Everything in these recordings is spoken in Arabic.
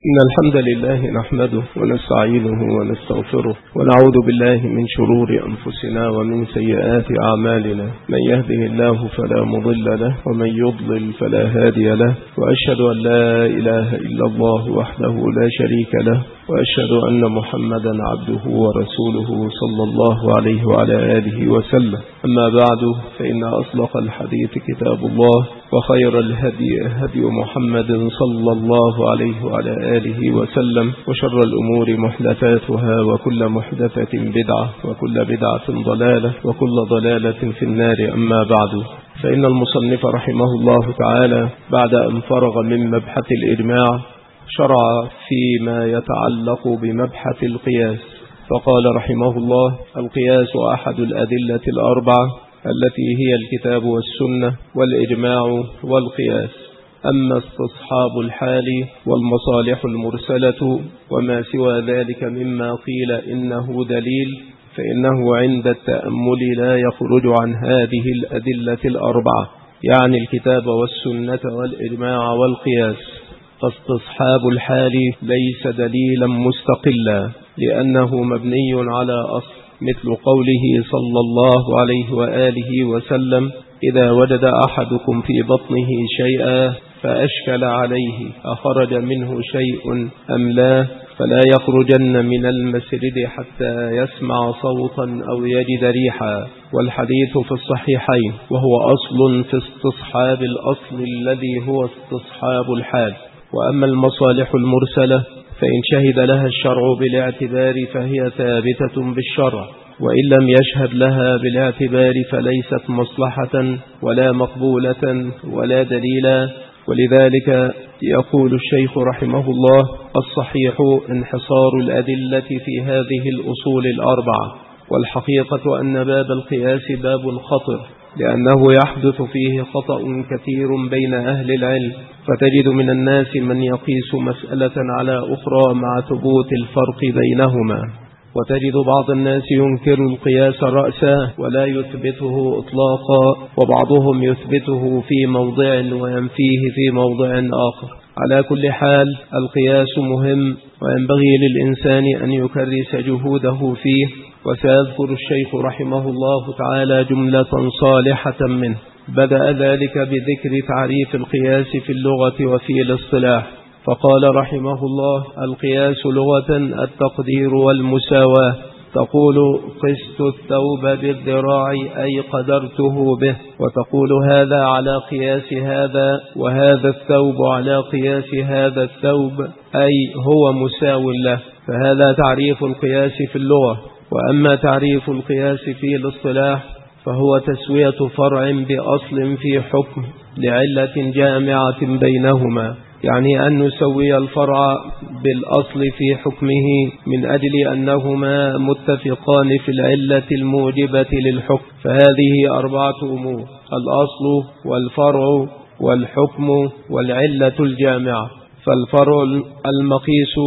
إن الحمد لله نحمده ونستعينه ونستغفره ونعوذ بالله من شرور أنفسنا ومن سيئات أعمالنا. من يهده الله فلا مضل له ومن يضلل فلا هادي له، وأشهد أن لا إله إلا الله وحده لا شريك له، وأشهد أن محمدا عبده ورسوله صلى الله عليه وعلى آله وسلم. أما بعد، فإن أصدق الحديث كتاب الله، وخير الهدي هدي محمد صلى الله عليه وعلى آله وسلم، وشر الأمور محدثاتها، وكل محدثة بدعة، وكل بدعة ضلالة، وكل ضلالة في النار. أما بعد، فإن المصنف رحمه الله تعالى بعد أن فرغ من مبحث الإجماع شرع فيما يتعلق بمبحث القياس، فقال رحمه الله: القياس أحد الأدلة الأربعة التي هي الكتاب والسنة والإجماع والقياس. أما استصحاب الحال والمصالح المرسلة وما سوى ذلك مما قيل إنه دليل، فإنه عند التأمل لا يخرج عن هذه الأدلة الأربعة، يعني الكتاب والسنة والإجماع والقياس. فاستصحاب الحال ليس دليلا مستقلا، لأنه مبني على أصل، مثل قوله صلى الله عليه وآله وسلم: إذا وجد أحدكم في بطنه شيئا فأشكل عليه أخرج منه شيء أم لا، فلا يخرجن من المسجد حتى يسمع صوتا أو يجد ريحا. والحديث في الصحيحين، وهو أصل في استصحاب الأصل الذي هو استصحاب الحال. وأما المصالح المرسلة فإن شهد لها الشرع بالاعتبار فهي ثابتة بالشرع، وإن لم يشهد لها بالاعتبار فليست مصلحة ولا مقبولة ولا دليلا. ولذلك يقول الشيخ رحمه الله: الصحيح انحصار الأدلة في هذه الأصول الأربعة. والحقيقة أن باب القياس باب خطر، لأنه يحدث فيه خطأ كثير بين أهل العلم، فتجد من الناس من يقيس مسألة على أخرى مع ثبوت الفرق بينهما، وتجد بعض الناس ينكر القياس رأسا ولا يثبته إطلاقا، وبعضهم يثبته في موضع وينفيه في موضع آخر. على كل حال، القياس مهم، وينبغي للإنسان أن يكرس جهوده فيه. وسيذكر الشيخ رحمه الله تعالى جملة صالحة منه. بدأ ذلك بذكر تعريف القياس في اللغة وفي الاصطلاح، فقال رحمه الله: القياس لغة التقدير والمساواة. تقول: قست الثوب بالذراع، أي قدرته به، وتقول هذا على قياس هذا، وهذا الثوب على قياس هذا الثوب، أي هو مساو له. فهذا تعريف القياس في اللغة. وأما تعريف القياس في الاصطلاح فهو تسوية فرع بأصل في حكم لعلة جامعة بينهما، يعني أن نسوي الفرع بالأصل في حكمه من أجل أنهما متفقان في العلة الموجبة للحكم. فهذه أربعة أمور: الأصل والفرع والحكم والعلة الجامعة. فالفرع المقيس،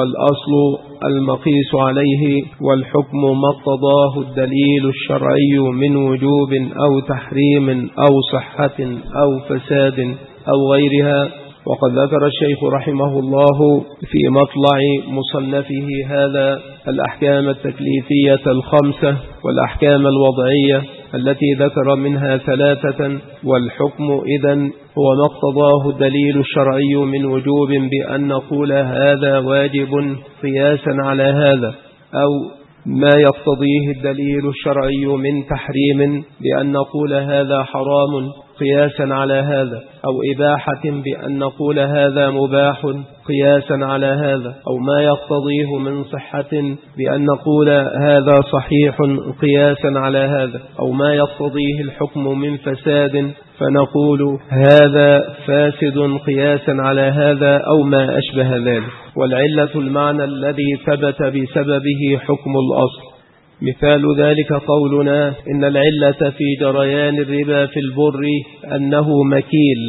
والأصل المقيس عليه، والحكم ما اقتضاه الدليل الشرعي من وجوب أو تحريم أو صحة أو فساد أو غيرها. وقد ذكر الشيخ رحمه الله في مطلع مصنفه هذا الأحكام التكليفية الخمسة والأحكام الوضعية التي ذكر منها ثلاثة. والحكم إذن هو ما اقتضاه الدليل الشرعي من وجوب بأن نقول هذا واجب قياسا على هذا، أو ما يقتضيه الدليل الشرعي من تحريم بأن نقول هذا حرام قياسا على هذا، أو إباحة بأن نقول هذا مباح قياسا على هذا، أو ما يقتضيه من صحة بأن نقول هذا صحيح قياسا على هذا، أو ما يقتضيه الحكم من فساد فنقول هذا فاسد قياسا على هذا، أو ما أشبه ذلك. والعلة المعنى الذي ثبت بسببه حكم الأصل. مثال ذلك قولنا: إن العلة في جريان الربا في البر أنه مكيل،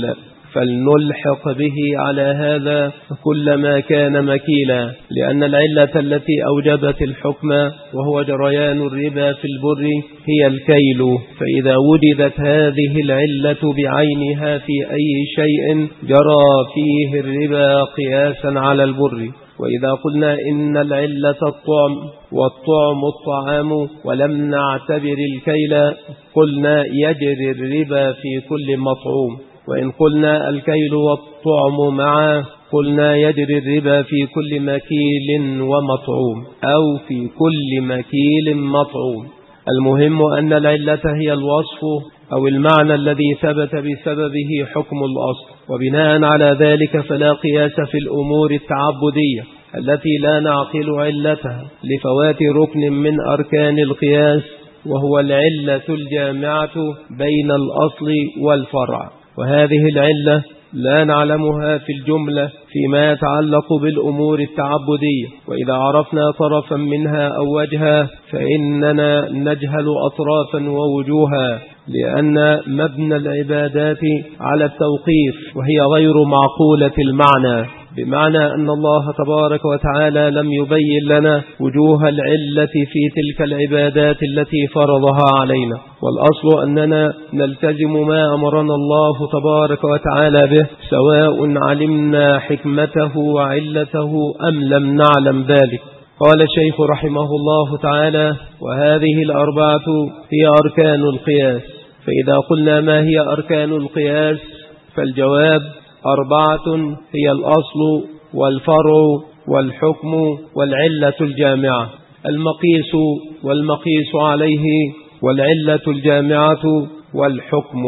فلنلحق به على هذا كل ما كان مكيلا، لأن العلة التي أوجبت الحكم وهو جريان الربا في البر هي الكيل، فإذا وجدت هذه العلة بعينها في أي شيء جرى فيه الربا قياسا على البر. وإذا قلنا إن العلة الطعم والطعم الطعام ولم نعتبر الكيل قلنا يجري الربا في كل مطعوم، وإن قلنا الكيل والطعم معا قلنا يجري الربا في كل مكيل ومطعوم أو في كل مكيل مطعوم. المهم أن العلة هي الوصف أو المعنى الذي ثبت بسببه حكم الأصل، وبناء على ذلك فلا قياس في الأمور التعبدية التي لا نعقل علتها لفوات ركن من أركان القياس، وهو العلة الجامعة بين الأصل والفرع. وهذه العلة لا نعلمها في الجملة فيما يتعلق بالأمور التعبدية، وإذا عرفنا طرفا منها أو وجها فإننا نجهل أطرافا ووجوها، لأن مبنى العبادات على التوقيف وهي غير معقولة المعنى، بمعنى أن الله تبارك وتعالى لم يبين لنا وجوه العلة في تلك العبادات التي فرضها علينا، والأصل أننا نلتزم ما أمرنا الله تبارك وتعالى به، سواء علمنا حكمته وعلته أم لم نعلم ذلك. قال الشيخ رحمه الله تعالى: وهذه الأربعة هي أركان القياس. فإذا قلنا ما هي أركان القياس فالجواب: أربعة هي الأصل والفرع والحكم والعلة الجامعة. المقيس والمقيس عليه والعلة الجامعة والحكم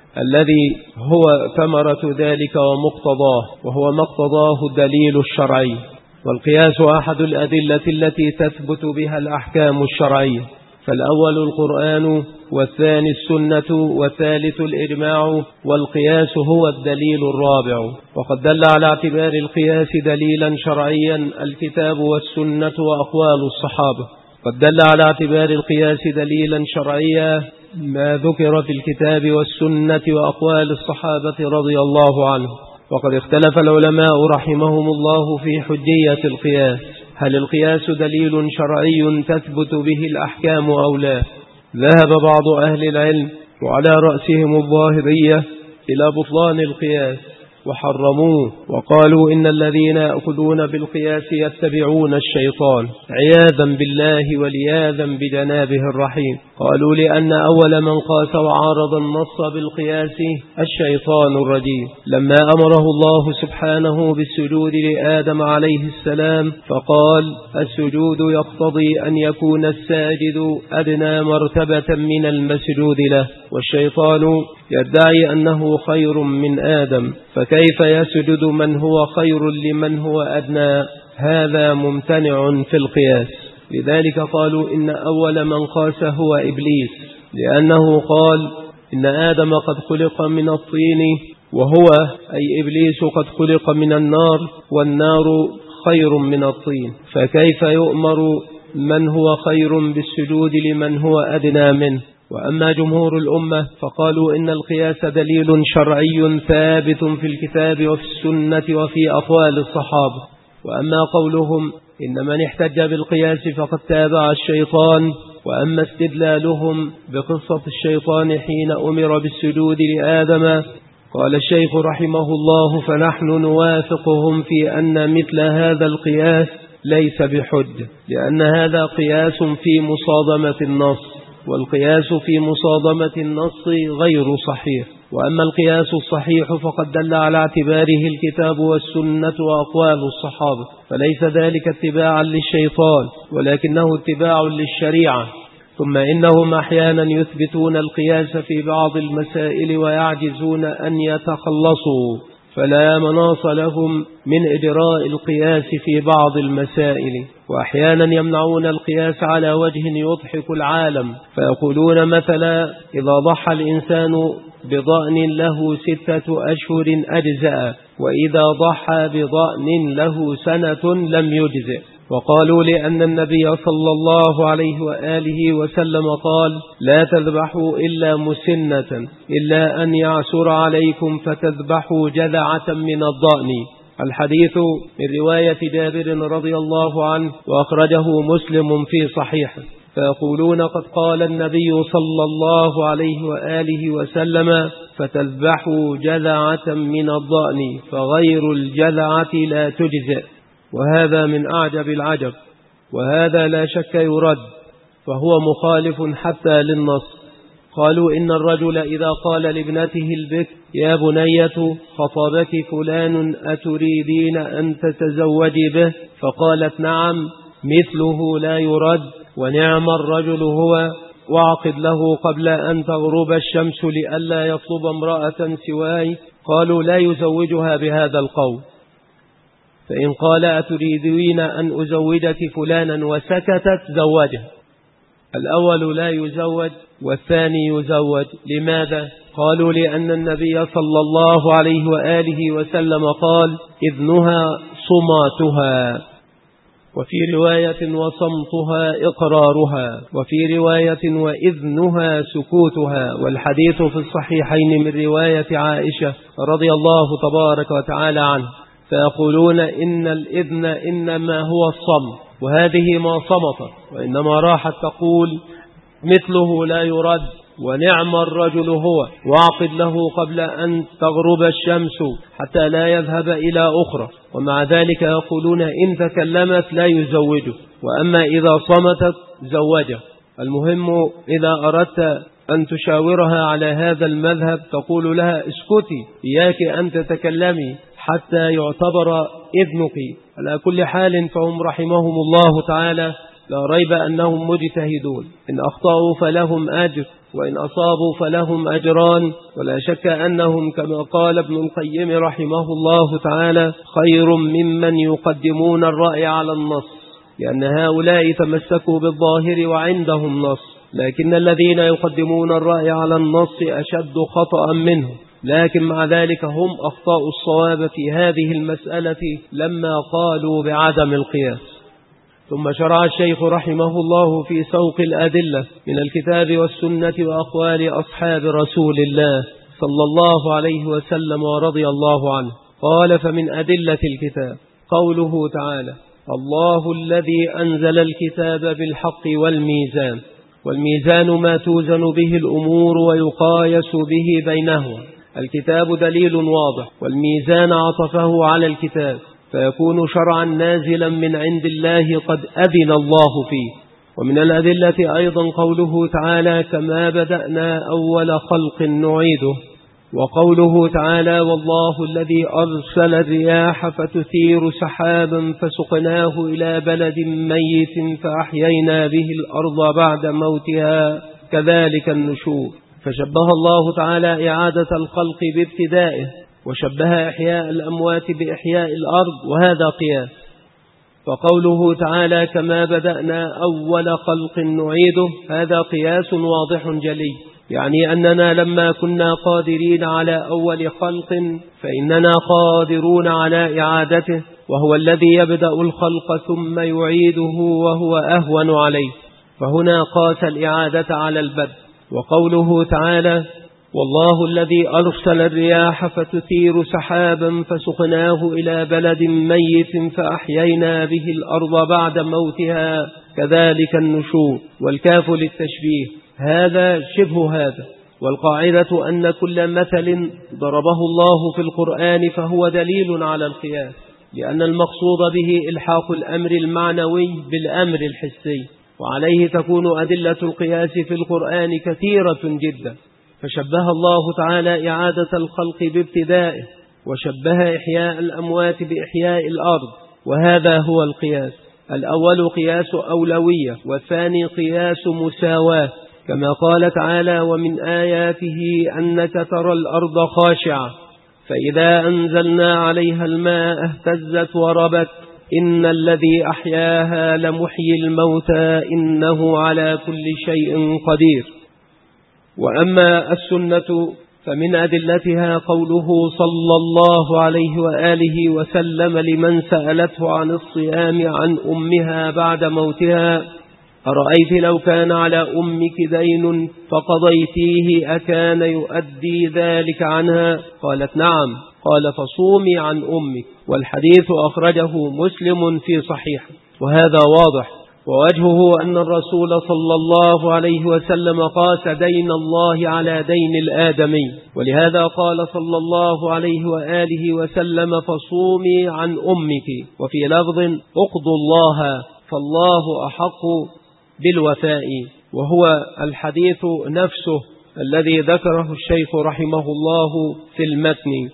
الذي هو ثمرة ذلك ومقتضاه، وهو مقتضاه الدليل الشرعي. والقياس أحد الأدلة التي تثبت بها الأحكام الشرعية، فالأول القرآن والثاني السنة والثالث الإجماع، والقياس هو الدليل الرابع. وقد دل على اعتبار القياس دليلا شرعيا الكتاب والسنة وأقوال الصحابة. قد دل على اعتبار القياس دليلا شرعيا ما ذكر في الكتاب والسنة وأقوال الصحابة رضي الله عنه. وقد اختلف العلماء رحمهم الله في حجية القياس، هل القياس دليل شرعي تثبت به الأحكام أو لا؟ ذهب بعض أهل العلم وعلى رأسهم الظاهرية إلى بطلان القياس وحرموه، وقالوا إن الذين يأخذون بالقياس يتبعون الشيطان عياذا بالله ولياذا بجنابه الرحيم. قالوا لأن أول من قاس وعارض النص بالقياس الشيطان الرجيم، لما أمره الله سبحانه بالسجود لآدم عليه السلام فقال: السجود يقتضي أن يكون الساجد أدنى مرتبة من المسجود له، والشيطان يدعي أنه خير من آدم، فكيف يسجد من هو خير لمن هو أدنى؟ هذا ممتنع في القياس. لذلك قالوا إن أول من قاس هو إبليس، لأنه قال إن آدم قد خلق من الطين، وهو أي إبليس قد خلق من النار، والنار خير من الطين، فكيف يؤمر من هو خير بالسجود لمن هو أدنى منه؟ وأما جمهور الأمة فقالوا إن القياس دليل شرعي ثابت في الكتاب وفي السنة وفي أقوال الصحابة. وأما قولهم إن من احتج بالقياس فقد تابع الشيطان، وأما استدلالهم بقصة الشيطان حين أمر بالسجود لآدم، قال الشيخ رحمه الله: فنحن نوافقهم في أن مثل هذا القياس ليس بحج، لأن هذا قياس في مصادمة النص، والقياس في مصادمة النص غير صحيح. وأما القياس الصحيح فقد دل على اعتباره الكتاب والسنة وأقوال الصحابة، فليس ذلك اتباعا للشيطان ولكنه اتباع للشريعة. ثم إنهم أحيانا يثبتون القياس في بعض المسائل ويعجزون أن يتخلصوا، فلا مناص لهم من إجراء القياس في بعض المسائل. وأحيانا يمنعون القياس على وجه يضحك العالم، فيقولون مثلا: إذا ضحى الإنسان بضأن له 6 أشهر أجزأ، وإذا ضحى بضأن له سنة لم يجزئ. وقالوا لأن النبي صلى الله عليه وآله وسلم قال لا تذبحوا إلا مسنة إلا أن يعسر عليكم فتذبحوا جذعة من الضأن. الحديث من رواية جابر رضي الله عنه وأخرجه مسلم في صحيحه. فيقولون قد قال النبي صلى الله عليه وآله وسلم فتذبحوا جذعة من الضأن فغير الجذعة لا تجزئ. وهذا من أعجب العجب، وهذا لا شك يرد، فهو مخالف حتى للنص. قالوا إن الرجل إذا قال لابنته البكر يا بنية خطبك فلان أتريدين أن تتزوجي به فقالت نعم مثله لا يرد، ونعم الرجل هو، واعقد له قبل أن تغرب الشمس لئلا يطلب امرأة سواي. قالوا لا يزوجها بهذا القول. فإن قال أتريدين أن أزوجك فلانا وسكتت زوجها. الأول لا يزوج والثاني يزوج. لماذا؟ قالوا لأن النبي صلى الله عليه وآله وسلم قال إذنها صماتها، وفي رواية وصمتها إقرارها، وفي رواية وإذنها سكوتها. والحديث في الصحيحين من رواية عائشة رضي الله تبارك وتعالى عنه. فيقولون إن الإذن إنما هو الصمت، وهذه ما صمت، وإنما راحت تقول مثله لا يرد، ونعم الرجل هو، واعقد له قبل أن تغرب الشمس حتى لا يذهب إلى أخرى. ومع ذلك يقولون إن تكلمت لا يزوجه، وأما إذا صمتت زوجه. المهم إذا أردت أن تشاورها على هذا المذهب تقول لها اسكتي إياك أن تتكلمي حتى يعتبر إذنك. على كل حال فهم رحمهم الله تعالى لا ريب أنهم مجتهدون، إن أخطأوا فلهم أجر وإن أصابوا فلهم أجران. ولا شك أنهم كما قال ابن القيم رحمه الله تعالى خير ممن يقدمون الرأي على النص، لأن هؤلاء تمسكوا بالظاهر وعندهم نص، لكن الذين يقدمون الرأي على النص أشد خطأ منه. لكن مع ذلك هم أخطأوا الصواب في هذه المسألة لما قالوا بعدم القياس. ثم شرع الشيخ رحمه الله في سوق الأدلة من الكتاب والسنة وأقوال أصحاب رسول الله صلى الله عليه وسلم ورضي الله عنه. قال فمن أدلة الكتاب قوله تعالى الله الذي أنزل الكتاب بالحق والميزان، والميزان ما توزن به الأمور ويقايس به بينهما. الكتاب دليل واضح، والميزان عطفه على الكتاب، فيكون شرعا نازلا من عند الله قد أذن الله فيه. ومن الأدلة أيضا قوله تعالى كما بدأنا أول خلق نعيده، وقوله تعالى والله الذي أرسل الرياح فتثير سحابا فسقناه إلى بلد ميت فأحيينا به الأرض بعد موتها كذلك النشور. فشبه الله تعالى إعادة الخلق بابتدائه، وشبه إحياء الأموات بإحياء الأرض، وهذا قياس. فقوله تعالى كما بدأنا أول خلق نعيده هذا قياس واضح جلي، يعني أننا لما كنا قادرين على أول خلق فإننا قادرون على إعادته، وهو الذي يبدأ الخلق ثم يعيده وهو أهون عليه. فهنا قاس الإعادة على البدء. وقوله تعالى والله الذي أرسل الرياح فتثير سحابا فسقناه إلى بلد ميت فأحيينا به الأرض بعد موتها كذلك النشور، والكاف للتشبيه، هذا شبه هذا. والقاعدة أن كل مثل ضربه الله في القرآن فهو دليل على القياس، لأن المقصود به إلحاق الأمر المعنوي بالأمر الحسي، وعليه تكون أدلة القياس في القرآن كثيرة جدا. فشبه الله تعالى إعادة الخلق بابتدائه، وشبه إحياء الأموات بإحياء الأرض، وهذا هو القياس. الأول قياس أولوية، والثاني قياس مساواة، كما قال تعالى ومن آياته أنك ترى الأرض خاشعة فإذا أنزلنا عليها الماء اهتزت وربت إن الذي أحياها لمحيي الموتى إنه على كل شيء قدير. وأما السنة فمن أدلتها قوله صلى الله عليه وآله وسلم لمن سألته عن الصيام عن أمها بعد موتها: أرأيت لو كان على أمك دين فقضيتيه أكان يؤدي ذلك عنها؟ قالت: نعم. قال: فصومي عن أمك. والحديث أخرجه مسلم في صحيح. وهذا واضح، ووجهه أن الرسول صلى الله عليه وسلم قاس دين الله على دين الآدمي، ولهذا قال صلى الله عليه وآله وسلم: فصومي عن أمك. وفي لفظ: اقضوا الله فالله أحق بالوفاء. وهو الحديث نفسه الذي ذكره الشيخ رحمه الله في المتن.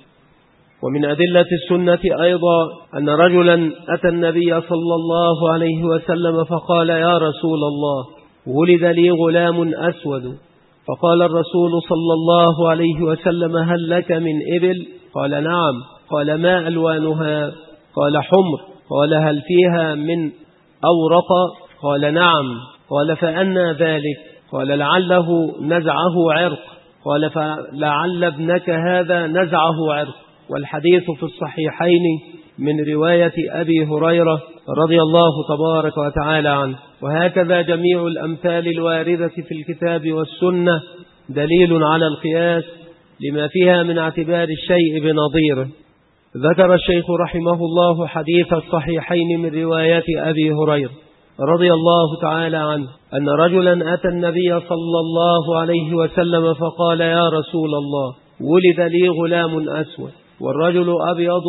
ومن أدلة السنة أيضا أن رجلا أتى النبي صلى الله عليه وسلم فقال: يا رسول الله، ولد لي غلام أسود. فقال الرسول صلى الله عليه وسلم: هل لك من إبل؟ قال: نعم. قال: ما ألوانها؟ قال: حمر. قال: هل فيها من أورق؟ قال: نعم. قال: فأنى ذلك؟ قال: لعله نزعه عرق. قال: فلعل ابنك هذا نزعه عرق. والحديث في الصحيحين من رواية أبي هريرة رضي الله تبارك وتعالى عنه. وهكذا جميع الأمثال الواردة في الكتاب والسنة دليل على القياس لما فيها من اعتبار الشيء بنظيره. ذكر الشيخ رحمه الله حديث الصحيحين من رواية أبي هريرة رضي الله تعالى عنه أن رجلا أتى النبي صلى الله عليه وسلم فقال: يا رسول الله، ولد لي غلام أسود والرجل أبيض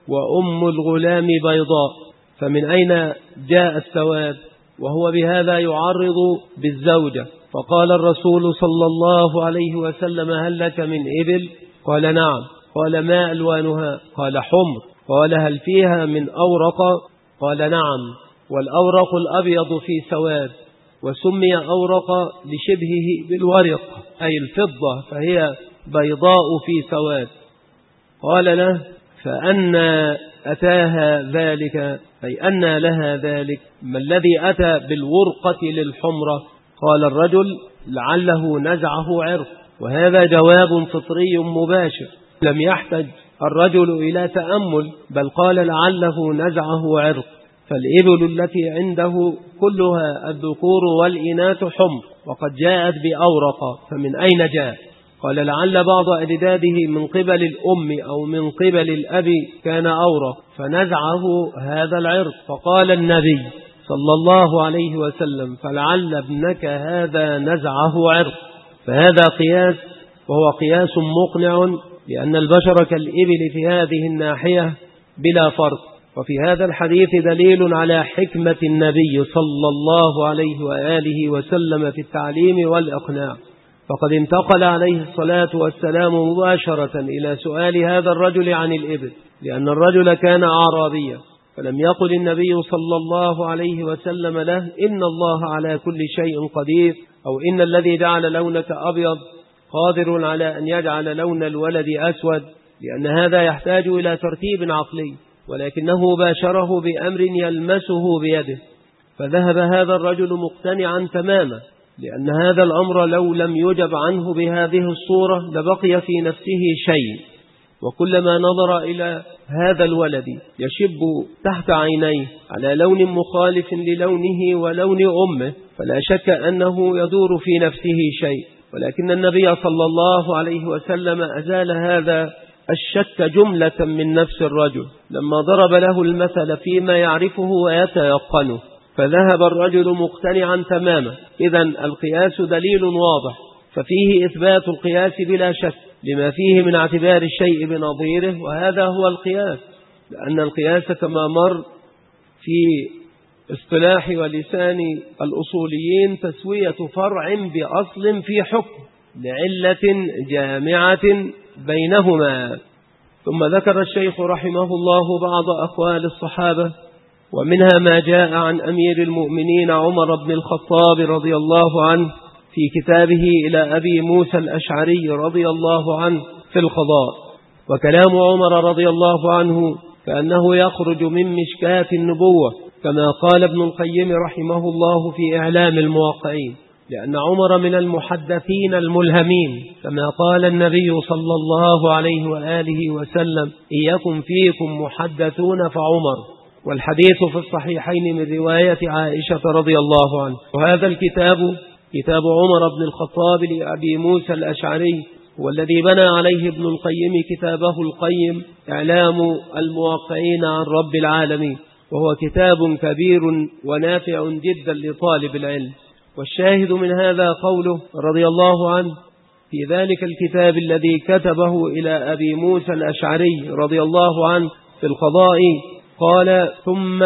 وأم الغلام بيضاء، فمن أين جاء السواد؟ وهو بهذا يعرض بالزوجة. فقال الرسول صلى الله عليه وسلم: هل لك من إبل؟ قال: نعم. قال: ما ألوانها؟ قال: حمر. قال: هل فيها من أورق؟ قال: نعم. والأورق الأبيض في سواد، وسمي أورق لشبهه بالورق أي الفضة، فهي بيضاء في سواد. قال له: فأنى أتاها ذلك، أي أنى لها ذلك؟ ما الذي أتى بالورقة للحمرة؟ قال الرجل: لعله نزعه عرق. وهذا جواب فطري مباشر، لم يحتج الرجل إلى تأمل، بل قال: لعله نزعه عرق. فالإبل التي عنده كلها الذكور والإناث حمر، وقد جاءت بأورق، فمن أين جاء؟ قال: لعل بعض أجداده من قبل الأم أو من قبل الأب كان أورق فنزعه هذا العرق. فقال النبي صلى الله عليه وسلم: فلعل ابنك هذا نزعه عرق. فهذا قياس، وهو قياس مقنع، لأن البشر كالإبل في هذه الناحية بلا فرق. وفي هذا الحديث دليل على حكمة النبي صلى الله عليه وآله وسلم في التعليم والإقناع، فقد انتقل عليه الصلاة والسلام مباشرة إلى سؤال هذا الرجل عن الإبل، لأن الرجل كان أعرابيا، فلم يقل النبي صلى الله عليه وسلم له: إن الله على كل شيء قدير، أو إن الذي جعل لونك أبيض قادر على أن يجعل لون الولد أسود، لأن هذا يحتاج إلى ترتيب عقلي، ولكنه باشره بأمر يلمسه بيده. فذهب هذا الرجل مقتنعا تماما، لأن هذا الأمر لو لم يجب عنه بهذه الصورة لبقي في نفسه شيء. وكلما نظر إلى هذا الولد يشب تحت عينيه على لون مخالف للونه ولون أمه، فلا شك أنه يدور في نفسه شيء. ولكن النبي صلى الله عليه وسلم أزال هذا الشك جملة من نفس الرجل لما ضرب له المثل فيما يعرفه ويتيقنه، فذهب الرجل مقتنعا تماما. إذن القياس دليل واضح، ففيه إثبات القياس بلا شك لما فيه من اعتبار الشيء بنظيره، وهذا هو القياس. لأن القياس كما مر في اصطلاح ولسان الأصوليين تسوية فرع بأصل في حكم لعلة جامعة بينهما. ثم ذكر الشيخ رحمه الله بعض أقوال الصحابة، ومنها ما جاء عن أمير المؤمنين عمر بن الخطاب رضي الله عنه في كتابه إلى أبي موسى الأشعري رضي الله عنه في القضاء. وكلام عمر رضي الله عنه كأنه يخرج من مشكاة النبوة، كما قال ابن القيم رحمه الله في إعلام الموقعين. لأن عمر من المحدثين الملهمين، كما قال النبي صلى الله عليه وآله وسلم: إن يكن فيكم محدثون فعمر. والحديث في الصحيحين من رواية عائشة رضي الله عنه. وهذا الكتاب كتاب عمر بن الخطاب لأبي موسى الأشعري، والذي بنى عليه ابن القيم كتابه القيم إعلام الموقعين عن رب العالمين، وهو كتاب كبير ونافع جدا لطالب العلم. والشاهد من هذا قوله رضي الله عنه في ذلك الكتاب الذي كتبه إلى أبي موسى الأشعري رضي الله عنه في القضاء، قال: ثم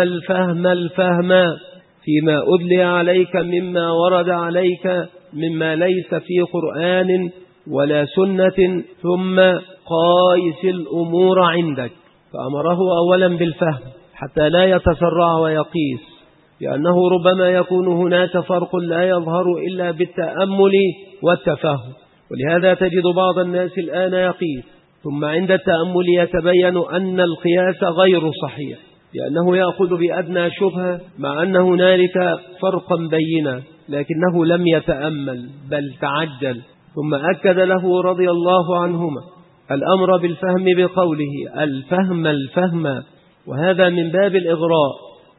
الفهم فيما أدلي عليك مما ورد عليك مما ليس في قرآن ولا سنة، ثم قايس الأمور عندك. فأمره أولا بالفهم حتى لا يتسرع ويقيس، لأنه ربما يكون هناك فرق لا يظهر إلا بالتأمل والتفهم. ولهذا تجد بعض الناس الآن يقيس، ثم عند التأمل يتبين أن القياس غير صحيح، لأنه يأخذ بأدنى شبهة مع أن هنالك فرقا بينا، لكنه لم يتأمل بل تعجل. ثم أكد له رضي الله عنهما الأمر بالفهم بقوله: الفهم، وهذا من باب الإغراء.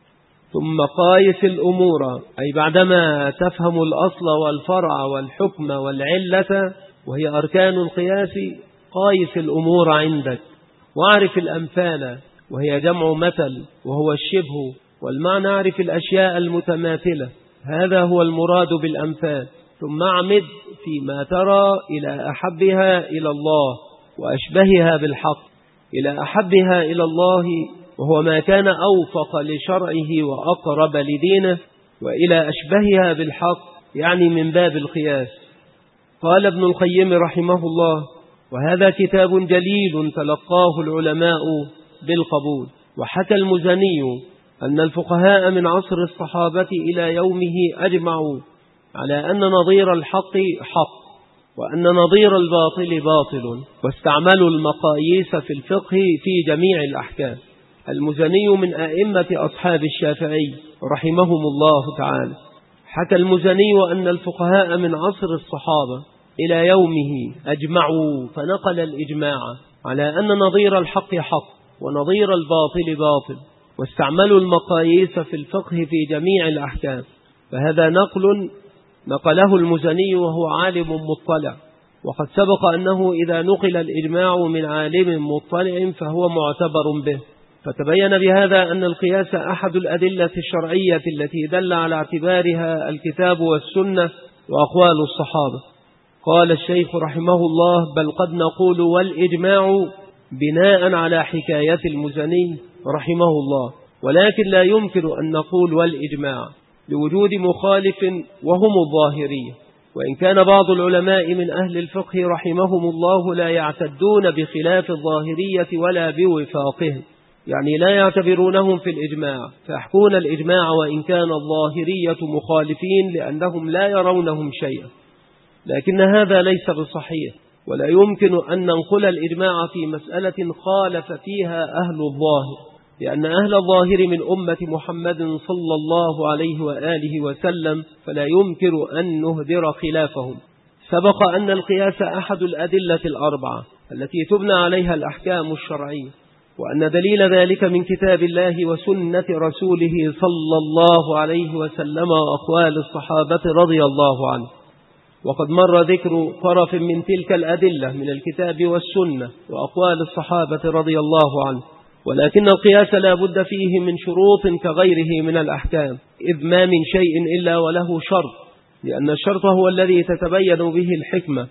ثم قايس الأمور، أي بعدما تفهم الأصل والفرع والحكم والعلة وهي أركان القياس، قايس الأمور عندك، واعرف الأمثال وهي جمع مثل وهو الشبه، والمعنى اعرف الأشياء المتماثلة، هذا هو المراد بالأمثال. ثم اعمد فيما ترى إلى أحبها إلى الله وأشبهها بالحق، إلى أحبها إلى الله وهو ما كان أوفق لشرعه وأقرب لدينه، وإلى أشبهها بالحق يعني من باب القياس. قال ابن القيم رحمه الله: وهذا كتاب جليل تلقاه العلماء بالقبول. وحكى المزني أن الفقهاء من عصر الصحابة إلى يومه أجمعوا على أن نظير الحق حق وأن نظير الباطل باطل، واستعملوا المقاييس في الفقه في جميع الأحكام. المزني من أئمة أصحاب الشافعي رحمهم الله تعالى. حكى المزني أن الفقهاء من عصر الصحابة إلى يومه أجمعوا، فنقل الإجماع على أن نظير الحق حق ونظير الباطل باطل، واستعملوا المقاييس في الفقه في جميع الأحكام. فهذا نقله المزني وهو عالم مطلع، وقد سبق أنه إذا نقل الإجماع من عالم مطلع فهو معتبر به. فتبين بهذا أن القياس أحد الأدلة الشرعية التي دل على اعتبارها الكتاب والسنة وأقوال الصحابة. قال الشيخ رحمه الله: بل قد نقول والإجماع بناء على حكاية المزني رحمه الله، ولكن لا يمكن أن نقول والإجماع لوجود مخالف وهم الظاهرية، وإن كان بعض العلماء من أهل الفقه رحمهم الله لا يعتدون بخلاف الظاهرية ولا بوفاقهم، يعني لا يعتبرونهم في الإجماع، فيحكون الإجماع وإن كان الظاهرية مخالفين لأنهم لا يرونهم شيئا. لكن هذا ليس بصحيح، ولا يمكن أن ننقل الإجماع في مسألة خالف فيها أهل الظاهر، لأن أهل الظاهر من أمة محمد صلى الله عليه وآله وسلم، فلا يمكن أن نهدر خلافهم. سبق أن القياس أحد الأدلة الأربعة التي تبنى عليها الأحكام الشرعية، وأن دليل ذلك من كتاب الله وسنة رسوله صلى الله عليه وسلم وأقوال الصحابة رضي الله عنه. وقد مر ذكر طرف من تلك الأدلة من الكتاب والسنة وأقوال الصحابة رضي الله عنه، ولكن القياس لا بد فيه من شروط كغيره من الأحكام، إذ ما من شيء إلا وله شرط، لأن الشرط هو الذي تتبين به الحكمة،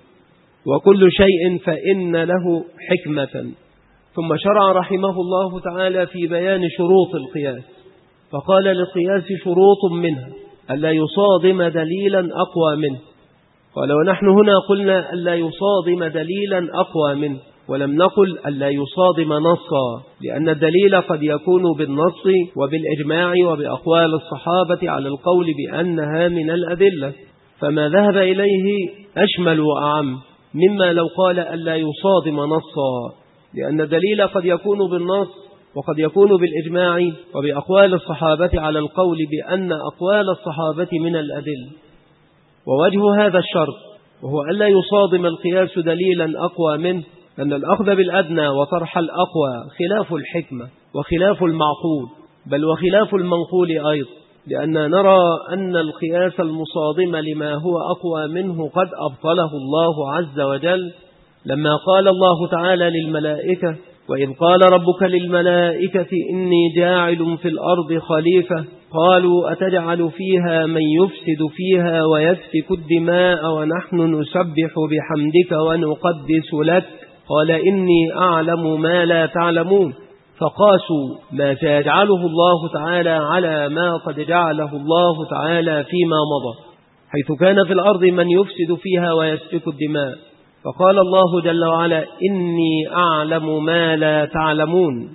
وكل شيء فإن له حكمة. ثم شرع رحمه الله تعالى في بيان شروط القياس، فقال: للقياس شروط منها ألا يصادم دليلا أقوى منه. قال: ونحن هنا قلنا ألا يصادم دليلا أقوى منه، ولم نقل ألا يصادم نصا، لأن الدليل قد يكون بالنص وبالإجماع وبأقوال الصحابة على القول بأنها من الأدلة، فما ذهب إليه أشمل وأعم مما لو قال ألا يصادم نصا، لأن الدليل قد يكون بالنص وقد يكون بالإجماع وبأقوال الصحابة على القول بأن أقوال الصحابة من الأدلة. ووجه هذا الشرط وهو ألا يصادم القياس دليلا أقوى منه، أن الأخذ بالأدنى وطرح الأقوى خلاف الحكمة وخلاف المعقول، بل وخلاف المنقول أيضا، لأننا نرى أن القياس المصادم لما هو أقوى منه قد أبطله الله عز وجل، لما قال الله تعالى للملائكة: وإذ قال ربك للملائكة إني جاعل في الأرض خليفة قالوا أتجعل فيها من يفسد فيها ويسفك الدماء ونحن نسبح بحمدك ونقدس لك قال إني أعلم ما لا تعلمون، فقاسوا ما سيجعله الله تعالى على ما قد جعله الله تعالى فيما مضى، حيث كان في الأرض من يفسد فيها ويسفك الدماء، فقال الله جل وعلا: إني أعلم ما لا تعلمون.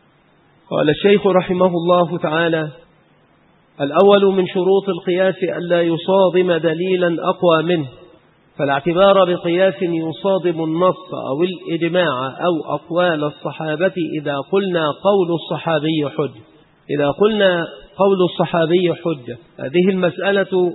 قال الشيخ رحمه الله تعالى: الأول من شروط القياس ألا يصادم دليلا أقوى منه، فلا اعتبار بقياس يصادم النص أو الإجماع أو أقوال الصحابة إذا قلنا قول الصحابي حجة. إذا قلنا قول الصحابي حجة، هذه المسألة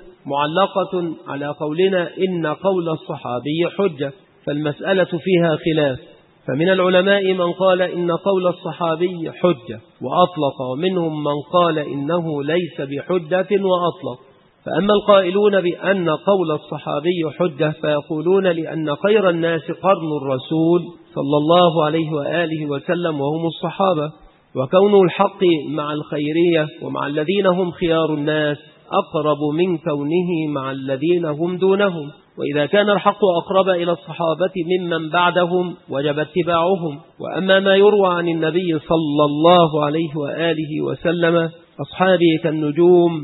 معلقة على قولنا إن قول الصحابي حجة، فالمسألة فيها خلاف، فمن العلماء من قال إن قول الصحابي حجة وأطلق، ومنهم من قال إنه ليس بحجة وأطلق. فأما القائلون بأن قول الصحابي حجة فيقولون لأن خير الناس قرن الرسول صلى الله عليه وآله وسلم وهم الصحابة، وكون الحق مع الخيرية ومع الذين هم خيار الناس أقرب من كونه مع الذين هم دونهم، وإذا كان الحق أقرب إلى الصحابة ممن بعدهم وجب اتباعهم. وأما ما يروى عن النبي صلى الله عليه وآله وسلم: أصحابي كالنجوم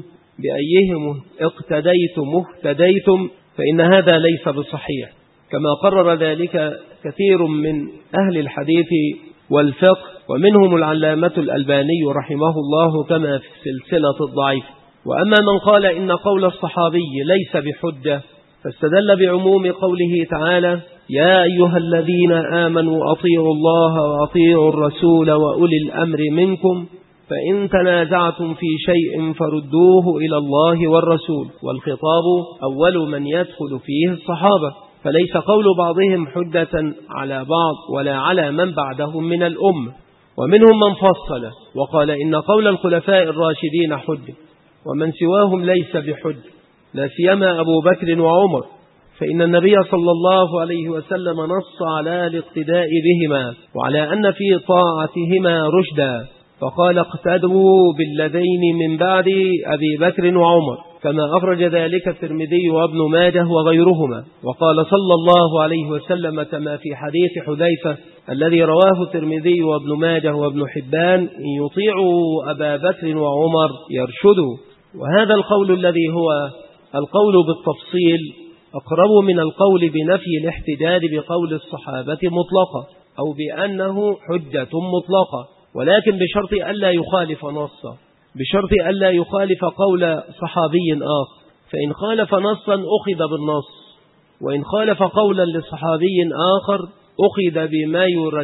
بأيهم اقتديتم اهتديتم، فإن هذا ليس بصحيح، كما قرر ذلك كثير من أهل الحديث والفقه، ومنهم العلامة الألباني رحمه الله كما في السلسلة الضعيف. وأما من قال إن قول الصحابي ليس بحجة فاستدل بعموم قوله تعالى: يا أيها الذين آمنوا أطيعوا الله وأطيعوا الرسول وأولي الأمر منكم فإن تنازعتم في شيء فردوه إلى الله والرسول، والخطاب أول من يدخل فيه الصحابة، فليس قول بعضهم حجة على بعض ولا على من بعدهم من الأمة. ومنهم من فصل وقال إن قول الخلفاء الراشدين حجة ومن سواهم ليس بحجة، لا سيما أبو بكر وعمر، فإن النبي صلى الله عليه وسلم نص على الاقتداء بهما وعلى أن في طاعتهما رشدا، فقال: اقتدوا بالذين من بعد أبي بكر وعمر، كما أخرج ذلك الترمذي وابن ماجه وغيرهما. وقال صلى الله عليه وسلم كما في حديث حذيفة الذي رواه الترمذي وابن ماجه وابن حبان: إن يطيعوا أبا بكر وعمر يرشدوا. وهذا القول الذي هو القول بالتفصيل أقرب من القول بنفي الاحتجاج بقول الصحابة مطلقة أو بأنه حجة مطلقة، ولكن بشرط ألا يخالف نصا، بشرط ألا يخالف قول صحابي آخر، فإن خالف نصا أخذ بالنص، وإن خالف قولا لصحابي آخر أخذ بما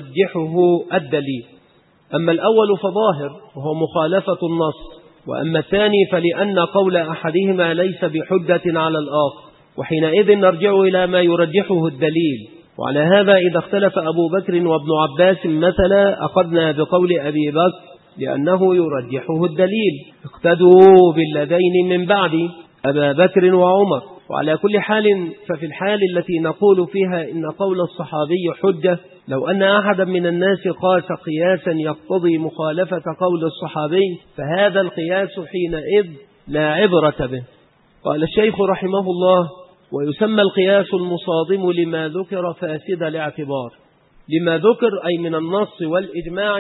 يرجحه الدليل. أما الأول فظاهر وهو مخالفة النص، وأما الثاني فلأن قول أحدهما ليس بحجة على الآخر، وحينئذ نرجع إلى ما يرجحه الدليل. وعلى هذا إذا اختلف أبو بكر وابن عباس مثلا أخذنا بقول أبي بكر لأنه يرجحه الدليل: اقتدوا بالذين من بعد أبا بكر وعمر. وعلى كل حال ففي الحال التي نقول فيها إن قول الصحابي حجة، لو أن أحدا من الناس قاس قياسا يقتضي مخالفة قول الصحابي فهذا القياس حينئذ لا عبرة به. قال الشيخ رحمه الله: ويسمى القياس المصادم لما ذكر فاسد الاعتبار. لما ذكر أي من النص والإجماع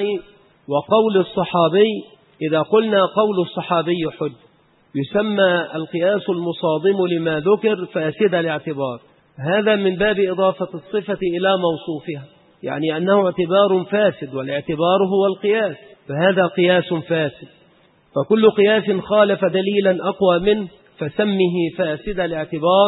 وقول الصحابي. إذا قلنا قول الصحابي حج يسمى القياس المصادم لما ذكر فاسد الاعتبار، هذا من باب إضافة الصفة إلى موصوفها، يعني أنه اعتبار فاسد، والاعتبار هو القياس، فهذا قياس فاسد. فكل قياس خالف دليلا أقوى منه فسمه فاسد الاعتبار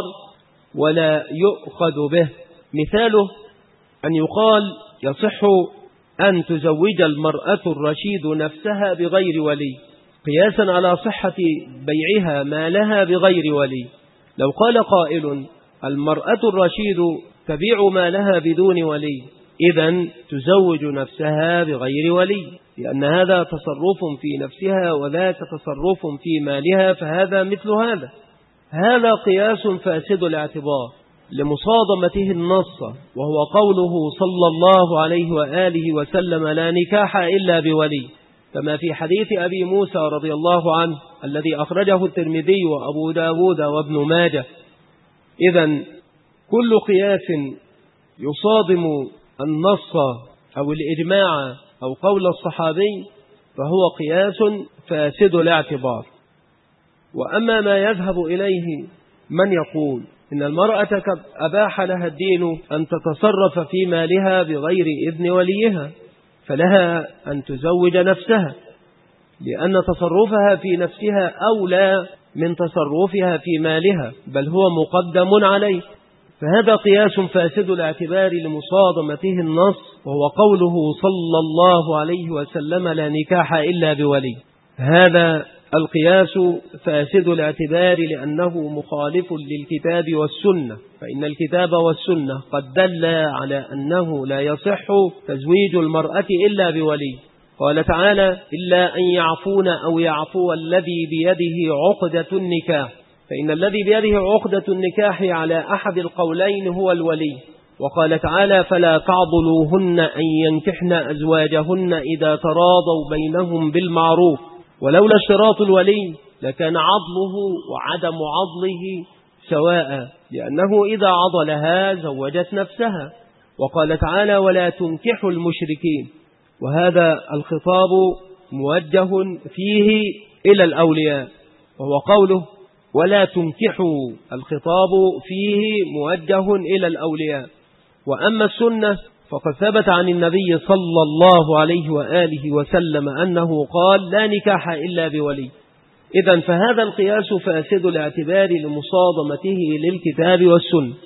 ولا يؤخذ به. مثاله أن يقال: يصح أن تزوج المرأة الرشيد نفسها بغير ولي، قياسا على صحة بيعها ما لها بغير ولي، لو قال قائل المرأة الرشيد تبيع مالها بدون ولي، إذن تزوج نفسها بغير ولي، لأن هذا تصرف في نفسها وذاك تصرف في مالها، فهذا مثل هذا. هذا قياس فاسد الاعتبار لمصادمته النص، وهو قوله صلى الله عليه وآله وسلم لا نكاح إلا بولي، كما في حديث أبي موسى رضي الله عنه الذي أخرجه الترمذي وأبو داود وابن ماجه. إذن كل قياس يصادم النص أو الإجماع أو قول الصحابي فهو قياس فاسد الاعتبار. وأما ما يذهب إليه من يقول إن المرأة أباح لها الدين أن تتصرف في مالها بغير إذن وليها، فلها أن تزوج نفسها، لأن تصرفها في نفسها أولى من تصرفها في مالها، بل هو مقدم عليه. فهذا قياس فاسد الاعتبار لمصادمته النص، وهو قوله صلى الله عليه وسلم لا نكاح إلا بولي. هذا القياس فاسد الاعتبار لأنه مخالف للكتاب والسنة، فإن الكتاب والسنة قد دل على أنه لا يصح تزويج المرأة إلا بولي. قال تعالى إلا أن يعفون أو يعفو الذي بيده عقدة النكاح، فإن الذي بيده عقدة النكاح على أحد القولين هو الولي. وقال تعالى فلا تعضلوهن أن ينكحن أزواجهن إذا تراضوا بينهم بالمعروف، ولولا اشتراط الولي لكان عضله وعدم عضله سواء، لأنه إذا عضلها زوجت نفسها. وقال تعالى ولا تنكحوا المشركين، وهذا الخطاب موجه فيه إلى الأولياء، وهو قوله ولا تنكحوا، الخطاب فيه موجه إلى الأولياء. وأما السنة فقد ثبت عن النبي صلى الله عليه وآله وسلم أنه قال لا نكاح إلا بولي. إذن فهذا القياس فاسد الاعتبار لمصادمته للكتاب والسنة.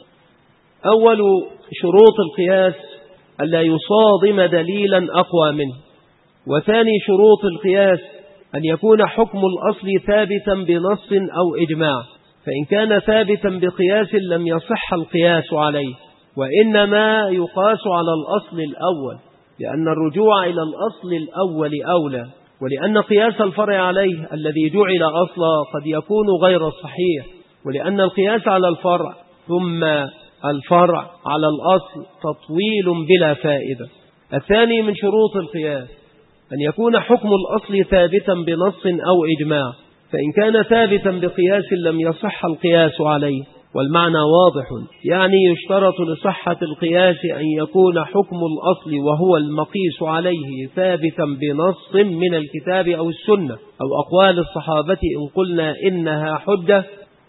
أول شروط القياس ألا يصادم دليلا أقوى منه، وثاني شروط القياس أن يكون حكم الأصل ثابتا بنص أو إجماع، فإن كان ثابتا بقياس لم يصح القياس عليه، وإنما يقاس على الأصل الأول، لأن الرجوع إلى الأصل الأول أولى، ولأن قياس الفرع عليه الذي جعل أصلا قد يكون غير الصحيح، ولأن القياس على الفرع ثم الفرع على الأصل تطويل بلا فائدة. الثاني من شروط القياس أن يكون حكم الأصل ثابتا بنص أو إجماع، فإن كان ثابتا بقياس لم يصح القياس عليه، والمعنى واضح، يعني يشترط لصحة القياس أن يكون حكم الأصل وهو المقيس عليه ثابتا بنص من الكتاب أو السنة أو أقوال الصحابة إن قلنا إنها حجة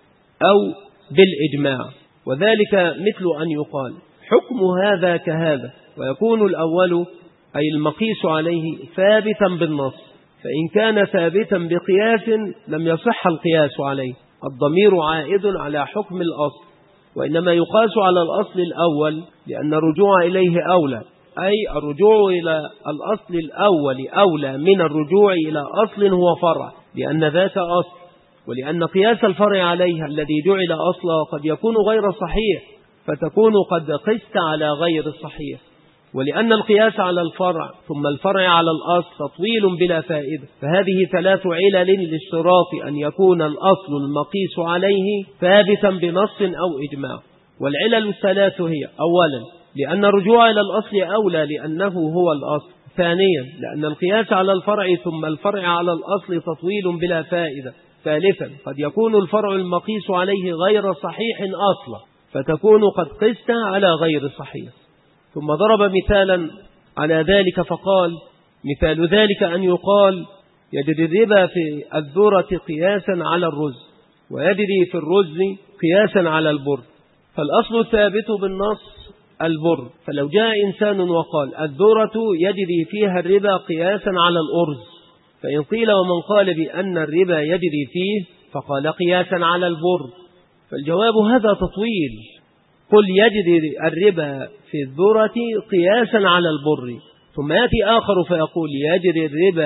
أو بالإجماع. وذلك مثل أن يقال حكم هذا كهذا، ويكون الأول أي المقيس عليه ثابتا بالنص، فإن كان ثابتا بقياس لم يصح القياس عليه. الضمير عائد على حكم الأصل، وإنما يقاس على الأصل الأول لأن الرجوع إليه أولى، أي الرجوع إلى الأصل الأول أولى من الرجوع إلى أصل هو فرع، لأن ذاك أصل، ولأن قياس الفرع عليه الذي جعل أصلا قد يكون غير صحيح، فتكون قد قست على غير الصحيح، ولأن القياس على الفرع ثم الفرع على الأصل تطويل بلا فائدة. فهذه ثلاث علل لاشتراط أن يكون الأصل المقيس عليه ثابتا بنص أو إجماع. والعلل الثلاث هي: أولا لأن الرجوع إلى الأصل أولى لأنه هو الأصل، ثانيا لأن القياس على الفرع ثم الفرع على الأصل تطويل بلا فائدة، ثالثا قد يكون الفرع المقيس عليه غير صحيح أصلا، فتكون قد قست على غير صحيح. ثم ضرب مثالا على ذلك فقال: مثال ذلك أن يقال يجري الربا في الذرة قياسا على الرز، ويجري في الرز قياسا على البر، فالأصل الثابت بالنص البر، فلو جاء إنسان وقال الذرة يجري فيها الربا قياسا على الأرز، فإن قيل ومن قال بأن الربا يجري فيه فقال قياسا على البر، فالجواب هذا تطويل. قل يجري الربا في الذرة قياسا على البر، ثم يأتي آخر فيقول يجري الربا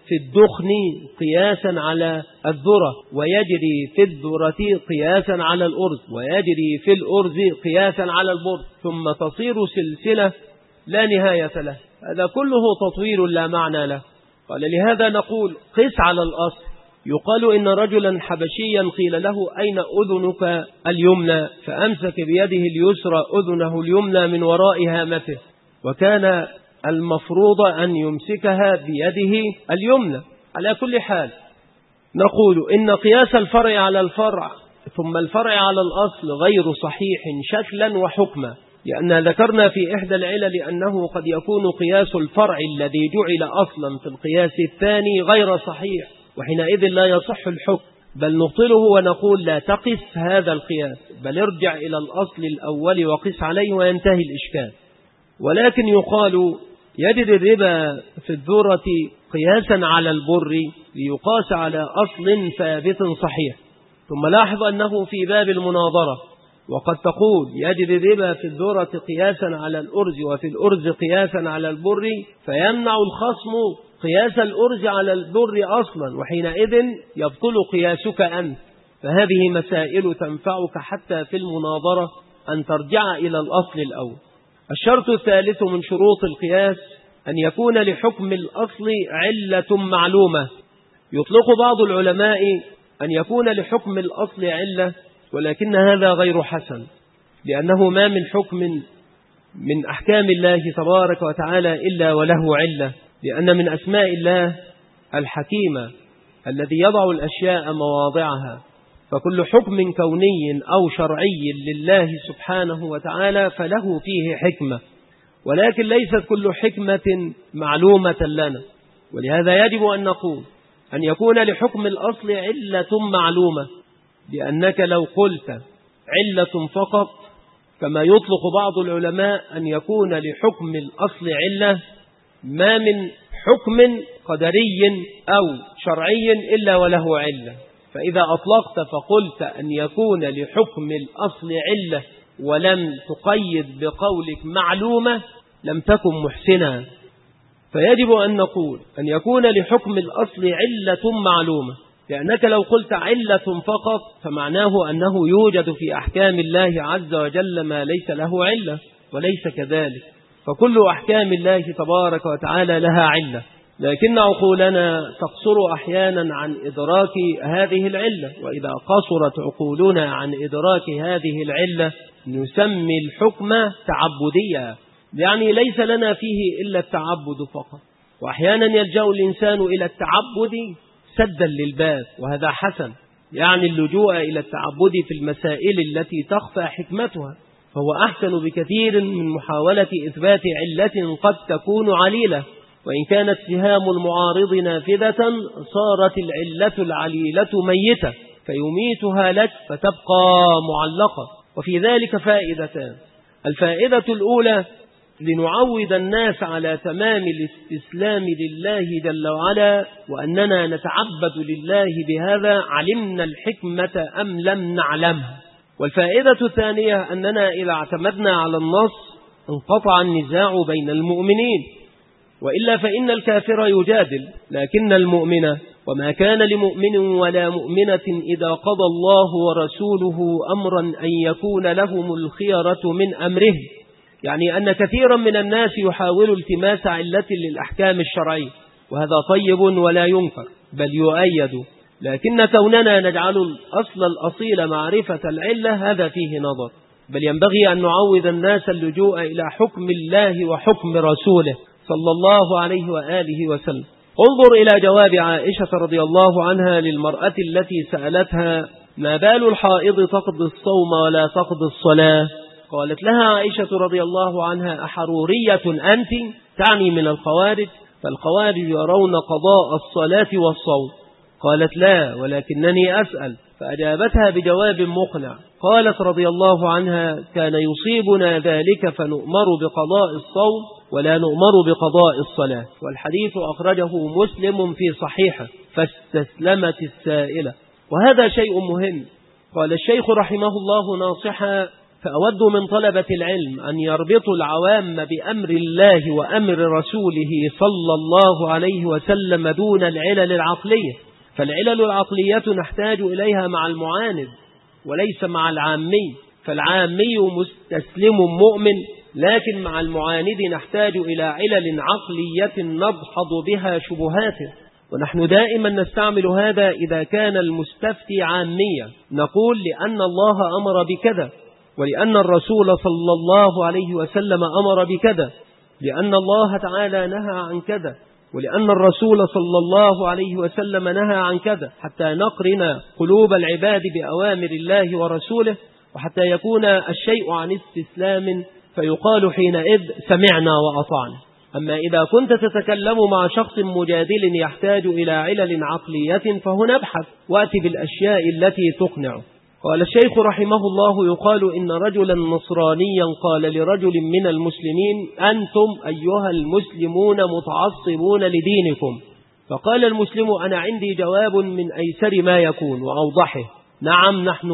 في الدخن قياسا على الذرة، ويجري في الذرة قياسا على الأرز، ويجري في الأرز قياسا على البر، ثم تصير سلسلة لا نهاية له. هذا كله تطوير لا معنى له. قال لهذا نقول قس على الأصل. يقال إن رجلا حبشيا قيل له أين أذنك اليمنى؟ فأمسك بيده اليسرى أذنه اليمنى من وراء هامته، وكان المفروض أن يمسكها بيده اليمنى. على كل حال نقول إن قياس الفرع على الفرع ثم الفرع على الأصل غير صحيح شكلا وحكما، لأن ذكرنا في إحدى العلل أنه قد يكون قياس الفرع الذي جعل أصلا في القياس الثاني غير صحيح، وحينئذ لا يصح الحكم، بل نبطله ونقول لا تقس هذا القياس، بل ارجع إلى الأصل الأول وقس عليه وينتهي الإشكال. ولكن يقال يجري الربا في الذرة قياسا على البر ليقاس على أصل ثابت صحيح. ثم لاحظ أنه في باب المناظرة وقد تقول يجري الربا في الذرة قياسا على الأرز وفي الأرز قياسا على البر، فيمنع الخصم قياس الأرز على البر أصلا، وحينئذ يبطل قياسك أنت. فهذه مسائل تنفعك حتى في المناظرة أن ترجع إلى الأصل الأول. الشرط الثالث من شروط القياس أن يكون لحكم الأصل علة معلومة. يطلق بعض العلماء أن يكون لحكم الأصل علة، ولكن هذا غير حسن، لأنه ما من حكم من أحكام الله تبارك وتعالى إلا وله علة، لأن من أسماء الله الحكيمة الذي يضع الأشياء مواضعها. فكل حكم كوني أو شرعي لله سبحانه وتعالى فله فيه حكمة، ولكن ليست كل حكمة معلومة لنا. ولهذا يجب أن نقول أن يكون لحكم الأصل علة معلومة، لأنك لو قلت علة فقط كما يطلق بعض العلماء أن يكون لحكم الأصل علة، ما من حكم قدري أو شرعي إلا وله علة. فإذا أطلقت فقلت أن يكون لحكم الأصل علة ولم تقيد بقولك معلومة لم تكن محسنا. فيجب أن نقول أن يكون لحكم الأصل علة معلومة، لأنك لو قلت علة فقط فمعناه أنه يوجد في أحكام الله عز وجل ما ليس له علة، وليس كذلك. فكل أحكام الله تبارك وتعالى لها علة، لكن عقولنا تقصر أحيانا عن إدراك هذه العلة، وإذا قصرت عقولنا عن إدراك هذه العلة نسمي الحكم تعبديا، يعني ليس لنا فيه إلا التعبد فقط. وأحيانا يلجأ الإنسان إلى التعبد سدا للباب، وهذا حسن، يعني اللجوء إلى التعبد في المسائل التي تخفى حكمتها، فهو أحسن بكثير من محاولة إثبات علة قد تكون عليلة. وإن كانت سهام المعارض نافذة صارت العلة العليلة ميتة فيميتها لك فتبقى معلقة. وفي ذلك فائدتان: الفائدة الأولى لنعود الناس على تمام الاستسلام لله جل وعلا، وأننا نتعبد لله بهذا علمنا الحكمة أم لم نعلمها. والفائدة الثانية أننا إذا اعتمدنا على النص انقطع النزاع بين المؤمنين، وإلا فإن الكافر يجادل، لكن المؤمن وما كان لمؤمن ولا مؤمنة إذا قضى الله ورسوله أمرا أن يكون لهم الخيرة من أمره، يعني أن كثيرا من الناس يحاول التماس علة للأحكام الشرعية، وهذا طيب ولا ينكر بل يؤيد، لكن كوننا نجعل الأصل الأصيل معرفة العلة هذا فيه نظر، بل ينبغي أن نعود الناس اللجوء إلى حكم الله وحكم رسوله صلى الله عليه وآله وسلم. انظر إلى جواب عائشة رضي الله عنها للمرأة التي سألتها: ما بال الحائض تقضي الصوم ولا تقضي الصلاة؟ قالت لها عائشة رضي الله عنها: أحرورية أنت؟ تعني من الخوارج، فالخوارج يرون قضاء الصلاة والصوم. قالت: لا، ولكنني أسأل. فأجابتها بجواب مقنع، قالت رضي الله عنها: كان يصيبنا ذلك فنؤمر بقضاء الصوم ولا نؤمر بقضاء الصلاة. والحديث أخرجه مسلم في صحيحه. فاستسلمت السائلة، وهذا شيء مهم. قال الشيخ رحمه الله ناصحا: فأود من طلبة العلم أن يربطوا العوام بأمر الله وأمر رسوله صلى الله عليه وسلم دون العلل العقلية، فالعلل العقلية نحتاج إليها مع المعاند وليس مع العامي، فالعامي مستسلم مؤمن، لكن مع المعاند نحتاج إلى علل عقلية نضحض بها شبهاته. ونحن دائما نستعمل هذا إذا كان المستفتي عاميا، نقول لأن الله أمر بكذا، ولأن الرسول صلى الله عليه وسلم أمر بكذا، لأن الله تعالى نهى عن كذا، ولأن الرسول صلى الله عليه وسلم نهى عن كذا، حتى نقرن قلوب العباد بأوامر الله ورسوله، وحتى يكون الشيء عن استسلام فيقال حينئذ سمعنا وأطعنا. أما إذا كنت تتكلم مع شخص مجادل يحتاج إلى علل عقلية فهنا ابحث وأتي بالأشياء التي تقنع. قال الشيخ رحمه الله: يقال إن رجلا نصرانيا قال لرجل من المسلمين: أنتم أيها المسلمون متعصبون لدينكم. فقال المسلم: أنا عندي جواب من أيسر ما يكون وأوضحه: نعم، نحن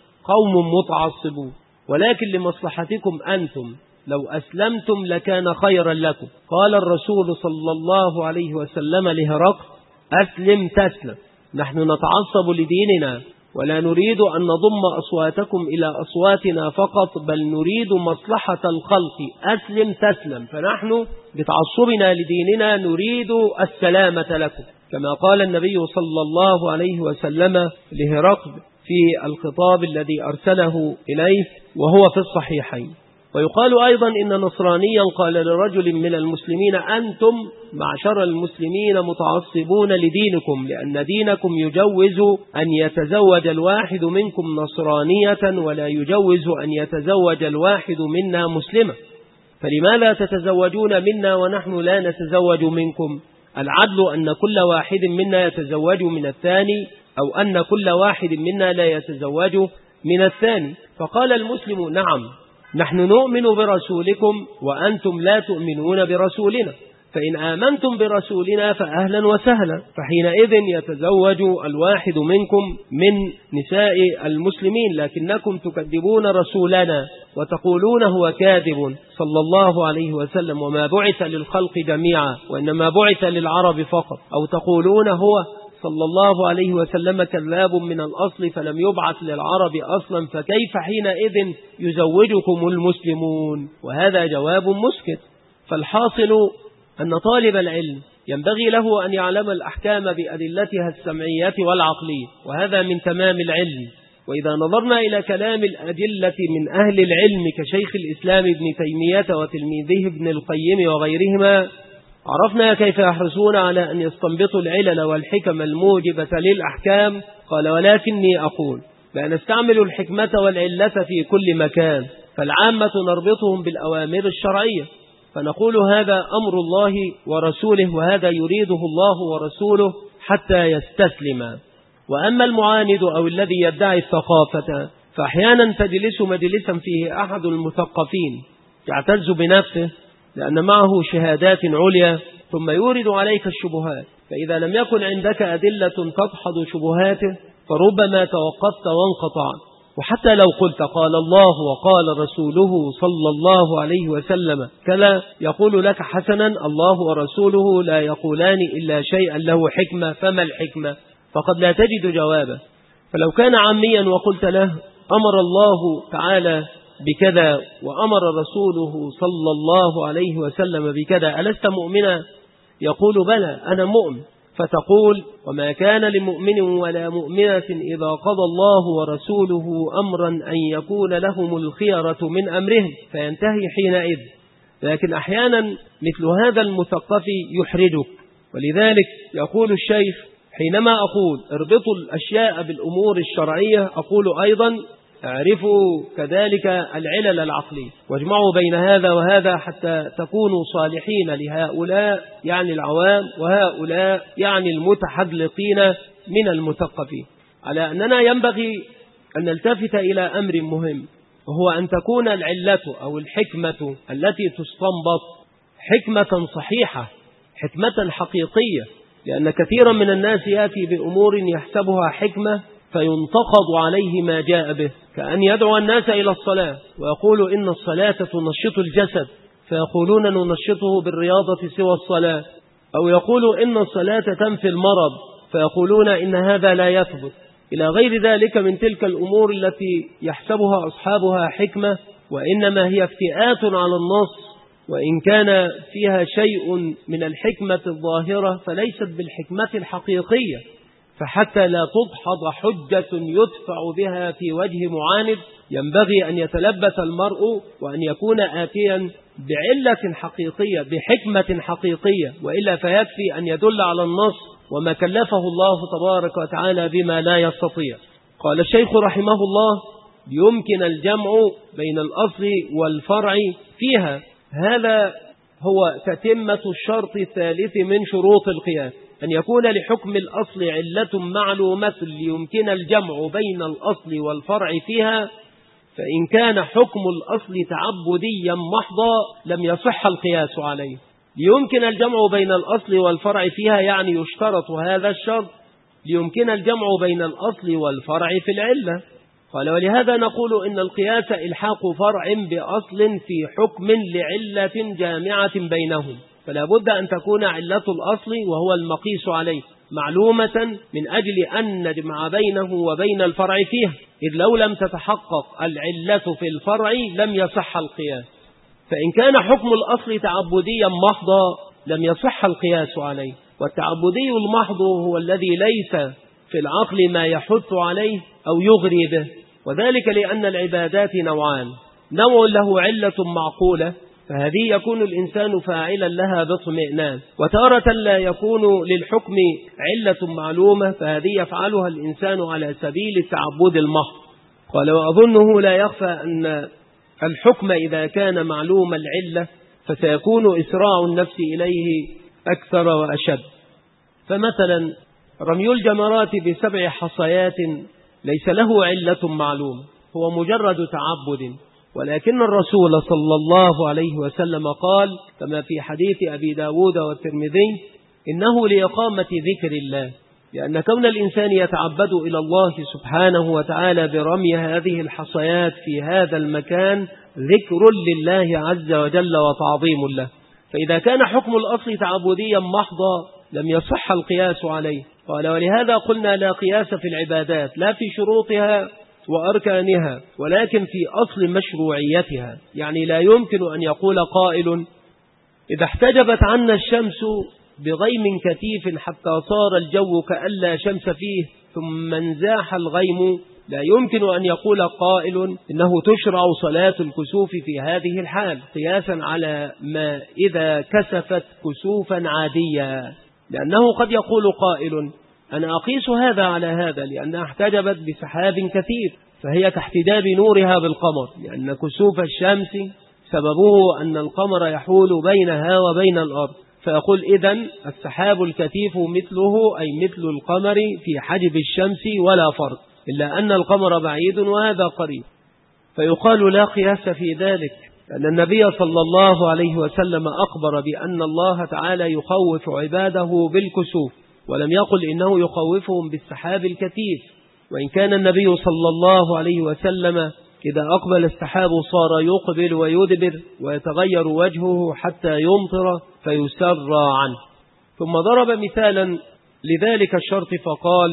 قوم متعصبون، ولكن لمصلحتكم أنتم، لو أسلمتم لكان خيرا لكم. قال الرسول صلى الله عليه وسلم لهرقل: أسلم تسلم. نحن نتعصب لديننا ولا نريد أن نضم أصواتكم إلى أصواتنا فقط، بل نريد مصلحة الخلق. أسلم تسلم. فنحن بتعصبنا لديننا نريد السلامة لكم، كما قال النبي صلى الله عليه وسلم لهرقل في الخطاب الذي أرسله إليه وهو في الصحيحين. ويقال أيضا إن نصرانيا قال لرجل من المسلمين: أنتم معشر المسلمين متعصبون لدينكم، لأن دينكم يجوز أن يتزوج الواحد منكم نصرانية ولا يجوز أن يتزوج الواحد منا مسلمة، فلماذا تتزوجون منا ونحن لا نتزوج منكم؟ العدل أن كل واحد منا يتزوج من الثاني، أو أن كل واحد منا لا يتزوج من الثاني. فقال المسلم: نعم، نحن نؤمن برسولكم وأنتم لا تؤمنون برسولنا، فإن آمنتم برسولنا فأهلا وسهلا، فحينئذ يتزوج الواحد منكم من نساء المسلمين، لكنكم تكذبون رسولنا وتقولون هو كاذب صلى الله عليه وسلم وما بعث للخلق جميعا وإنما بعث للعرب فقط، أو تقولون هو صلى الله عليه وسلم كذاب من الأصل فلم يبعث للعرب أصلا، فكيف حينئذ يزوجكم المسلمون؟ وهذا جواب مسكت. فالحاصل أن طالب العلم ينبغي له أن يعلم الأحكام بأدلتها السمعية والعقلية، وهذا من تمام العلم. وإذا نظرنا إلى كلام الأدلة من أهل العلم كشيخ الإسلام ابن تيمية وتلميذه ابن القيم وغيرهما، عرفنا كيف يحرصون على أن يستنبطوا العلل والحكم الموجبة للأحكام. قال: ولكني أقول بأن نستعمل الحكمة والعلة في كل مكان، فالعامة نربطهم بالأوامر الشرعية، فنقول هذا أمر الله ورسوله وهذا يريده الله ورسوله حتى يستسلم. وأما المعاند أو الذي يدعي الثقافة فأحيانا تجلس مجلسا فيه أحد المثقفين يعتز بنفسه لأن معه شهادات عليا، ثم يورد عليك الشبهات، فإذا لم يكن عندك أدلة تدحض شبهاته فربما توقفت وانقطعت. وحتى لو قلت قال الله وقال رسوله صلى الله عليه وسلم كلا، يقول لك: حسنا، الله ورسوله لا يقولان إلا شيئا له حكمة، فما الحكمة؟ فقد لا تجد جوابه. فلو كان عاميا وقلت له: أمر الله تعالى بكذا وأمر رسوله صلى الله عليه وسلم بكذا، ألست مؤمنا؟ يقول: بلى، أنا مؤمن. فتقول: وما كان لمؤمن ولا مؤمنة إذا قضى الله ورسوله أمرا أن يكون لهم الخيرة من أمرهم، فينتهي حينئذ. لكن أحيانا مثل هذا المثقف يحرجك، ولذلك يقول الشيخ: حينما أقول اربطوا الأشياء بالأمور الشرعية، أقول أيضا اعرفوا كذلك العلل العقلية، واجمعوا بين هذا وهذا حتى تكونوا صالحين لهؤلاء يعني العوام، وهؤلاء يعني المتحذلقين من المثقفين. على أننا ينبغي أن نلتفت إلى أمر مهم، وهو أن تكون العلة أو الحكمة التي تستنبط حكمة صحيحة، حكمة حقيقية، لأن كثيرا من الناس يأتي بأمور يحسبها حكمة فينتقض عليه ما جاء به، كأن يدعو الناس إلى الصلاة ويقول إن الصلاة تنشط الجسد فيقولون ننشطه بالرياضة سوى الصلاة، أو يقول إن الصلاة تنفي المرض فيقولون إن هذا لا يثبت، إلى غير ذلك من تلك الأمور التي يحسبها أصحابها حكمة وإنما هي افتئات على النص، وإن كان فيها شيء من الحكمة الظاهرة فليست بالحكمة الحقيقية، فحتى لا تدحض حجة يدفع بها في وجه معاند ينبغي أن يتلبس المرء وأن يكون آتيا بعلة حقيقية بحكمة حقيقية، وإلا فيكفي أن يدل على النص وما كلفه الله تبارك وتعالى بما لا يستطيع. قال الشيخ رحمه الله: يمكن الجمع بين الأصل والفرع فيها. هذا هو تتمة الشرط الثالث من شروط القياس، أن يكون لحكم الأصل علة معلومة ليمكن الجمع بين الأصل والفرع فيها، فإن كان حكم الأصل تعبديا محضا لم يصح القياس عليه. ليمكن الجمع بين الأصل والفرع فيها يعني يشترط هذا الشرط ليمكن الجمع بين الأصل والفرع في العلة. قال: ولهذا نقول إن القياس إلحاق فرع بأصل في حكم لعلة جامعة بينهم، فلا بد أن تكون علة الأصل وهو المقيس عليه معلومة من أجل أن نجمع بينه وبين الفرع فيه، إذ لو لم تتحقق العلة في الفرع لم يصح القياس. فإن كان حكم الأصل تعبديا محضا لم يصح القياس عليه، والتعبدي المحض هو الذي ليس في العقل ما يحث عليه أو يغري به، وذلك لأن العبادات نوعان: نوع له علة معقولة فهذه يكون الإنسان فاعلا لها باطمئنان، وتارة لا يكون للحكم علة معلومة فهذه يفعلها الإنسان على سبيل التعبد المحض. قال: وأظنه لا يخفى أن الحكم إذا كان معلوم العلة فسيكون إسراع النفس إليه أكثر وأشد. فمثلا رمي الجمرات ب7 حصيات ليس له علة معلومة، هو مجرد تعبد، ولكن الرسول صلى الله عليه وسلم قال كما في حديث أبي داود والترمذي: إنه لإقامة ذكر الله، لأن كون الإنسان يتعبد إلى الله سبحانه وتعالى برمي هذه الحصيات في هذا المكان ذكر لله عز وجل وتعظيم له. فإذا كان حكم الأصل تعبديا محضا لم يصح القياس عليه. قال: ولهذا قلنا لا قياس في العبادات لا في شروطها وأركانها ولكن في أصل مشروعيتها، يعني لا يمكن أن يقول قائل: إذا احتجبت عنا الشمس بغيم كثيف حتى صار الجو كألا شمس فيه ثم انزاح الغيم، لا يمكن أن يقول قائل إنه تشرع صلاة الكسوف في هذه الحال قياسا على ما إذا كسفت كسوفا عاديا، لأنه قد يقول قائل: أنا أقيس هذا على هذا لأنها احتجبت بسحاب كثير فهي كاحتجاب نورها بالقمر، لأن كسوف الشمس سببه أن القمر يحول بينها وبين الأرض، فيقول إذن السحاب الكثيف مثله أي مثل القمر في حجب الشمس ولا فرق، إلا أن القمر بعيد وهذا قريب. فيقال لا قياس في ذلك، لأن النبي صلى الله عليه وسلم أخبر بأن الله تعالى يخوف عباده بالكسوف، ولم يقل إنه يخوفهم بالسحاب الكثيف. وإن كان النبي صلى الله عليه وسلم إذا أقبل السحاب صار يقبل ويدبر ويتغير وجهه حتى يمطر فيسرى عنه. ثم ضرب مثالا لذلك الشرط فقال: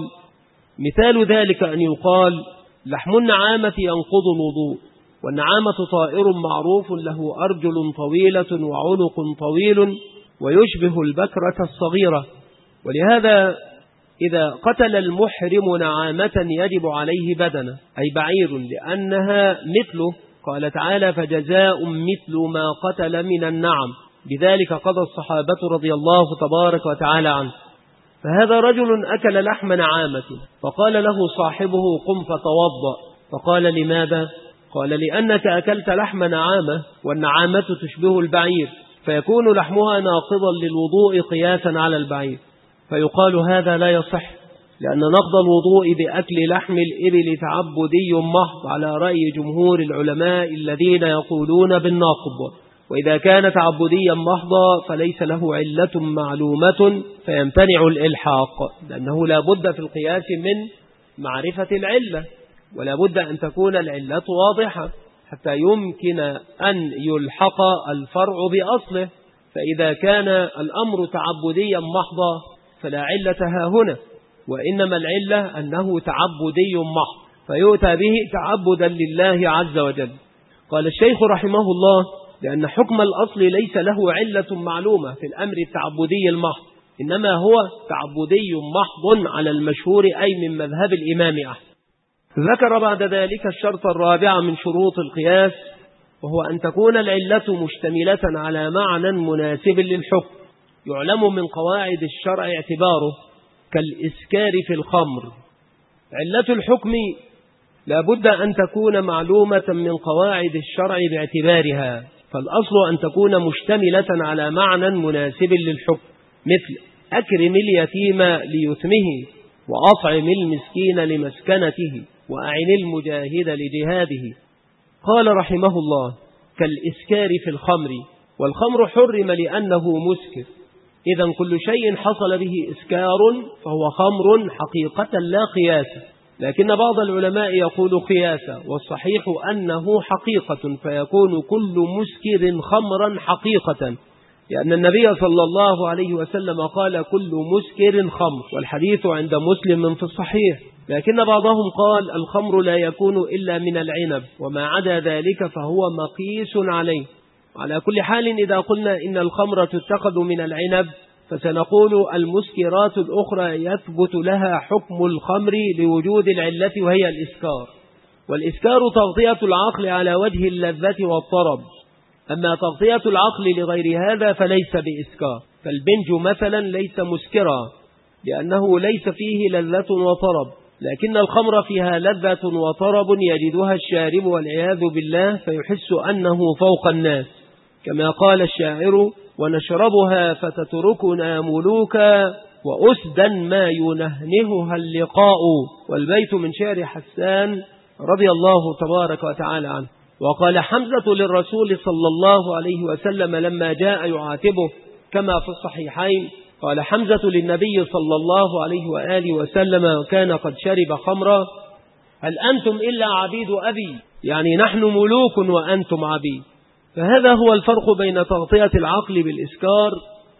مثال ذلك أن يقال: لحم النعامة ينقض الوضوء، والنعامة طائر معروف له أرجل طويلة وعنق طويل ويشبه البكرة الصغيرة، ولهذا إذا قتل المحرم نعامة يجب عليه بدنه أي بعير لأنها مثله. قال تعالى: فجزاء مثل ما قتل من النعم، بذلك قضى الصحابة رضي الله تبارك وتعالى عنه. فهذا رجل أكل لحم نعامة فقال له صاحبه: قم فتوضأ. فقال: لماذا؟ قال: لأنك أكلت لحم نعامة والنعامة تشبه البعير فيكون لحمها ناقضا للوضوء قياسا على البعير. فيقال هذا لا يصح، لأن نقض الوضوء بأكل لحم الإبل تعبدي محض على رأي جمهور العلماء الذين يقولون بالناقض، وإذا كان تعبديا محضا فليس له علة معلومة فيمتنع الإلحاق، لأنه لا بد في القياس من معرفة العلة، ولا بد أن تكون العلة واضحة حتى يمكن أن يلحق الفرع بأصله. فإذا كان الأمر تعبديا محضا فلا علة ها هنا، وإنما العلة أنه تعبدي محض فيؤتى به تعبدا لله عز وجل. قال الشيخ رحمه الله: لأن حكم الأصل ليس له علة معلومة في الأمر التعبدي المحض، إنما هو تعبدي محض على المشهور أي من مذهب الإمام أحمد. ذكر بعد ذلك الشرط الرابع من شروط القياس، وهو أن تكون العلة مشتملة على معنى مناسب للحكم يعلم من قواعد الشرع اعتباره، كالإسكار في الخمر. علة الحكم لا بد أن تكون معلومة من قواعد الشرع باعتبارها، فالأصل أن تكون مشتملة على معنى مناسب للحكم، مثل أكرم اليتيم ليتمه، وأطعم المسكين لمسكنته، وأعن المجاهد لجهاده. قال رحمه الله: كالإسكار في الخمر، والخمر حرم لأنه مسكر، إذن كل شيء حصل به إسكار فهو خمر حقيقة لا قياسا، لكن بعض العلماء يقول قياسا، والصحيح أنه حقيقة، فيكون كل مسكر خمرا حقيقة، لأن النبي صلى الله عليه وسلم قال: كل مسكر خمر، والحديث عند مسلم في الصحيح. لكن بعضهم قال: الخمر لا يكون إلا من العنب، وما عدا ذلك فهو مقيس عليه. على كل حال، إذا قلنا إن الخمر تتخذ من العنب، فسنقول المسكرات الأخرى يثبت لها حكم الخمر لوجود العلة وهي الإسكار، والإسكار تغطية العقل على وجه اللذة والطرب، أما تغطية العقل لغير هذا فليس بإسكار. فالبنج مثلا ليس مسكرا لأنه ليس فيه لذة وطرب، لكن الخمر فيها لذة وطرب يجدها الشارب والعياذ بالله فيحس أنه فوق الناس، كما قال الشاعر: ونشربها فتتركنا ملوكا، وأسدا ما ينهنهها اللقاء. والبيت من شعر حسان رضي الله تبارك وتعالى عنه. وقال حمزة للرسول صلى الله عليه وسلم لما جاء يعاتبه كما في الصحيحين، قال حمزة للنبي صلى الله عليه وآله وسلم وكان قد شرب خمرا: هل أنتم إلا عبيد أبي، يعني نحن ملوك وأنتم عبيد. فهذا هو الفرق بين تغطية العقل بالإسكار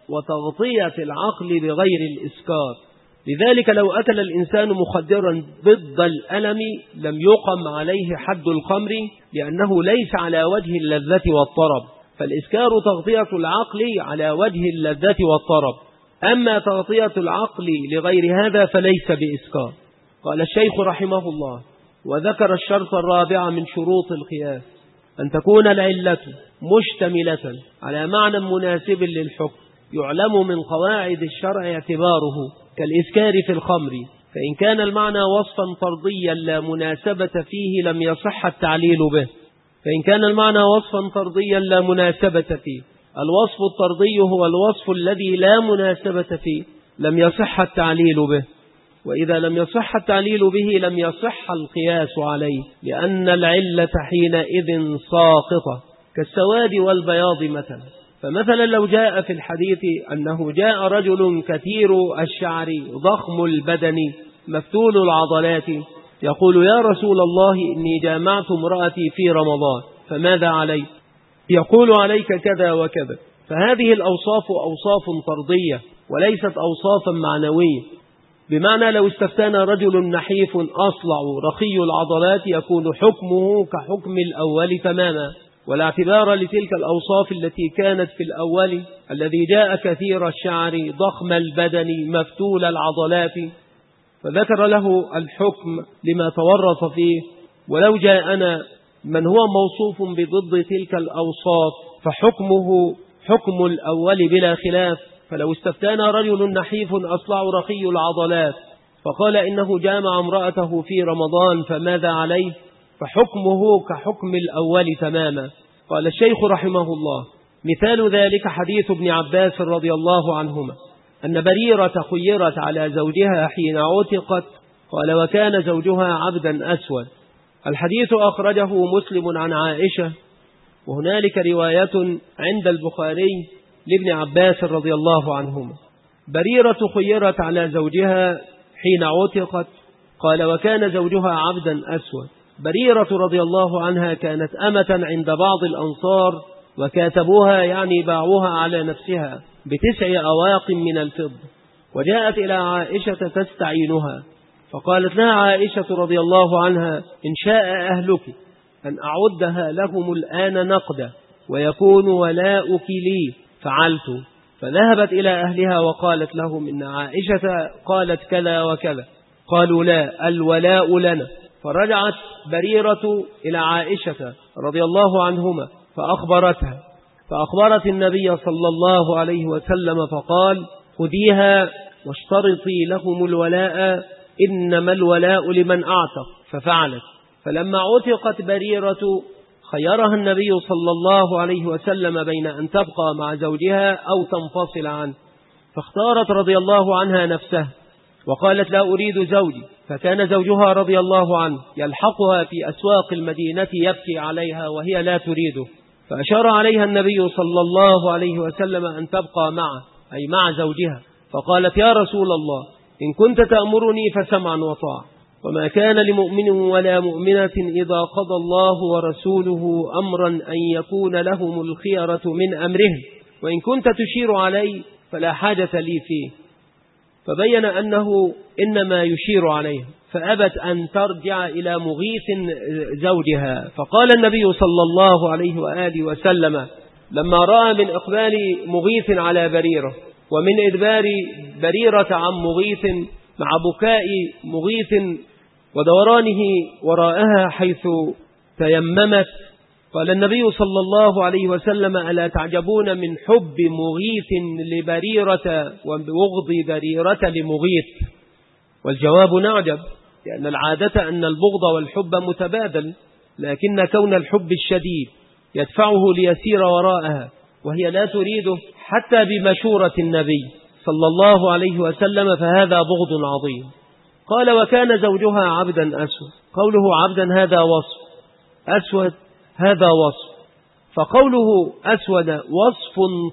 وتغطية العقل بغير الإسكار. لذلك لو أكل الإنسان مخدرا ضد الألم لم يقم عليه حد الخمر، لأنه ليس على وجه اللذة والطرب، فالإسكار تغطية العقل على وجه اللذة والطرب، أما تغطية العقل لغير هذا فليس بإسكار. قال الشيخ رحمه الله: وذكر الشرط الرابع من شروط القياس أن تكون العلة مشتملة على معنى مناسب للحكم يعلم من قواعد الشرع اعتباره، كالإسكار في الخمر، فإن كان المعنى وصفا طرديا لا مناسبة فيه لم يصح التعليل به. فإن كان المعنى وصفا طرديا لا مناسبة فيه، الوصف الطردي هو الوصف الذي لا مناسبة فيه، لم يصح التعليل به. وإذا لم يصح التعليل به لم يصح القياس عليه، لأن العلة حينئذ ساقطة، كالسواد والبياض مثلا. فمثلا لو جاء في الحديث أنه جاء رجل كثير الشعر ضخم البدن مفتول العضلات يقول: يا رسول الله إني جامعت امرأتي في رمضان فماذا علي؟ يقول: عليك كذا وكذا. فهذه الأوصاف أوصاف طردية وليست أوصافا معنوية، بمعنى لو استفتانا رجل نحيف أصلع رخي العضلات يكون حكمه كحكم الأول تماما، ولا اعتبار لتلك الأوصاف التي كانت في الأول الذي جاء كثير الشعر ضخم البدن مفتول العضلات، فذكر له الحكم لما تورط فيه. ولو جاءنا من هو موصوف بضد تلك الأوصاف فحكمه حكم الأول بلا خلاف. فلو استفتانا رجل نحيف أصلع رخي العضلات فقال إنه جامع امرأته في رمضان فماذا عليه؟ فحكمه كحكم الأول تماما. قال الشيخ رحمه الله: مثال ذلك حديث ابن عباس رضي الله عنهما أن بريرة خيرت على زوجها حين عتقت، قال: وكان زوجها عبدا أسود. الحديث أخرجه مسلم عن عائشة، وهنالك رواية عند البخاري لابن عباس رضي الله عنهما. بريرة خيرت على زوجها حين عتقت، قال وكان زوجها عبدا أسود. بريرة رضي الله عنها كانت أمة عند بعض الأنصار، وكاتبوها يعني باعوها على نفسها ب9 أواق من الفضة، وجاءت إلى عائشة تستعينها، فقالت لها عائشة رضي الله عنها إن شاء أهلك أن أعدها لهم الآن نقدا ويكون ولاؤك لي فعلت. فذهبت إلى أهلها وقالت لهم إن عائشة قالت كذا وكذا، قالوا لا، الولاء لنا. فرجعت بريرة إلى عائشة رضي الله عنهما فأخبرت النبي صلى الله عليه وسلم فقال خذيها واشترطي لهم الولاء، إنما الولاء لمن أعتق. ففعلت. فلما عتقت بريرة خيرها النبي صلى الله عليه وسلم بين أن تبقى مع زوجها أو تنفصل عنه، فاختارت رضي الله عنها نفسها وقالت لا أريد زوجي. فكان زوجها رضي الله عنه يلحقها في أسواق المدينة يبكي عليها وهي لا تريده، فأشار عليها النبي صلى الله عليه وسلم أن تبقى معه أي مع زوجها، فقالت يا رسول الله إن كنت تأمرني فسمعا وطاعة، وما كان لمؤمن ولا مؤمنة إذا قضى الله ورسوله أمرا أن يكون لهم الخيرة من أمرهم، وإن كنت تشير علي فلا حاجة لي فيه. فبين أنه إنما يشير عليه، فأبت أن ترجع إلى مغيث زوجها. فقال النبي صلى الله عليه وآله وسلم لما رأى من إقبال مغيث على بريرة ومن إدبار بريرة عن مغيث مع بكاء مغيث ودورانه وراءها حيث تيممت، قال النبي صلى الله عليه وسلم ألا تعجبون من حب مغيث لبريرة وبغض بريرة لمغيث؟ والجواب نعجب، لأن العادة أن البغض والحب متبادل، لكن كون الحب الشديد يدفعه ليسير وراءها وهي لا تريده حتى بمشورة النبي صلى الله عليه وسلم فهذا بغض عظيم. قال وكان زوجها عبدا أسود. قوله عبدا هذا وصف، أسود هذا وصف، فقوله أسود وصف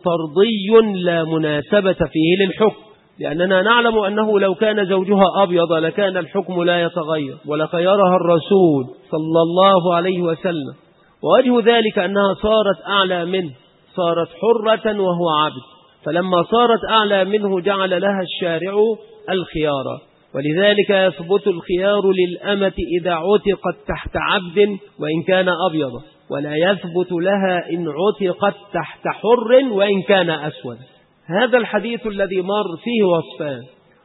طردي لا مناسبة فيه للحكم، لأننا نعلم أنه لو كان زوجها أبيض لكان الحكم لا يتغير ولخيرها الرسول صلى الله عليه وسلم، ووجه ذلك أنها صارت أعلى منه، صارت حرة وهو عبد، فلما صارت أعلى منه جعل لها الشارع الخيار، ولذلك يثبت الخيار للأمة إذا عتقت تحت عبد وإن كان أبيض، ولا يثبت لها إن عتقت تحت حر وإن كان أسود. هذا الحديث الذي مر فيه وصفان،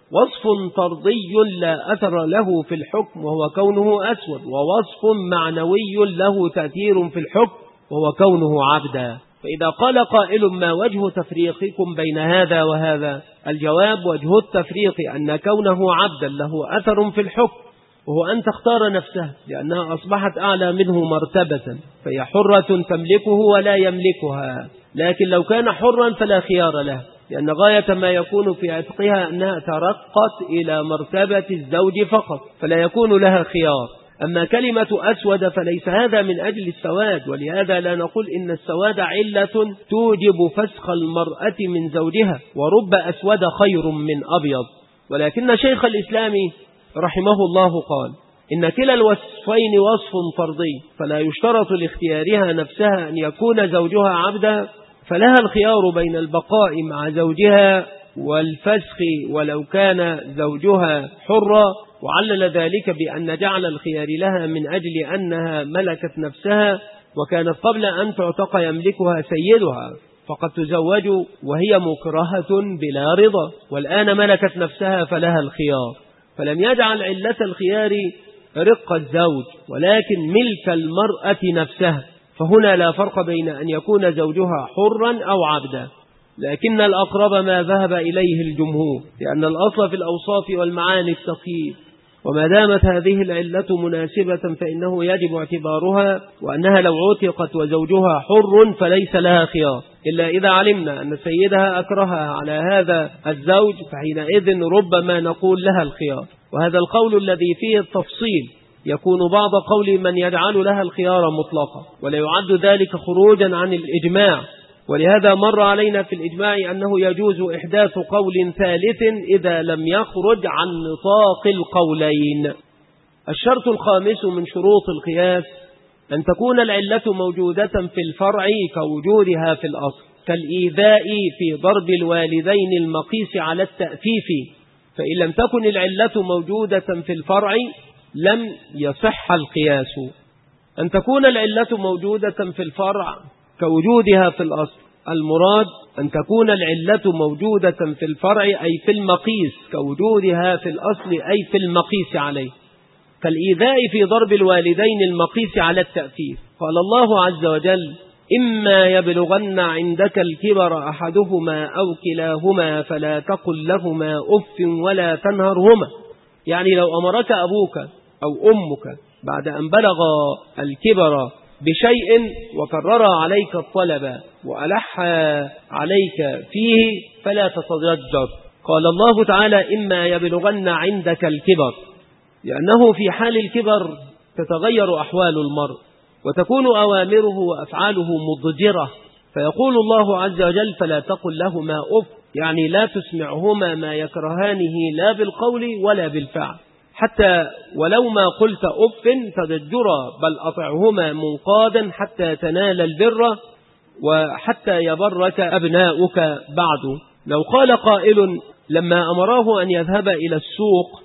وصف طردي لا أثر له في الحكم وهو كونه أسود، ووصف معنوي له تأثير في الحكم وهو كونه عبدا. فإذا قال قائل ما وجه تفريقكم بين هذا وهذا؟ الجواب وجه التفريق أن كونه عبدا له أثر في الحكم، وهو أن تختار نفسها لأنها أصبحت أعلى منه مرتبة، فهي حرة تملكه ولا يملكها، لكن لو كان حرا فلا خيار له، لأن غاية ما يكون في عتقها أنها ترقت إلى مرتبة الزوج فقط، فلا يكون لها خيار. أما كلمة أسود فليس هذا من أجل السواد، ولهذا لا نقول إن السواد علة توجب فسخ المرأة من زوجها، ورب أسود خير من أبيض. ولكن شيخ الإسلام رحمه الله قال إن كلا الوصفين وصف فردي، فلا يشترط لاختيارها نفسها أن يكون زوجها عبدا، فلها الخيار بين البقاء مع زوجها والفسخ ولو كان زوجها حرا، وعلل ذلك بأن جعل الخيار لها من أجل أنها ملكت نفسها، وكانت قبل أن تعتق يملكها سيدها، فقد تزوج وهي مكرهة بلا رضا، والآن ملكت نفسها فلها الخيار، فلم يجعل علة الخيار رق الزوج ولكن ملك المرأة نفسها، فهنا لا فرق بين أن يكون زوجها حرا أو عبدا، لكن الأقرب ما ذهب إليه الجمهور، لأن الأصل في الأوصاف والمعاني التقييد، وما دامت هذه العلة مناسبة فإنه يجب اعتبارها، وأنها لو عتقت وزوجها حر فليس لها خيار، إلا إذا علمنا أن سيدها أكرهها على هذا الزوج، فحينئذ ربما نقول لها الخيار. وهذا القول الذي فيه التفصيل يكون بعض قول من يجعل لها الخيار مطلقا، ولا يعد ذلك خروجا عن الإجماع، ولهذا مر علينا في الإجماع أنه يجوز إحداث قول ثالث إذا لم يخرج عن نطاق القولين. الشرط الخامس من شروط القياس أن تكون العلة موجودة في الفرع كوجودها في الأصل، كالإيذاء في ضرب الوالدين المقيس على التأفيف، فإن لم تكن العلة موجودة في الفرع لم يصح القياس. أن تكون العلة موجودة في الفرع كوجودها في الأصل، المراد أن تكون العلة موجودة في الفرع أي في المقيس كوجودها في الأصل أي في المقيس عليه، كالإيذاء في ضرب الوالدين المقيس على التأفيف. قال الله عز وجل: إما يبلغن عندك الكبر أحدهما أو كلاهما فلا تقل لهما أف ولا تنهرهما. يعني لو أمرك أبوك أو أمك بعد أن بلغ الكبر بشيء وكرر عليك الطلب وألح عليك فيه فلا تتضجر. قال الله تعالى: إما يبلغن عندك الكبر، لأنه في حال الكبر تتغير أحوال المرء وتكون أوامره وأفعاله مضجرة، فيقول الله عز وجل: فلا تقل لهما أف، يعني لا تسمعهما ما يكرهانه لا بالقول ولا بالفعل، حتى ولو ما قلت أف تضجرا، بل أطعهما منقادا حتى تنال البر وحتى يبرك أبناؤك بعد. لو قال قائل: لما أمراه أن يذهب إلى السوق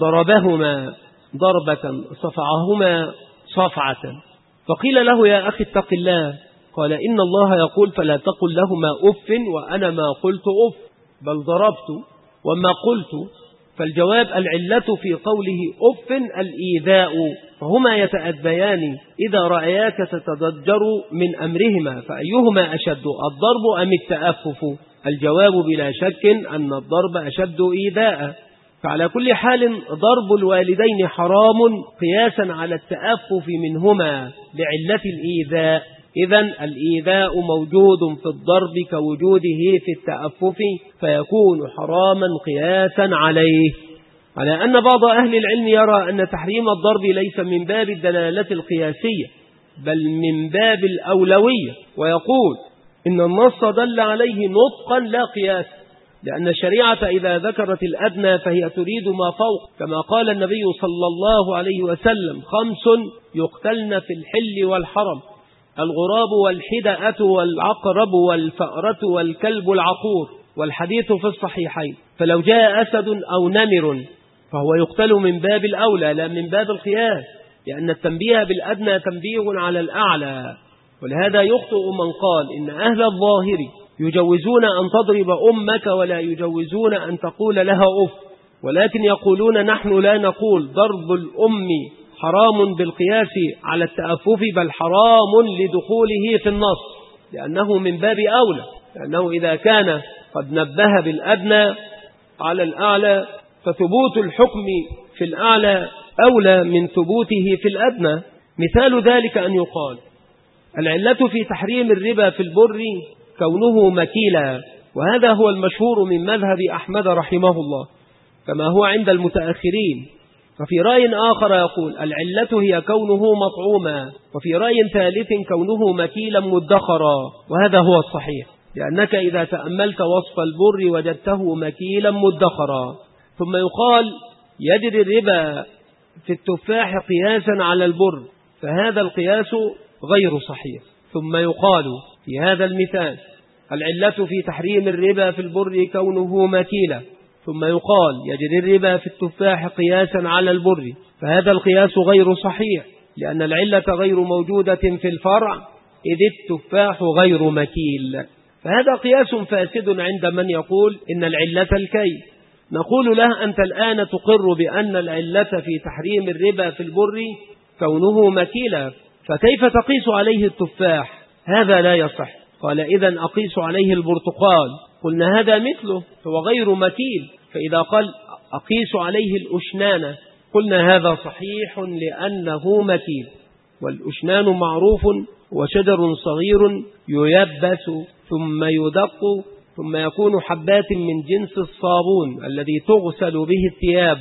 ضربهما ضربة صفعهما صفعة، فقيل له: يا أخي اتق الله، قال: إن الله يقول فلا تقل لهما أف، وأنا ما قلت أف بل ضربت وما قلت. فالجواب: العلة في قوله أف الإيذاء، فهما يتأذيان إذا رأياك تتضجر من أمرهما، فأيهما أشد، الضرب أم التأفف؟ الجواب بلا شك أن الضرب أشد إيذاء. فعلى كل حال ضرب الوالدين حرام قياسا على التأفف منهما لعلة الإيذاء. إذن الإيذاء موجود في الضرب كوجوده في التأفف، فيكون حراما قياسا عليه. على أن بعض أهل العلم يرى أن تحريم الضرب ليس من باب الدلالة القياسية بل من باب الأولوية، ويقول إن النص دل عليه نطقا لا قياس، لأن الشريعة إذا ذكرت الأدنى فهي تريد ما فوق، كما قال النبي صلى الله عليه وسلم: 5 يقتلن في الحل والحرم: الغراب والحدأة والعقرب والفأرة والكلب العقور، والحديث في الصحيحين. فلو جاء أسد أو نمر فهو يقتل من باب الأولى لا من باب القياس، لأن التنبيه بالأدنى تنبيه على الأعلى. ولهذا يخطئ من قال إن أهل الظاهر يجوزون أن تضرب أمك ولا يجوزون أن تقول لها أف، ولكن يقولون نحن لا نقول ضرب الأم حرام بالقياس على التأفف، بل حرام لدخوله في النص، لأنه من باب أولى، لأنه إذا كان قد نبه بالأدنى على الأعلى فثبوت الحكم في الأعلى أولى من ثبوته في الأدنى. مثال ذلك أن يقال: العلة في تحريم الربا في البر كونه مكيلا، وهذا هو المشهور من مذهب أحمد رحمه الله كما هو عند المتأخرين. وفي رأي آخر يقول العلة هي كونه مطعوما، وفي رأي ثالث كونه مكيلا مدخرا، وهذا هو الصحيح، لأنك إذا تأملت وصف البر وجدته مكيلا مدخرا. ثم يقال يجري الربا في التفاح قياسا على البر، فهذا القياس غير صحيح. ثم يقال في هذا المثال العلة في تحريم الربا في البر كونه مكيلا، ثم يقال يجري الربا في التفاح قياسا على البر، فهذا القياس غير صحيح، لأن العلة غير موجودة في الفرع إذ التفاح غير مكيل، فهذا قياس فاسد عند من يقول إن العلة الكي. نقول له: أنت الآن تقر بأن العلة في تحريم الربا في البر كونه مكيلا، فكيف تقيس عليه التفاح؟ هذا لا يصح. قال: إذن أقيس عليه البرتقال. قلنا هذا مثله، هو غير مكيل. فإذا قال أقيس عليه الأشنان قلنا هذا صحيح لأنه مكيل. والأشنان معروف وشجر صغير ييبس ثم يدق ثم يكون حبات من جنس الصابون الذي تغسل به الثياب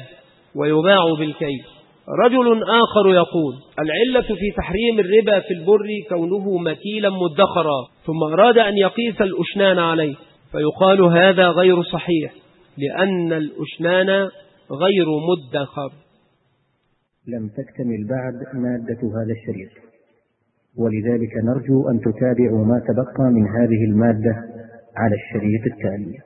ويباع بالكيل. رجل آخر يقول العلة في تحريم الربا في البر كونه مكيلا مدخرا، ثم أراد أن يقيس الأشنان عليه، فيقال هذا غير صحيح لأن الأشنان غير مدخر. لم تكتمل بعد مادة هذا الشريط، ولذلك نرجو أن تتابعوا ما تبقى من هذه المادة على الشريط التالي.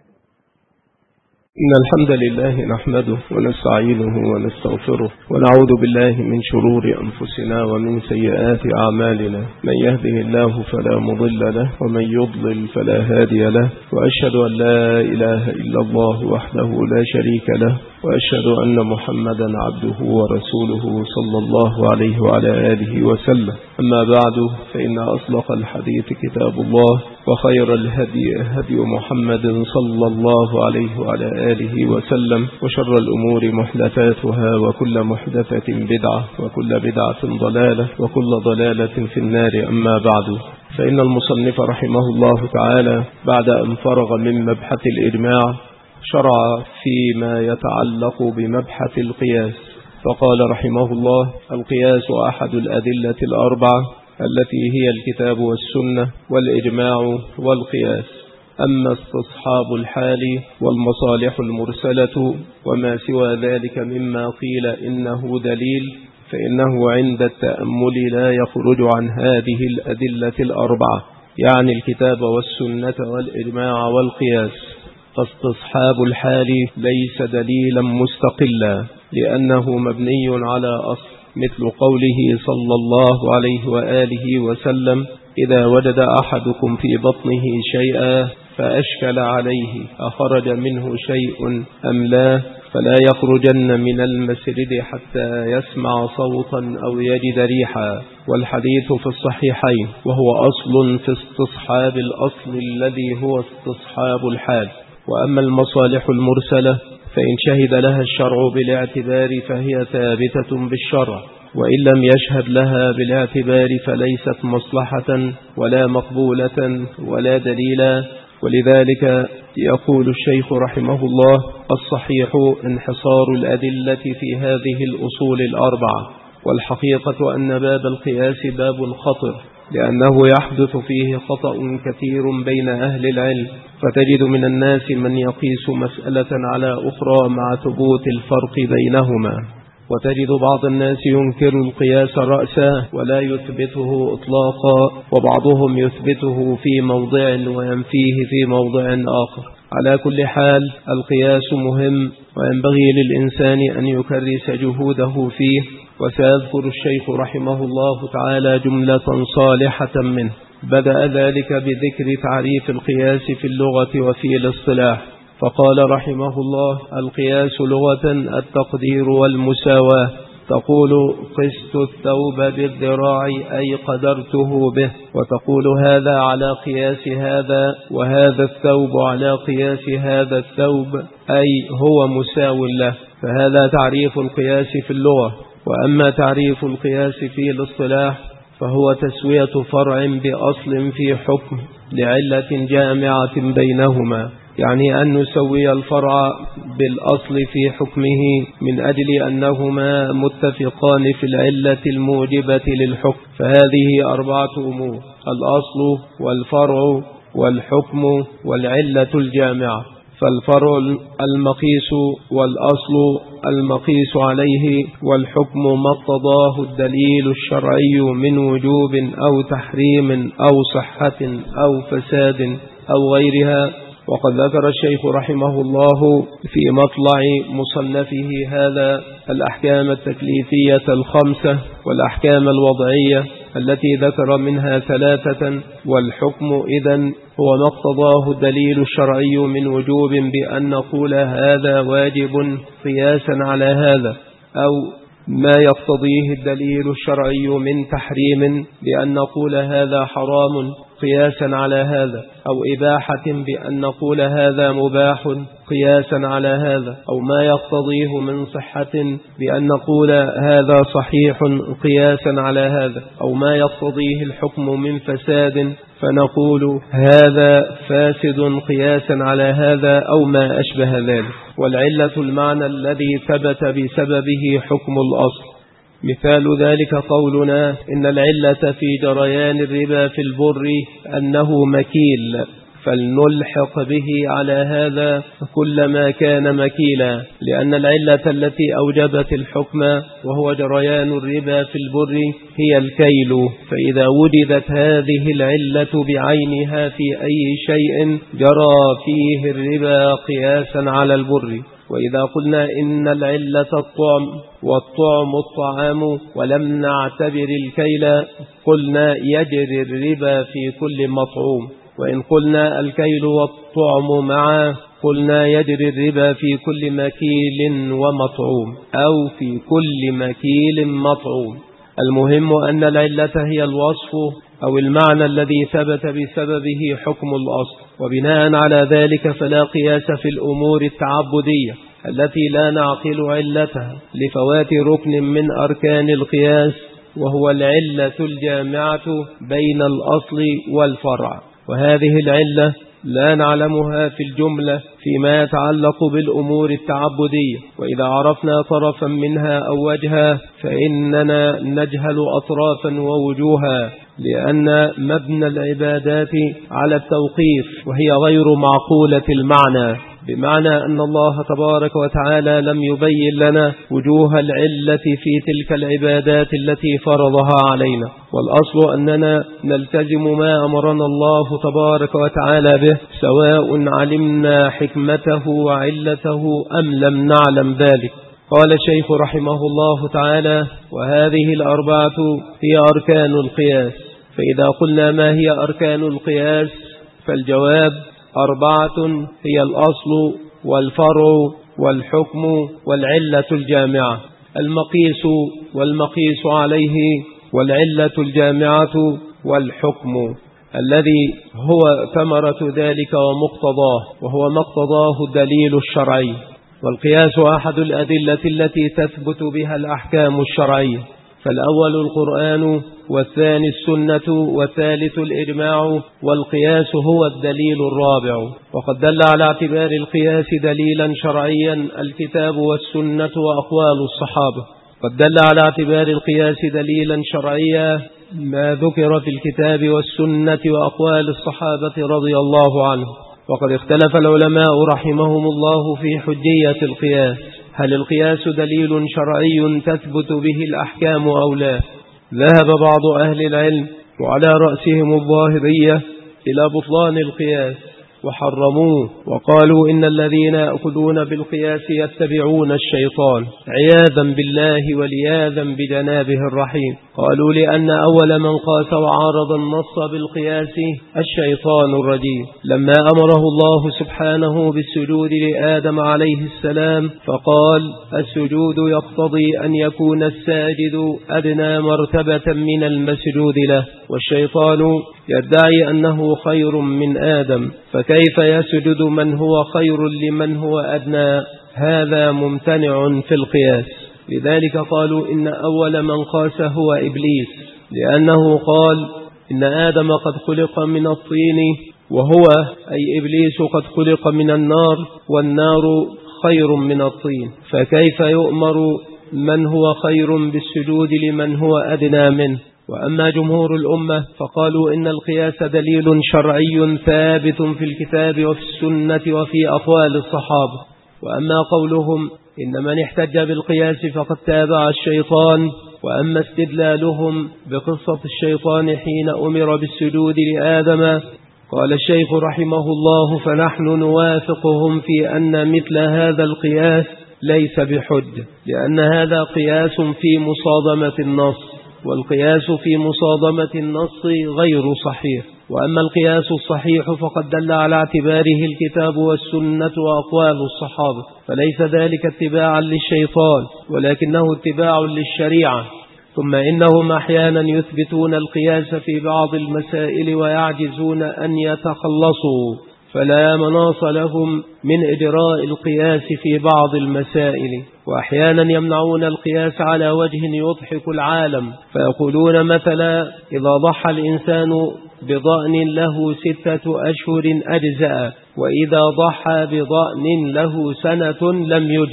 إن الحمد لله نحمده ونستعينه ونستغفره ونعوذ بالله من شرور أنفسنا ومن سيئات أعمالنا، من يهده الله فلا مضل له ومن يضلل فلا هادي له، وأشهد أن لا إله إلا الله وحده لا شريك له، وأشهد أن محمدا عبده ورسوله صلى الله عليه وعلى آله وسلم. أما بعد، فإن أصدق الحديث كتاب الله، وخير الهدي هدي محمد صلى الله عليه وعلى آله وسلم، وشر الأمور محدثاتها، وكل محدثة بدعة، وكل بدعة ضلالة، وكل ضلالة في النار. أما بعد، فإن المصنف رحمه الله تعالى بعد أن فرغ من مبحث الإجماع شرع فيما يتعلق بمبحث القياس، فقال رحمه الله: القياس أحد الأدلة الأربعة التي هي الكتاب والسنة والإجماع والقياس. أما استصحاب الحال والمصالح المرسلة وما سوى ذلك مما قيل إنه دليل، فإنه عند التأمل لا يخرج عن هذه الأدلة الأربعة، يعني الكتاب والسنة والإجماع والقياس. فاستصحاب الحال ليس دليلا مستقلا، لأنه مبني على أصل، مثل قوله صلى الله عليه وآله وسلم: إذا وجد أحدكم في بطنه شيئا فأشكل عليه أخرج منه شيء أم لا، فلا يخرجن من المسجد حتى يسمع صوتا أو يجد ريحا. والحديث في الصحيحين، وهو أصل في استصحاب الأصل الذي هو استصحاب الحال. وأما المصالح المرسلة فإن شهد لها الشرع بالاعتبار فهي ثابتة بالشرع، وإن لم يشهد لها بالاعتبار فليست مصلحة ولا مقبولة ولا دليلا. ولذلك يقول الشيخ رحمه الله: الصحيح انحصار الأدلة في هذه الأصول الأربعة. والحقيقة أن باب القياس باب خطر، لأنه يحدث فيه خطأ كثير بين أهل العلم، فتجد من الناس من يقيس مسألة على أخرى مع ثبوت الفرق بينهما، وتجد بعض الناس ينكر القياس رأسا ولا يثبته إطلاقا، وبعضهم يثبته في موضع وينفيه في موضع آخر. على كل حال، القياس مهم، وينبغي للإنسان أن يكرس جهوده فيه. وسيذكر الشيخ رحمه الله تعالى جملة صالحة منه. بدأ ذلك بذكر تعريف القياس في اللغة وفي الاصطلاح، فقال رحمه الله: القياس لغة التقدير والمساواة. تقول: قست الثوب بالذراع، أي قدرته به، وتقول هذا على قياس هذا، وهذا الثوب على قياس هذا الثوب، أي هو مساو له. فهذا تعريف القياس في اللغة. وأما تعريف القياس في الاصطلاح فهو تسوية فرع بأصل في حكم لعلة جامعة بينهما، يعني أن نسوي الفرع بالأصل في حكمه من أجل أنهما متفقان في العلة الموجبة للحكم. فهذه أربعة أمور: الأصل والفرع والحكم والعلة الجامعة. فالفرع المقيس، والأصل المقيس عليه، والحكم ما اقتضاه الدليل الشرعي من وجوب أو تحريم أو صحة أو فساد أو غيرها. وقد ذكر الشيخ رحمه الله في مطلع مصنفه هذا الأحكام التكليفية الخمسة والأحكام الوضعية التي ذكر منها ثلاثة. والحكم إذن هو ما اقتضاه الدليل الشرعي من وجوب بأن نقول هذا واجب قياسا على هذا، أو ما يقتضيه الدليل الشرعي من تحريم بأن نقول هذا حرام قياسا على هذا، أو إباحة بأن نقول هذا مباح قياسا على هذا، أو ما يقتضيه من صحة بأن نقول هذا صحيح قياسا على هذا، أو ما يقتضيه الحكم من فساد فنقول هذا فاسد قياسا على هذا، أو ما أشبه ذلك. والعلة المعنى الذي ثبت بسببه حكم الأصل. مثال ذلك قولنا إن العلة في جريان الربا في البر أنه مكيل، فلنلحق به على هذا كل ما كان مكيلا، لأن العلة التي أوجبت الحكم وهو جريان الربا في البر هي الكيل، فإذا وجدت هذه العلة بعينها في أي شيء جرى فيه الربا قياسا على البر. وإذا قلنا إن العلة الطعم والطعم الطعام ولم نعتبر الكيل قلنا يجري الربا في كل مطعوم، وإن قلنا الكيل والطعم معا قلنا يجري الربا في كل مكيل ومطعوم أو في كل مكيل مطعوم. المهم أن العلة هي الوصف أو المعنى الذي ثبت بسببه حكم الأصل، وبناء على ذلك فلا قياس في الأمور التعبدية التي لا نعقل علتها لفوات ركن من أركان القياس، وهو العلة الجامعة بين الأصل والفرع. وهذه العلة لا نعلمها في الجملة فيما يتعلق بالأمور التعبدية، وإذا عرفنا طرفا منها أو وجها فإننا نجهل أطرافا ووجوها، لأن مبنى العبادات على التوقيف وهي غير معقولة المعنى، بمعنى أن الله تبارك وتعالى لم يبين لنا وجوه العلة في تلك العبادات التي فرضها علينا، والأصل أننا نلتزم ما أمرنا الله تبارك وتعالى به، سواء علمنا حكمته وعلته أم لم نعلم ذلك. قال الشيخ رحمه الله تعالى: وهذه الأربعة هي أركان القياس. فإذا قلنا ما هي أركان القياس فالجواب: أربعة هي الأصل والفرع والحكم والعلة الجامعة. المقيس والمقيس عليه والعلة الجامعة والحكم الذي هو ثمرة ذلك ومقتضاه، وهو مقتضاه الدليل الشرعي. والقياس أحد الأدلة التي تثبت بها الأحكام الشرعية، فالأول القرآن والثاني السنة والثالث الإجماع، والقياس هو الدليل الرابع. وقد دل على اعتبار القياس دليلا شرعيا الكتاب والسنة وأقوال الصحابة. قد دل على اعتبار القياس دليلا شرعيا ما ذكر في الكتاب والسنة وأقوال الصحابة رضي الله عنه. وقد اختلف العلماء رحمهم الله في حجية القياس، هل القياس دليل شرعي تثبت به الأحكام أو لا؟ ذهب بعض أهل العلم وعلى رأسهم الظاهرية إلى بطلان القياس وحرموه، وقالوا إن الذين يأخذون بالقياس يتبعون الشيطان عياذا بالله ولياذا بجنابه الرحيم. قالوا لأن أول من قاس وعارض النص بالقياس الشيطان الرجيم، لما أمره الله سبحانه بالسجود لآدم عليه السلام فقال: السجود يقتضي أن يكون الساجد أدنى مرتبة من المسجود له، والشيطان يدعي أنه خير من آدم، فكيف يسجد من هو خير لمن هو أدنى؟ هذا ممتنع في القياس. لذلك قالوا إن أول من قاس هو إبليس، لأنه قال إن آدم قد خلق من الطين، وهو أي إبليس قد خلق من النار، والنار خير من الطين، فكيف يؤمر من هو خير بالسجود لمن هو أدنى منه؟ وأما جمهور الأمة فقالوا إن القياس دليل شرعي ثابت في الكتاب وفي السنة وفي أقوال الصحابة. وأما قولهم إن من احتج بالقياس فقد تابع الشيطان، وأما استدلالهم بقصة الشيطان حين أمر بالسجود لآدم، قال الشيخ رحمه الله: فنحن نوافقهم في أن مثل هذا القياس ليس بحج، لأن هذا قياس في مصادمة النص، والقياس في مصادمة النص غير صحيح. وأما القياس الصحيح فقد دل على اعتباره الكتاب والسنة وأقوال الصحابة، فليس ذلك اتباعا للشيطان ولكنه اتباع للشريعة. ثم إنهم أحيانا يثبتون القياس في بعض المسائل ويعجزون أن يتخلصوا، فلا مناص لهم من إجراء القياس في بعض المسائل. وأحيانا يمنعون القياس على وجه يضحك العالم، فيقولون مثلا: إذا ضحى الإنسان بضأن له 6 أشهر أجزأ، وإذا ضحى بضأن له سنة لم يجزئ.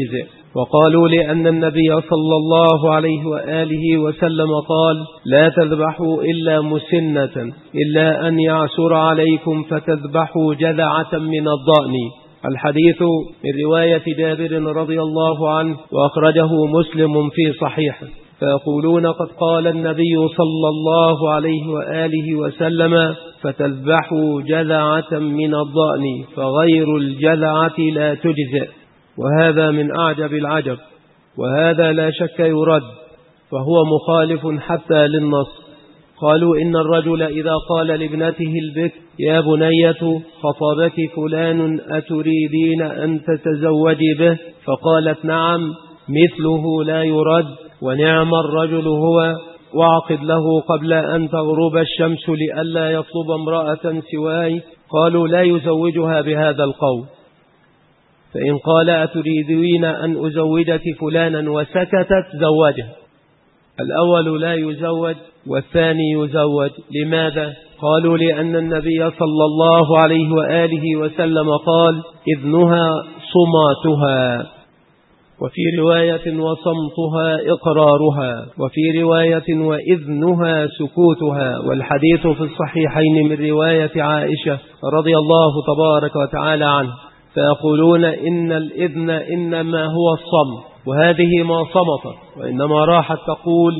وقالوا لأن النبي صلى الله عليه وآله وسلم قال لا تذبحوا إلا مسنة إلا أن يعسر عليكم فتذبحوا جذعة من الضأن. الحديث من رواية جابر رضي الله عنه وأخرجه مسلم في صحيحه. فيقولون قد قال النبي صلى الله عليه وآله وسلم فتذبحوا جذعة من الضأن فغير الجذعة لا تجزئ. وهذا من أعجب العجب، وهذا لا شك يرد، فهو مخالف حتى للنص. قالوا إن الرجل إذا قال لابنته البكر يا بنية خطبتي فلان أتريدين أن تتزوجي به فقالت نعم مثله لا يرد، ونعم الرجل هو واعقد له قبل أن تغرب الشمس لئلا يطلب امرأة سواي. قالوا لا يزوجها بهذا القول. فإن قال أتريدين أن أزوجك فلانا وسكتت زوجه. الأول لا يزوج والثاني يزوج. لماذا؟ قالوا لأن النبي صلى الله عليه وآله وسلم قال إذنها صماتها، وفي رواية وصمتها إقرارها، وفي رواية وإذنها سكوتها. والحديث في الصحيحين من رواية عائشة رضي الله تبارك وتعالى عنه. فيقولون إن الإذن إنما هو الصمت، وهذه ما صمتت، وإنما راحت تقول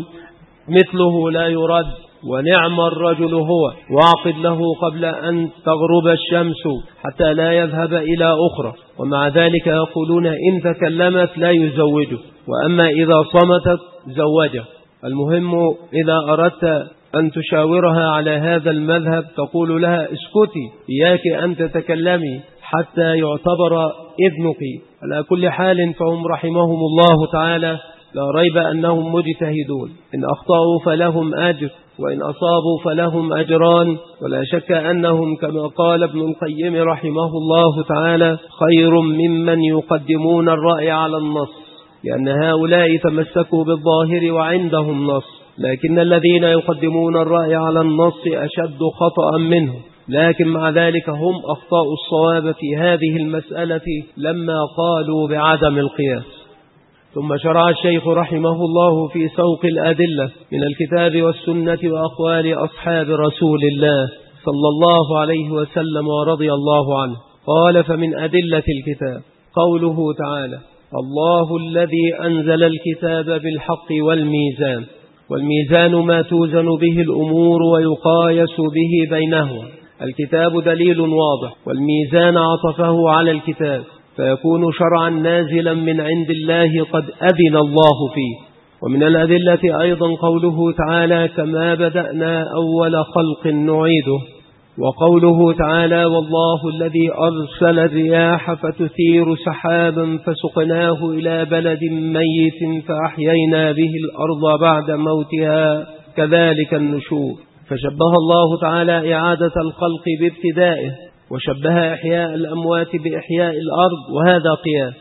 مثله لا يرد، ونعم الرجل هو واعقد له قبل أن تغرب الشمس حتى لا يذهب إلى أخرى. ومع ذلك يقولون إن تكلمت لا يزوجه، وأما إذا صمتت زوجه. المهم إذا أردت أن تشاورها على هذا المذهب تقول لها اسكتي إياك أن تتكلمي حتى يعتبر ابنك. على كل حال فهم رحمهم الله تعالى لا ريب أنهم مجتهدون، إن أخطأوا فلهم أجر وإن أصابوا فلهم أجران. ولا شك أنهم كما قال ابن القيم رحمه الله تعالى خير ممن يقدمون الرأي على النص، لأن هؤلاء تمسكوا بالظاهر وعندهم نص، لكن الذين يقدمون الرأي على النص أشد خطأ منه. لكن مع ذلك هم أخطأوا الصواب في هذه المسألة لما قالوا بعدم القياس. ثم شرع الشيخ رحمه الله في سوق الأدلة من الكتاب والسنة وأقوال أصحاب رسول الله صلى الله عليه وسلم ورضي الله عنه. قال فمن أدلة الكتاب قوله تعالى الله الذي أنزل الكتاب بالحق والميزان. والميزان ما توزن به الأمور ويقايس به بينهما. الكتاب دليل واضح، والميزان عطفه على الكتاب، فيكون شرعا نازلا من عند الله قد أذن الله فيه. ومن الأدلة أيضا قوله تعالى كما بدأنا أول خلق نعيده. وقوله تعالى والله الذي أرسل الرياح فتثير سحابا فسقناه إلى بلد ميت فأحيينا به الأرض بعد موتها كذلك النشور. فشبه الله تعالى إعادة الخلق بابتدائه، وشبه إحياء الأموات بإحياء الأرض، وهذا قياس.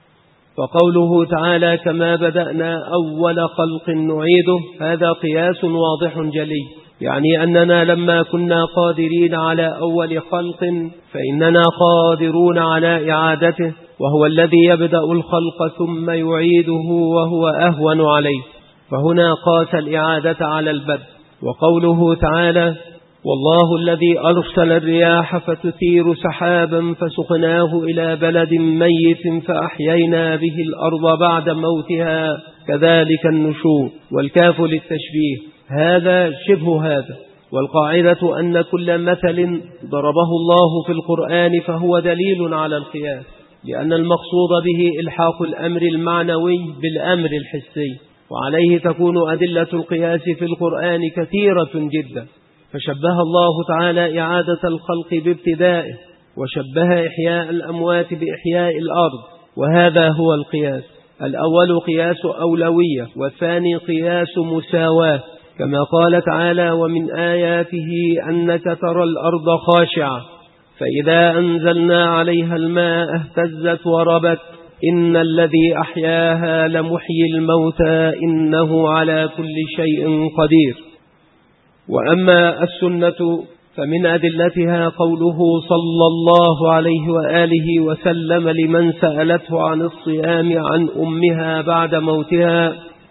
فقوله تعالى كما بدأنا أول خلق نعيده هذا قياس واضح جلي، يعني أننا لما كنا قادرين على أول خلق فإننا قادرون على إعادته، وهو الذي يبدأ الخلق ثم يعيده وهو أهون عليه. فهنا قاس الإعادة على البدء. وقوله تعالى والله الذي أرسل الرياح فتثير سحابا فسقناه إلى بلد ميت فأحيينا به الأرض بعد موتها كذلك النشور. والكاف للتشبيه، هذا شبه هذا. والقاعدة أن كل مثل ضربه الله في القرآن فهو دليل على القياس، لأن المقصود به إلحاق الأمر المعنوي بالأمر الحسي، وعليه تكون أدلة القياس في القرآن كثيرة جدا. فشبه الله تعالى إعادة الخلق بابتدائه، وشبه إحياء الأموات بإحياء الأرض، وهذا هو القياس. الأول قياس أولوية، والثاني قياس مساواة، كما قال تعالى ومن آياته أنك ترى الأرض خاشعة فإذا أنزلنا عليها الماء اهتزت وربت إن الذي أحياها لمحيي الموتى إنه على كل شيء قدير. وأما السنة فمن أدلتها قوله صلى الله عليه وآله وسلم لمن سألته عن الصيام عن أمها بعد موتها: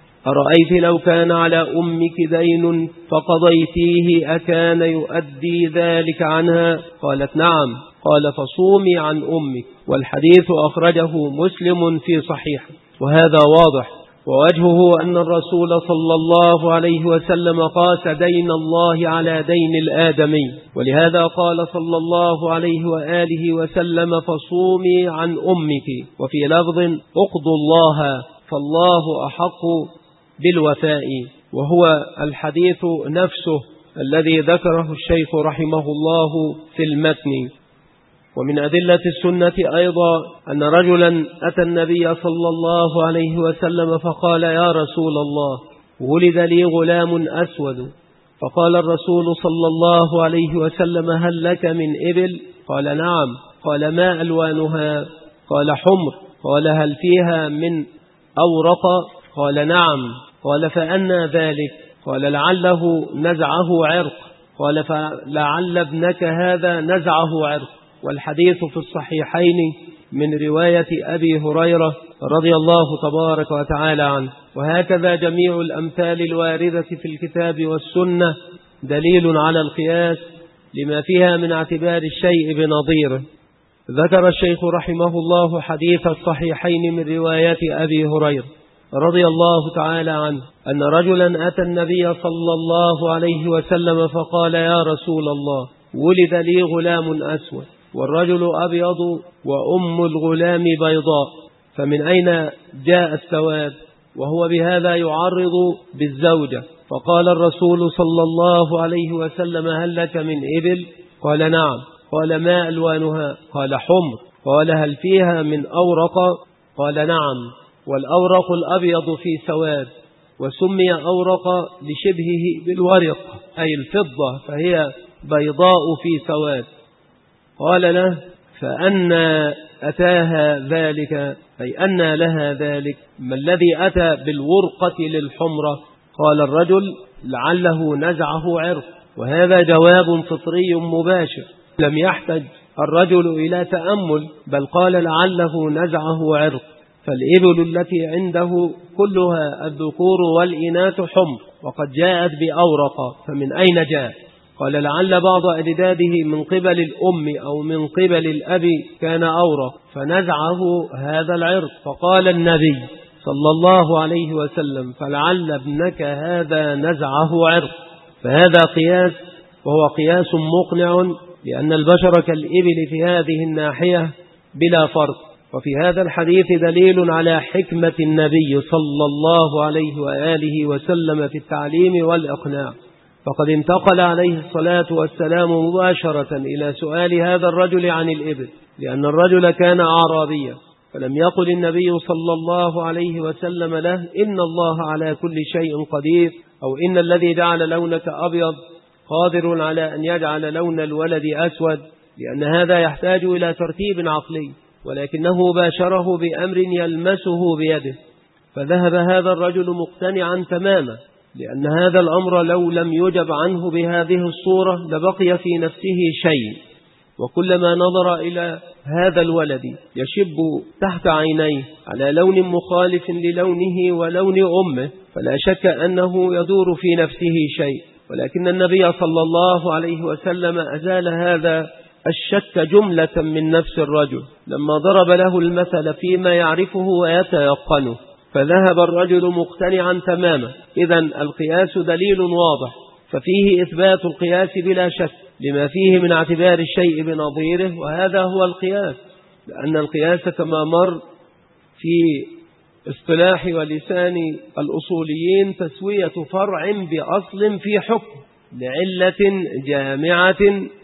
أرأيت لو كان على أمك دين فقضيتيه أكان يؤدي ذلك عنها؟ قالت: نعم. قال: فصومي عن أمك. والحديث أخرجه مسلم في صحيح. وهذا واضح، ووجهه أن الرسول صلى الله عليه وسلم قاس دين الله على دين الآدمي، ولهذا قال صلى الله عليه وآله وسلم: فصومي عن أمك. وفي لفظ: اقضوا الله فالله أحق بالوفاء. وهو الحديث نفسه الذي ذكره الشيخ رحمه الله في المتن. ومن أدلة السنة أيضا أن رجلا أتى النبي صلى الله عليه وسلم فقال: يا رسول الله، ولد لي غلام أسود. فقال الرسول صلى الله عليه وسلم: هل لك من إبل؟ قال: نعم. قال: ما ألوانها؟ قال: حمر. قال: هل فيها من أورق؟ قال: نعم. قال: فأنى ذلك؟ قال: لعله نزعه عرق. قال: فلعل ابنك هذا نزعه عرق. والحديث في الصحيحين من رواية أبي هريرة رضي الله تبارك وتعالى عنه. وهكذا جميع الأمثال الواردة في الكتاب والسنة دليل على القياس لما فيها من اعتبار الشيء بنظيره. ذكر الشيخ رحمه الله حديث الصحيحين من رواية أبي هريرة رضي الله تعالى عنه أن رجلا أتى النبي صلى الله عليه وسلم فقال: يا رسول الله، ولد لي غلام أسود والرجل أبيض وأم الغلام بيضاء، فمن أين جاء السواد؟ وهو بهذا يعرض بالزوجة. فقال الرسول صلى الله عليه وسلم: هل لك من إبل؟ قال: نعم. قال: ما ألوانها؟ قال: حمر. قال: هل فيها من أورق؟ قال: نعم. والأورق الأبيض في سواد، وسمي أورق لشبهه بالورق أي الفضة، فهي بيضاء في سواد. قال له: فأنى أتاها ذلك، أي أنى لها ذلك؟ ما الذي أتى بالورقة للحمرة؟ قال الرجل: لعله نزعه عرق. وهذا جواب فطري مباشر، لم يحتج الرجل إلى تأمل، بل قال: لعله نزعه عرق. فالإبل التي عنده كلها الذكور والإناث حمر، وقد جاءت بأورق، فمن أين جاء؟ قال: لعل بعض أجداده من قبل الأم أو من قبل الأب كان أورق فنزعه هذا العرق. فقال النبي صلى الله عليه وسلم: فلعل ابنك هذا نزعه عرق. فهذا قياس، وهو قياس مقنع، لأن البشر كالإبل في هذه الناحية بلا فرق. وفي هذا الحديث دليل على حكمة النبي صلى الله عليه وآله وسلم في التعليم والإقناع، فقد انتقل عليه الصلاة والسلام مباشرة إلى سؤال هذا الرجل عن الإبل، لأن الرجل كان أعرابيا، فلم يقل النبي صلى الله عليه وسلم له: إن الله على كل شيء قدير، أو إن الذي جعل لونك أبيض قادر على أن يجعل لون الولد أسود، لأن هذا يحتاج إلى ترتيب عقلي، ولكنه باشره بأمر يلمسه بيده. فذهب هذا الرجل مقتنعا تماما، لأن هذا الأمر لو لم يجب عنه بهذه الصورة لبقي في نفسه شيء. وكلما نظر إلى هذا الولد يشب تحت عينيه على لون مخالف للونه ولون أمه، فلا شك أنه يدور في نفسه شيء. ولكن النبي صلى الله عليه وسلم أزال هذا الشك جملة من نفس الرجل لما ضرب له المثل فيما يعرفه ويتيقنه، فذهب الرجل مقتنعا تماما. إذن القياس دليل واضح، ففيه إثبات القياس بلا شك لما فيه من اعتبار الشيء بنظيره، وهذا هو القياس. لأن القياس كما مر في اصطلاح ولسان الأصوليين تسوية فرع بأصل في حكم لعلة جامعة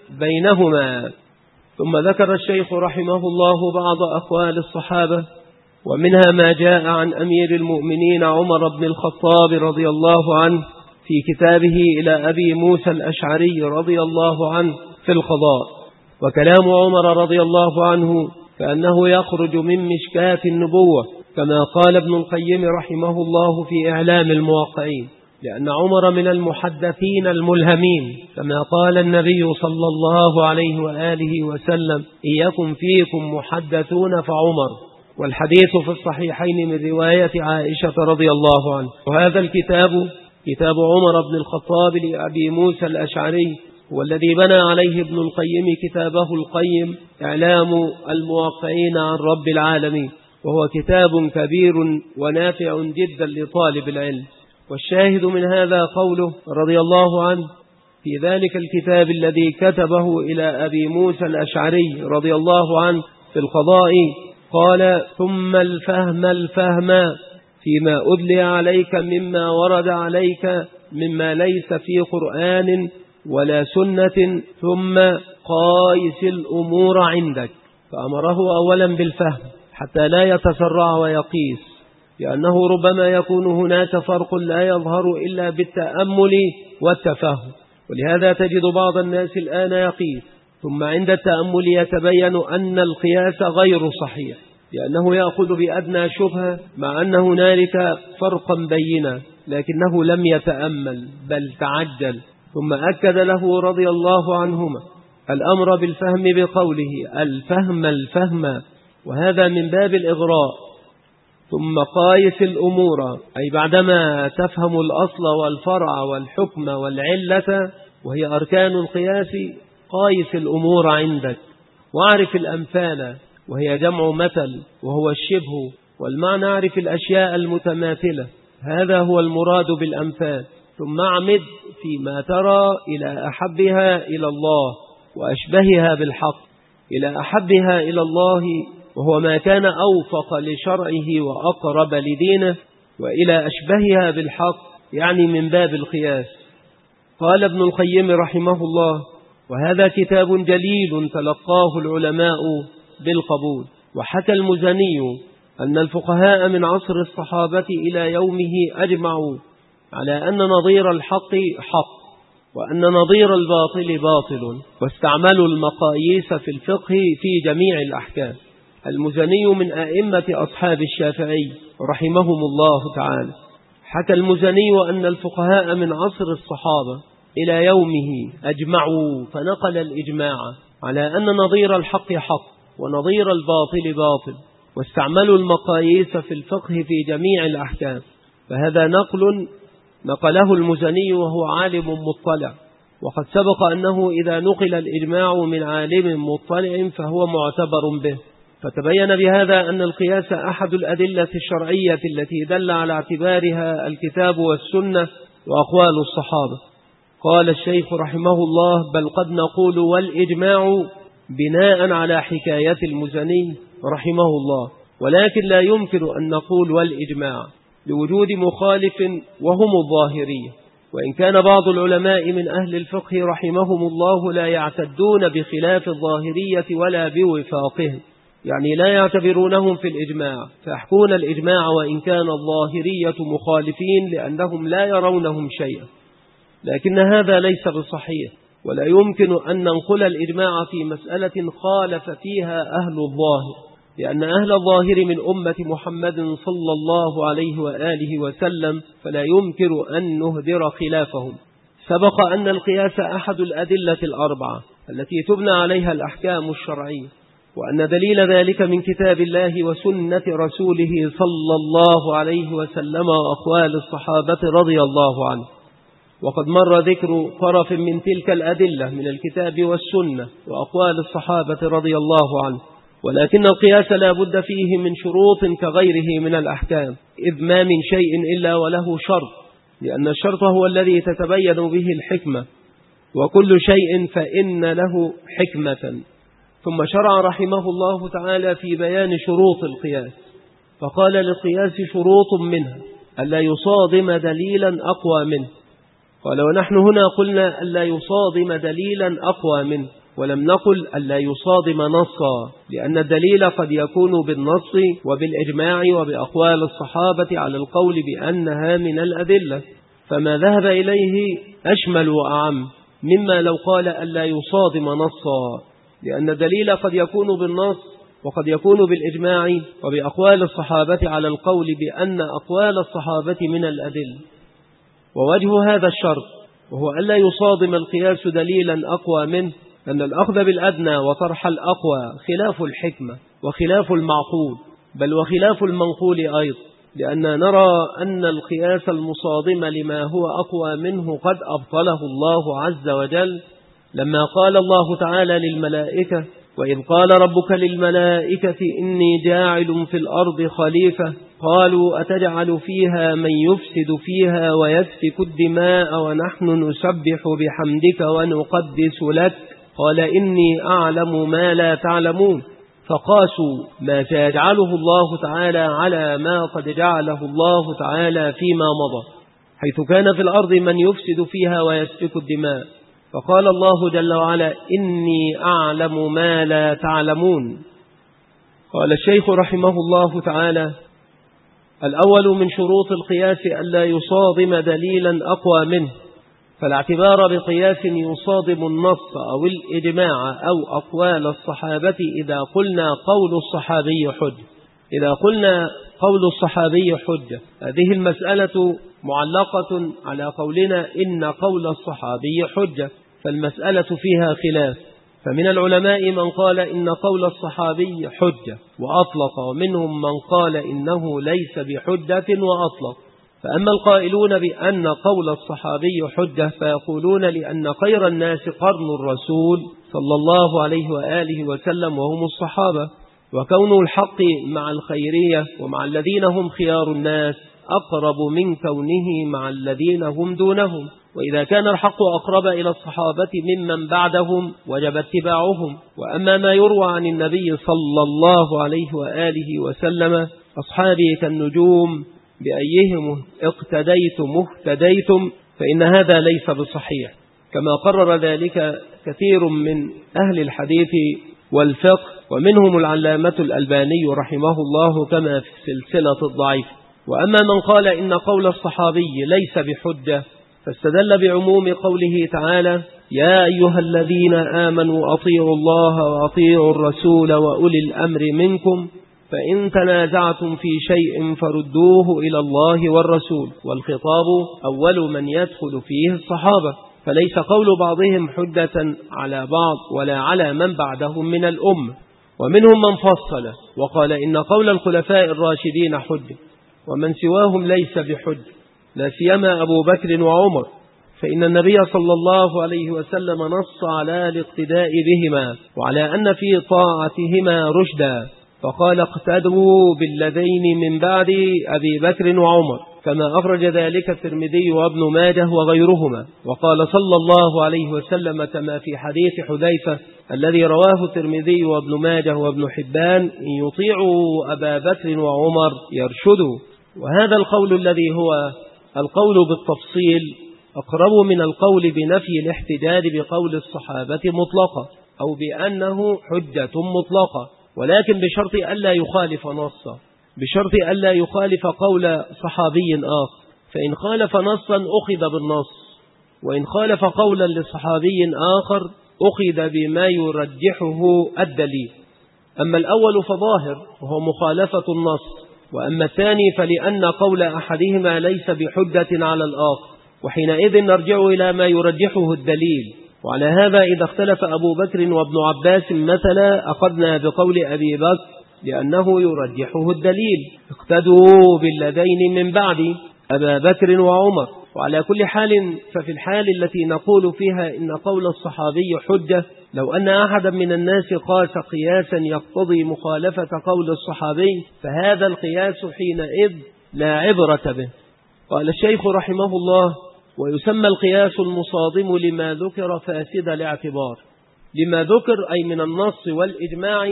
بينهما. ثم ذكر الشيخ رحمه الله بعض أقوال الصحابة، ومنها ما جاء عن أمير المؤمنين عمر بن الخطاب رضي الله عنه في كتابه إلى أبي موسى الأشعري رضي الله عنه في القضاء. وكلام عمر رضي الله عنه فأنه يخرج من مشكاة النبوة، كما قال ابن القيم رحمه الله في إعلام الموقعين. لأن عمر من المحدثين الملهمين، كما قال النبي صلى الله عليه وآله وسلم: إن يكن فيكم محدثون فعمر. والحديث في الصحيحين من رواية عائشة رضي الله عنه. وهذا الكتاب كتاب عمر بن الخطاب لأبي موسى الأشعري، والذي بنى عليه ابن القيم كتابه القيم إعلام الموقعين عن رب العالمين، وهو كتاب كبير ونافع جدا لطالب العلم. والشاهد من هذا قوله رضي الله عنه في ذلك الكتاب الذي كتبه إلى أبي موسى الأشعري رضي الله عنه في القضاء، قال: ثم الفهم فيما أدلي عليك مما ورد عليك مما ليس في قرآن ولا سنة، ثم قايس الأمور عندك. فأمره أولا بالفهم حتى لا يتسرع ويقيس، لأنه ربما يكون هناك فرق لا يظهر إلا بالتأمل والتفهم. ولهذا تجد بعض الناس الآن يقيس، ثم عند التأمل يتبين أن القياس غير صحيح، لأنه يأخذ بأدنى شبهة مع أن هنالك فرقا بينا، لكنه لم يتأمل بل تعجل. ثم أكد له رضي الله عنهما الأمر بالفهم بقوله: الفهم، وهذا من باب الإغراء. ثم قايس الأمور، أي بعدما تفهم الأصل والفرع والحكم والعلة وهي أركان القياس، قايس الأمور عندك، واعرف الأمثال وهي جمع مثل وهو الشبه، والمعنى اعرف الأشياء المتماثلة، هذا هو المراد بالأمثال. ثم اعمد فيما ترى إلى أحبها إلى الله وأشبهها بالحق، إلى أحبها إلى الله وهو ما كان أوفق لشرعه وأقرب لدينه، وإلى أشبهها بالحق يعني من باب القياس. قال ابن القيم رحمه الله: وهذا كتاب جليل تلقاه العلماء بالقبول. وحكى المزني أن الفقهاء من عصر الصحابة إلى يومه أجمعوا على أن نظير الحق حق وأن نظير الباطل باطل، واستعملوا المقاييس في الفقه في جميع الأحكام. المزني من أئمة أصحاب الشافعي رحمهم الله تعالى. حكى المزني أن الفقهاء من عصر الصحابة إلى يومه أجمعوا، فنقل الإجماع على أن نظير الحق حق ونظير الباطل باطل، واستعملوا المقاييس في الفقه في جميع الأحكام. فهذا نقله المزني وهو عالم مطلع، وقد سبق أنه إذا نقل الإجماع من عالم مطلع فهو معتبر به. فتبين بهذا أن القياس أحد الأدلة الشرعية التي دل على اعتبارها الكتاب والسنة وأقوال الصحابة. قال الشيخ رحمه الله: بل قد نقول والإجماع بناء على حكاية المزني رحمه الله، ولكن لا يمكن أن نقول والإجماع لوجود مخالف وهم الظاهرية، وإن كان بعض العلماء من أهل الفقه رحمهم الله لا يعتدون بخلاف الظاهرية ولا بوفاقهم، يعني لا يعتبرونهم في الإجماع، فيحكون الإجماع وإن كان الظاهرية مخالفين لأنهم لا يرونهم شيئا. لكن هذا ليس بصحيح، ولا يمكن أن ننقل الإجماع في مسألة خالف فيها أهل الظاهر، لأن أهل الظاهر من أمة محمد صلى الله عليه وآله وسلم، فلا يمكن أن نهدر خلافهم. سبق أن القياس أحد الأدلة الأربعة التي تبنى عليها الأحكام الشرعية، وأن دليل ذلك من كتاب الله وسنة رسوله صلى الله عليه وسلم وأقوال الصحابة رضي الله عنه. وقد مر ذكر طرف من تلك الأدلة من الكتاب والسنة وأقوال الصحابة رضي الله عنه، ولكن القياس لا بد فيه من شروط كغيره من الأحكام، إذ ما من شيء إلا وله شرط، لأن الشرط هو الذي تتبين به الحكمة، وكل شيء فإن له حكمة. ثم شرع رحمه الله تعالى في بيان شروط القياس، فقال: للقياس شروط منها ألا يصادم دليلا أقوى منه. قال: ونحن هنا قلنا ألا يصادم دليلا أقوى منه، ولم نقل ألا يصادم نصا، لأن الدليل قد يكون بالنص وبالإجماع وبأقوال الصحابة على القول بأنها من الأدلة، فما ذهب إليه أشمل وأعم مما لو قال ألا يصادم نصا، لأن الدليل قد يكون بالنص وقد يكون بالإجماع وبأقوال الصحابة على القول بأن أقوال الصحابة من الأدلة. ووجه هذا الشرط وهو ألا يصادم القياس دليلا أقوى منه أن الأخذ بالأدنى وطرح الأقوى خلاف الحكمة وخلاف المعقول، بل وخلاف المنقول أيضا، لأن نرى أن القياس المصادم لما هو أقوى منه قد أبطله الله عز وجل لما قال الله تعالى للملائكة: وإذ قال ربك للملائكة إني جاعل في الأرض خليفة قالوا أتجعل فيها من يفسد فيها ويسفك الدماء ونحن نسبح بحمدك ونقدس لك قال إني أعلم ما لا تعلمون. فقاسوا ما سيجعله الله تعالى على ما قد جعله الله تعالى فيما مضى، حيث كان في الأرض من يفسد فيها ويسفك الدماء، فقال الله جل وعلا: إني أعلم ما لا تعلمون. قال الشيخ رحمه الله تعالى: الأول من شروط القياس ألا يصادم دليلا أقوى منه، فلا اعتبار بقياس يصادم النص أو الإجماع أو أقوال الصحابة إذا قلنا قول الصحابي حجة. إذا قلنا قول الصحابي حجة، هذه المسألة معلقة على قولنا إن قول الصحابي حجة، فالمسألة فيها خلاف، فمن العلماء من قال إن قول الصحابي حجة وأطلق، ومنهم من قال إنه ليس بحجة وأطلق. فأما القائلون بأن قول الصحابي حجة فيقولون لأن خير الناس قرن الرسول صلى الله عليه وآله وسلم وهم الصحابة، وكون الحق مع الخيرية ومع الذين هم خيار الناس أقرب من كونه مع الذين هم دونهم، وإذا كان الحق أقرب إلى الصحابة ممن بعدهم وجب اتباعهم. وأما ما يروى عن النبي صلى الله عليه وآله وسلم: أصحابي كالنجوم بأيهم اقتديتم اهتديتم، فإن هذا ليس بصحيح، كما قرر ذلك كثير من أهل الحديث والفقه، ومنهم العلامة الألباني رحمه الله كما في السلسلة الضعيف. وأما من قال إن قول الصحابي ليس بحجة فاستدل بعموم قوله تعالى: يا أيها الذين آمنوا أطيعوا الله وأطيعوا الرسول وأولي الأمر منكم فإن تنازعتم في شيء فردوه إلى الله والرسول، والخطاب أول من يدخل فيه الصحابة، فليس قول بعضهم حجة على بعض ولا على من بعدهم من الأمة. ومنهم من فصل وقال إن قول الخلفاء الراشدين حجة ومن سواهم ليس بحجة، لا سيما أبو بكر وعمر، فإن النبي صلى الله عليه وسلم نص على الاقتداء بهما وعلى أن في طاعتهما رشدا، فقال: اقتدوا بالذين من بعد أبي بكر وعمر، كما أخرج ذلك الترمذي وابن ماجه وغيرهما. وقال صلى الله عليه وسلم كما في حديث حذيفة الذي رواه الترمذي وابن ماجه وابن حبان: إن يطيعوا أبا بكر وعمر يرشدوا. وهذا القول الذي هو القول بالتفصيل أقرب من القول بنفي الاحتجاج بقول الصحابة مطلقة أو بأنه حجة مطلقة، ولكن بشرط ألا يخالف نصا، بشرط ألا يخالف قول صحابي آخر، فإن خالف نصا أخذ بالنص، وإن خالف قولا لصحابي آخر أخذ بما يرجحه الدليل. أما الأول فظاهر وهو مخالفة النص، وأما الثاني فلأن قول أحدهما ليس بحجة على الآخر، وحينئذ نرجع إلى ما يرجحه الدليل. وعلى هذا إذا اختلف أبو بكر وابن عباس مثلا أخذنا بقول أبي بكر لأنه يرجحه الدليل: اقتدوا بالذين من بعد أبا بكر وعمر. وعلى كل حال ففي الحال التي نقول فيها إن قول الصحابي حجة، لو أن أحدا من الناس قاس قياسا يقتضي مخالفة قول الصحابي فهذا القياس حينئذ لا عبرة به. قال الشيخ رحمه الله: ويسمى القياس المصادم لما ذكر فاسد الاعتبار. لما ذكر أي من النص والإجماع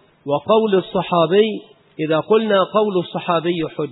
وقول الصحابي. إذا قلنا قول الصحابي حج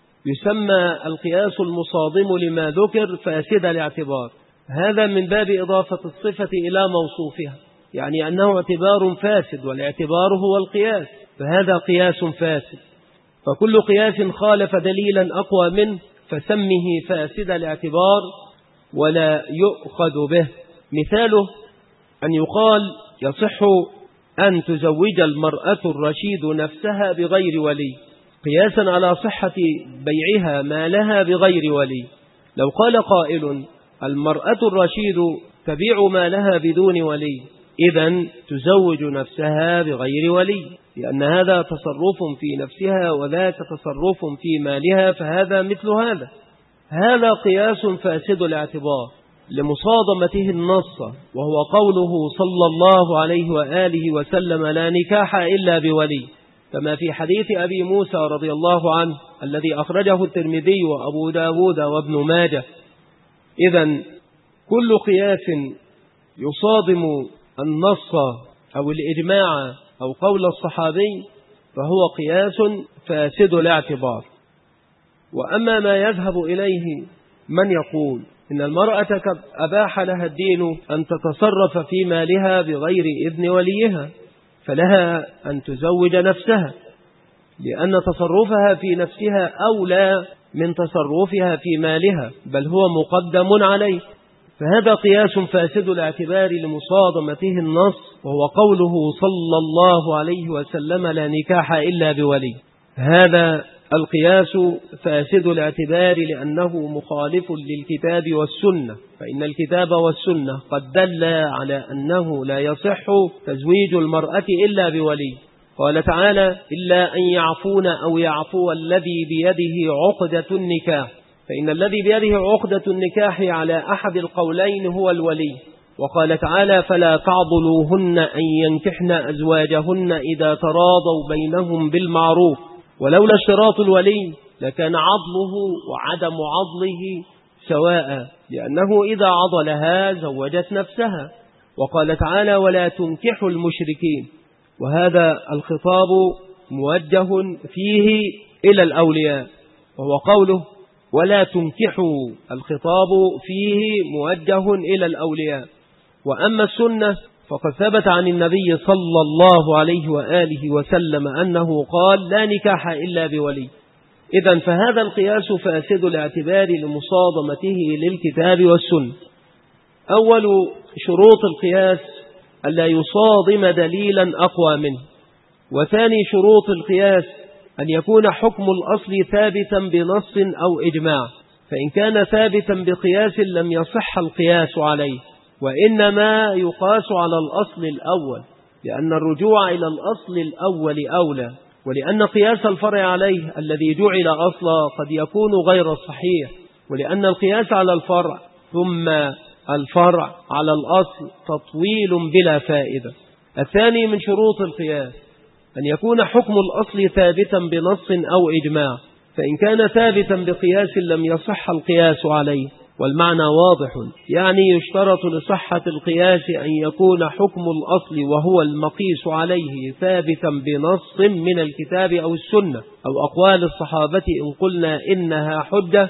يسمى القياس المصادم لما ذكر فاسد الاعتبار، هذا من باب إضافة الصفة إلى موصوفها، يعني أنه اعتبار فاسد، والاعتبار هو القياس، فهذا قياس فاسد. فكل قياس خالف دليلا أقوى منه فسمه فاسد الاعتبار ولا يؤخذ به. مثاله أن يقال: يصح أن تزوج المرأة الرشيد نفسها بغير ولي، قياسا على صحة بيعها ما لها بغير ولي. لو قال قائل المرأة الرشيد تبيع مالها بدون ولي، إذن تزوج نفسها بغير ولي، لأن هذا تصرف في نفسها وذاك تصرف في مالها، فهذا مثل هذا. هذا قياس فاسد الاعتبار لمصادمته النص، وهو قوله صلى الله عليه وآله وسلم لا نكاح إلا بولي، كما في حديث أبي موسى رضي الله عنه الذي أخرجه الترمذي وأبو داود وابن ماجه. إذن كل قياس يصادم النص أو الإجماع أو قول الصحابي فهو قياس فاسد الاعتبار. وأما ما يذهب إليه من يقول إن المرأة قد أباح لها الدين أن تتصرف في مالها بغير إذن وليها، فلها أن تزوج نفسها، لأن تصرفها في نفسها أولى من تصرفها في مالها، بل هو مقدم عليه. فهذا قياس فاسد الاعتبار لمصادمته النص، وهو قوله صلى الله عليه وسلم لا نكاح إلا بولي. هذا القياس فاسد الاعتبار لأنه مخالف للكتاب والسنة، فإن الكتاب والسنة قد دل على أنه لا يصح تزويج المرأة إلا بولي. قال تعالى إلا أن يعفون أو يعفو الذي بيده عقدة النكاح، فإن الذي بيده عقدة النكاح على أحد القولين هو الولي. وقال تعالى فلا تعضلوهن أن ينكحن أزواجهن إذا تراضوا بينهم بالمعروف، ولولا اشتراط الولي لكان عضله وعدم عضله سواء، لأنه إذا عضلها زوجت نفسها. وقال تعالى ولا تنكحوا المشركين، وهذا الخطاب موجه فيه إلى الأولياء، وهو قوله ولا تنكحوا، الخطاب فيه موجه إلى الأولياء. وأما السنة فقد ثبت عن النبي صلى الله عليه وآله وسلم أنه قال لا نكاح إلا بولي. إذن فهذا القياس فاسد الاعتبار لمصادمته للكتاب والسنة. أول شروط القياس ألا يصادم دليلا أقوى منه. وثاني شروط القياس أن يكون حكم الأصل ثابتا بنص أو إجماع، فإن كان ثابتا بقياس لم يصح القياس عليه، وإنما يقاس على الأصل الأول، لأن الرجوع إلى الأصل الأول أولى، ولأن قياس الفرع عليه الذي جعل أصلا قد يكون غير صحيح، ولأن القياس على الفرع ثم الفرع على الأصل تطويل بلا فائدة. الثاني من شروط القياس أن يكون حكم الأصل ثابتا بنص أو إجماع، فإن كان ثابتا بقياس لم يصح القياس عليه، والمعنى واضح، يعني يشترط لصحة القياس أن يكون حكم الأصل وهو المقيس عليه ثابتا بنص من الكتاب أو السنة أو أقوال الصحابة إن قلنا إنها حجة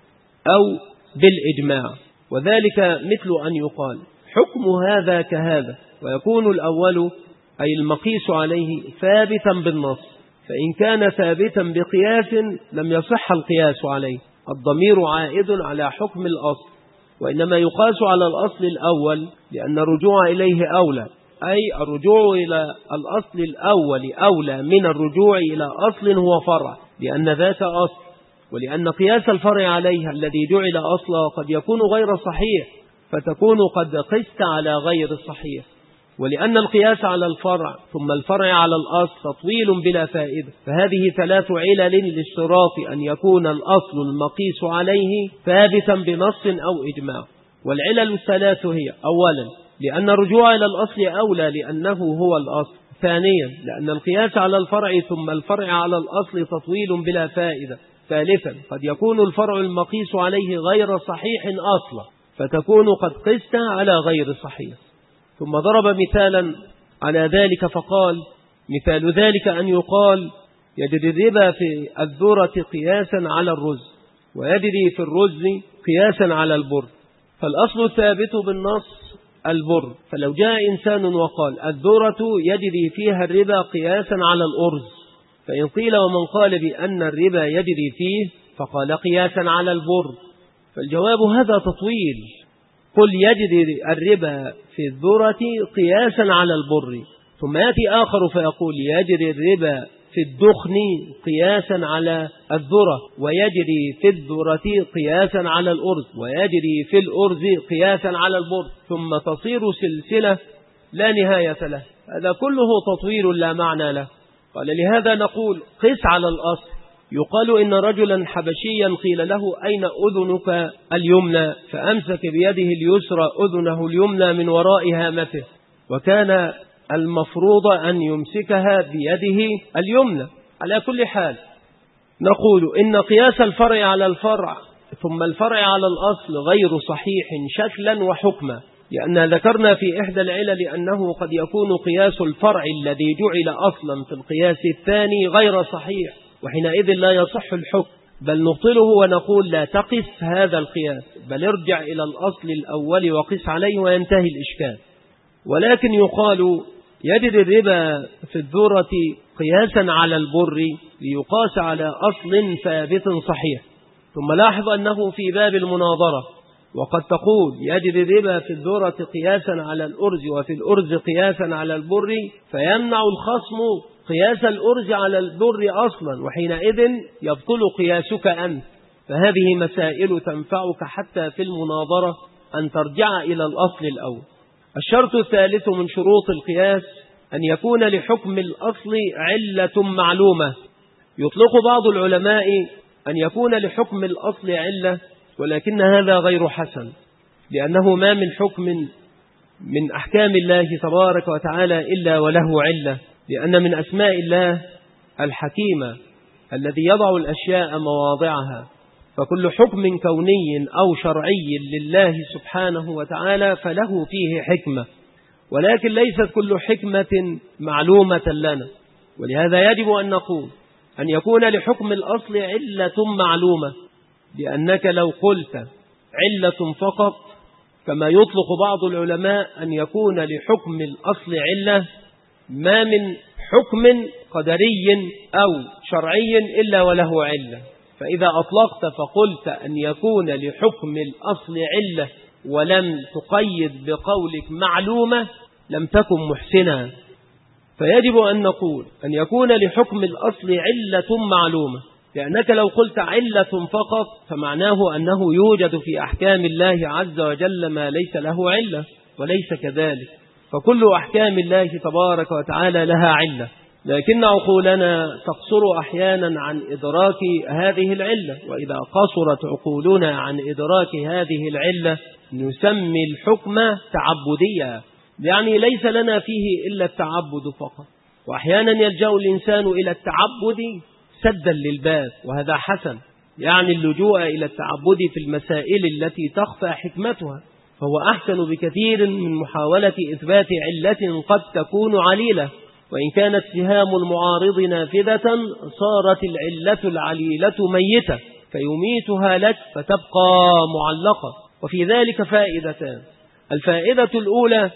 أو بالإجماع. وذلك مثل أن يقال حكم هذا كهذا، ويكون الأول أي المقيس عليه ثابتا بالنص، فإن كان ثابتا بقياس لم يصح القياس عليه. الضمير عائد على حكم الأصل، وإنما يقاس على الأصل الأول لأن الرجوع إليه أولى، أي الرجوع إلى الأصل الأول أولى من الرجوع إلى أصل هو فرع، لأن ذاك أصل، ولأن قياس الفرع عليه الذي جعل أصلا قد يكون غير صحيح، فتكون قد قست على غير الصحيح. ولأن القياس على الفرع ثم الفرع على الأصل تطويل بلا فائدة، فهذه ثلاث علل لاشتراط أن يكون الأصل المقيس عليه ثابتا بنص أو إجماع. والعلل الثلاث هي: أولا لأن الرجوع إلى الأصل أولى لأنه هو الأصل، ثانيا لأن القياس على الفرع ثم الفرع على الأصل تطويل بلا فائدة، ثالثا قد يكون الفرع المقيس عليه غير صحيح أصلا، فتكون قد قست على غير صحيح. ثم ضرب مثالا على ذلك فقال: مثال ذلك أن يقال يجري الربا في الذرة قياسا على الرز، ويجري في الرز قياسا على البر، فالأصل الثابت بالنص البر، فلو جاء إنسان وقال الذرة يجري فيها الربا قياسا على الأرز، فإن قيل ومن قال بأن الربا يجري فيه فقال قياسا على البر، فالجواب هذا تطويل. قل يجري الربا في الذرة قياسا على البر، ثم يأتي آخر فيقول يجري الربا في الدخن قياسا على الذرة، ويجري في الذرة قياسا على الأرز، ويجري في الأرز قياسا على البر، ثم تصير سلسلة لا نهاية له. هذا كله تطويل لا معنى له. قال لهذا نقول قس على الأصل. يقال إن رجلا حبشيا قيل له أين أذنك اليمنى؟ فأمسك بيده اليسرى أذنه اليمنى من وراء هامته، وكان المفروض أن يمسكها بيده اليمنى. على كل حال نقول إن قياس الفرع على الفرع ثم الفرع على الأصل غير صحيح شكلا وحكما، لأن ذكرنا في إحدى العلل أنه قد يكون قياس الفرع الذي جعل أصلا في القياس الثاني غير صحيح، وحينئذ لا يصح الحكم، بل نبطله ونقول لا تقس هذا القياس، بل ارجع إلى الأصل الأول وقس عليه وينتهي الإشكال. ولكن يقال يجري الربا في الذرة قياسا على البر ليقاس على أصل ثابت صحيح. ثم لاحظ أنه في باب المناظرة، وقد تقول يجري الربا في الذرة قياسا على الأرز وفي الأرز قياسا على البر، فيمنع الخصم قياس الأرز على البر أصلا، وحينئذ يبطل قياسك أنت. فهذه مسائل تنفعك حتى في المناظرة أن ترجع إلى الأصل الأول. الشرط الثالث من شروط القياس أن يكون لحكم الأصل علة معلومة. يطلق بعض العلماء أن يكون لحكم الأصل علة، ولكن هذا غير حسن، لأنه ما من حكم من أحكام الله تبارك وتعالى إلا وله علة، لأن من أسماء الله الحكيمة الذي يضع الأشياء مواضعها. فكل حكم كوني أو شرعي لله سبحانه وتعالى فله فيه حكمة، ولكن ليست كل حكمة معلومة لنا. ولهذا يجب أن نقول أن يكون لحكم الأصل علة معلومة، لأنك لو قلت علة فقط كما يطلق بعض العلماء أن يكون لحكم الأصل علة، ما من حكم قدري أو شرعي إلا وله علة. فإذا أطلقت فقلت أن يكون لحكم الأصل علة ولم تقيد بقولك معلومة لم تكن محسنا. فيجب أن نقول أن يكون لحكم الأصل علة معلومة، لأنك لو قلت علة فقط فمعناه أنه يوجد في أحكام الله عز وجل ما ليس له علة، وليس كذلك. فكل أحكام الله تبارك وتعالى لها علة، لكن عقولنا تقصر أحيانا عن إدراك هذه العلة، وإذا قصرت عقولنا عن إدراك هذه العلة نسمي الحكم تعبديا، يعني ليس لنا فيه إلا التعبد فقط. وأحيانا يلجأ الإنسان إلى التعبد سدا للباب، وهذا حسن، يعني اللجوء إلى التعبد في المسائل التي تخفى حكمتها، فهو أحسن بكثير من محاولة إثبات علة قد تكون عليلة. وإن كانت سهام المعارض نافذة صارت العلة العليلة ميتة، فيميتها لك فتبقى معلقة. وفي ذلك فائدتان: الفائدة الأولى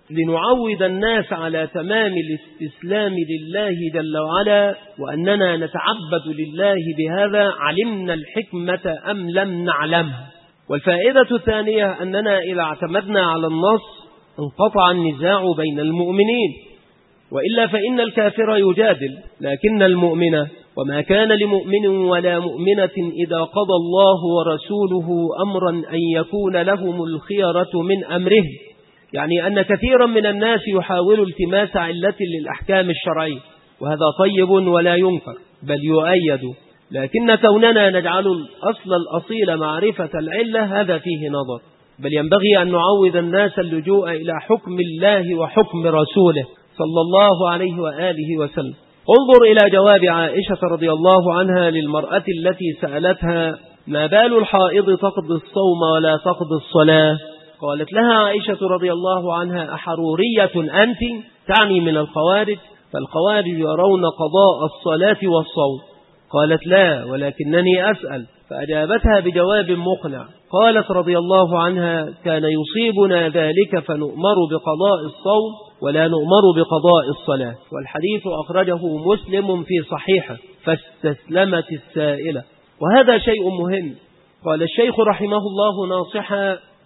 لنعود الناس على تمام الاستسلام لله جل وعلا، وأننا نتعبد لله بهذا علمنا الحكمة أم لم نعلمها. والفائدة الثانية أننا إذا اعتمدنا على النص انقطع النزاع بين المؤمنين، وإلا فإن الكافر يجادل، لكن المؤمن وما كان لمؤمن ولا مؤمنة إذا قضى الله ورسوله أمرا أن يكون لهم الخيرة من أمره، يعني أن كثيرا من الناس يحاول التماس علة للأحكام الشرعية، وهذا طيب ولا ينكر بل يؤيد، لكن كوننا نجعل الأصل الأصيل معرفة العلة هذا فيه نظر، بل ينبغي أن نعود الناس اللجوء إلى حكم الله وحكم رسوله صلى الله عليه وآله وسلم. انظر إلى جواب عائشة رضي الله عنها للمرأة التي سألتها: ما بال الحائض تقضي الصوم ولا تقضي الصلاة؟ قالت لها عائشة رضي الله عنها: أحرورية أنت؟ تعني من الخوارج، فالخوارج يرون قضاء الصلاة والصوم. قالت: لا، ولكنني أسأل. فأجابتها بجواب مقنع، قالت رضي الله عنها: كان يصيبنا ذلك فنؤمر بقضاء الصوم ولا نؤمر بقضاء الصلاة. والحديث أخرجه مسلم في صحيحه. فاستسلمت السائلة، وهذا شيء مهم. قال الشيخ رحمه الله ناصحا: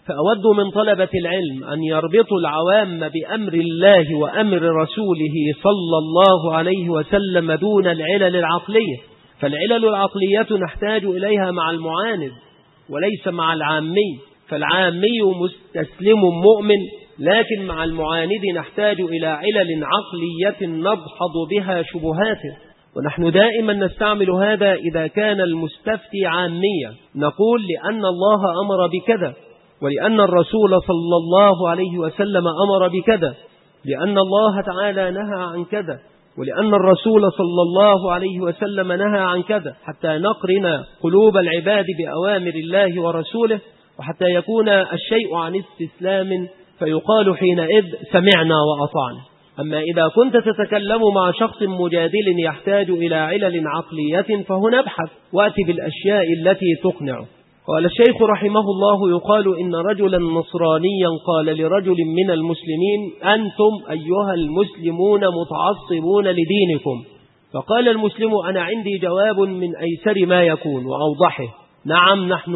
فأود من طلبة العلم أن يربطوا العوام بأمر الله وأمر رسوله صلى الله عليه وسلم دون العلل العقلية، فالعلل العقلية نحتاج إليها مع المعاند وليس مع العامي، فالعامي مستسلم مؤمن، لكن مع المعاند نحتاج إلى علل عقلية نضحض بها شبهاته. ونحن دائما نستعمل هذا إذا كان المستفتي عامية، نقول لأن الله أمر بكذا، ولأن الرسول صلى الله عليه وسلم أمر بكذا، لأن الله تعالى نهى عن كذا، ولأن الرسول صلى الله عليه وسلم نهى عن كذا، حتى نقرن قلوب العباد بأوامر الله ورسوله، وحتى يكون الشيء عن استسلام فيقال حينئذ سمعنا وأطعنا. أما إذا كنت تتكلم مع شخص مجادل يحتاج إلى علل عقلية فهنا ابحث وأتي بالأشياء التي تقنعه. قال الشيخ رحمه الله: يقال إن رجلا نصرانيا قال لرجل من المسلمين: أنتم أيها المسلمون متعصبون لدينكم. فقال المسلم: أنا عندي جواب من أيسر ما يكون وأوضحه: نعم، نحن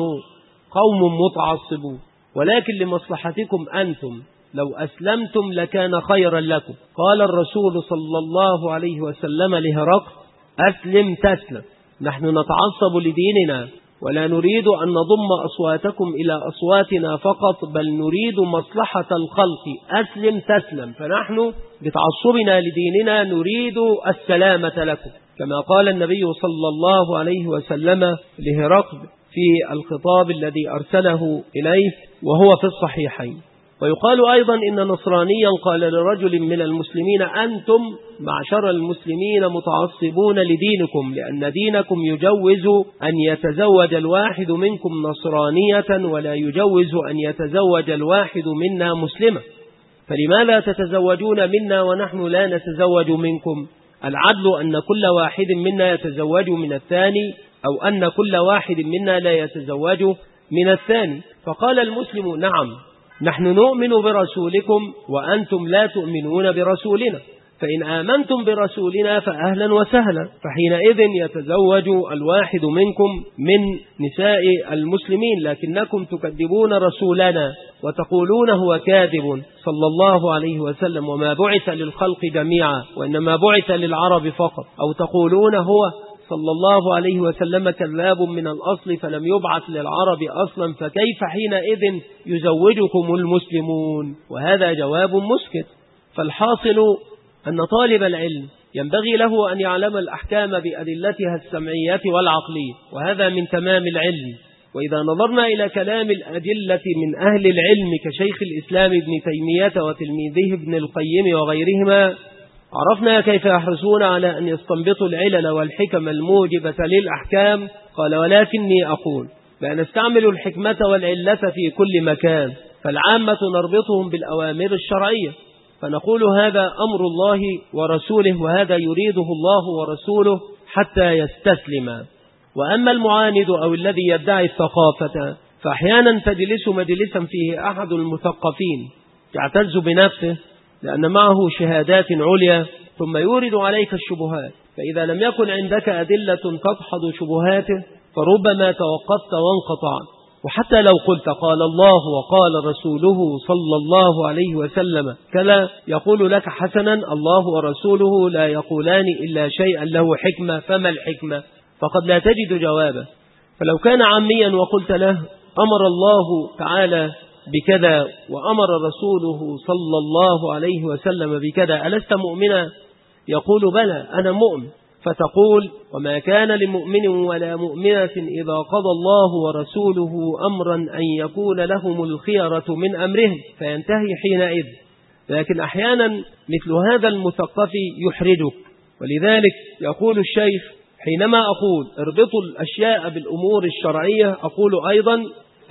قوم متعصبون، ولكن لمصلحتكم أنتم، لو أسلمتم لكان خيرا لكم. قال الرسول صلى الله عليه وسلم لهرقل: أسلم تسلم. نحن نتعصب لديننا ولا نريد أن نضم أصواتكم إلى أصواتنا فقط، بل نريد مصلحة الخلق. أسلم تسلم. فنحن بتعصبنا لديننا نريد السلامة لكم، كما قال النبي صلى الله عليه وسلم لهرقل في الخطاب الذي أرسله إليه وهو في الصحيحين. ويقال أيضا إن نصرانيا قال لرجل من المسلمين: أنتم معشر المسلمين متعصبون لدينكم، لأن دينكم يجوز أن يتزوج الواحد منكم نصرانية ولا يجوز أن يتزوج الواحد منا مسلمة، فلماذا تتزوجون منا ونحن لا نتزوج منكم؟ العدل أن كل واحد منا يتزوج من الثاني، أو أن كل واحد منا لا يتزوج من الثاني. فقال المسلم: نعم، نحن نؤمن برسولكم وأنتم لا تؤمنون برسولنا، فإن آمنتم برسولنا فأهلا وسهلا، فحينئذ يتزوج الواحد منكم من نساء المسلمين، لكنكم تكذبون رسولنا وتقولون هو كاذب صلى الله عليه وسلم وما بعث للخلق جميعا وإنما بعث للعرب فقط، أو تقولون هو صلى الله عليه وسلم كذاب من الأصل فلم يبعث للعرب أصلا، فكيف حينئذ يزوجكم المسلمون؟ وهذا جواب مسكت. فالحاصل أن طالب العلم ينبغي له أن يعلم الأحكام بأدلتها السمعية والعقلية، وهذا من تمام العلم. وإذا نظرنا إلى كلام الأدلة من أهل العلم كشيخ الإسلام ابن تيمية وتلميذه ابن القيم وغيرهما، عرفنا كيف يحرصون على أن يستنبطوا العلل والحكم الموجبة للأحكام. قال: ولكني أقول بأن نستعمل الحكمة والعلة في كل مكان، فالعامة نربطهم بالأوامر الشرعية، فنقول هذا أمر الله ورسوله وهذا يريده الله ورسوله حتى يستسلم. وأما المعاند أو الذي يدعي الثقافة فأحيانا تجلس مجلسا فيه أحد المثقفين يعتز بنفسه لأن معه شهادات عليا، ثم يورد عليك الشبهات، فإذا لم يكن عندك أدلة تدحض شبهاته فربما توقفت وانقطعت. وحتى لو قلت قال الله وقال رسوله صلى الله عليه وسلم كلا، يقول لك: حسنا، الله ورسوله لا يقولان إلا شيئا له حكمة، فما الحكمة؟ فقد لا تجد جوابه. فلو كان عاميا وقلت له: أمر الله تعالى بكذا وأمر رسوله صلى الله عليه وسلم بكذا، ألست مؤمنا؟ يقول: بلى، أنا مؤمن. فتقول: وما كان لمؤمن ولا مؤمنة إذا قضى الله ورسوله أمرا أن يكون لهم الخيرة من أمرهم، فينتهي حينئذ. لكن أحيانا مثل هذا المثقف يحرجك، ولذلك يقول الشيخ: حينما أقول اربطوا الأشياء بالأمور الشرعية، أقول أيضا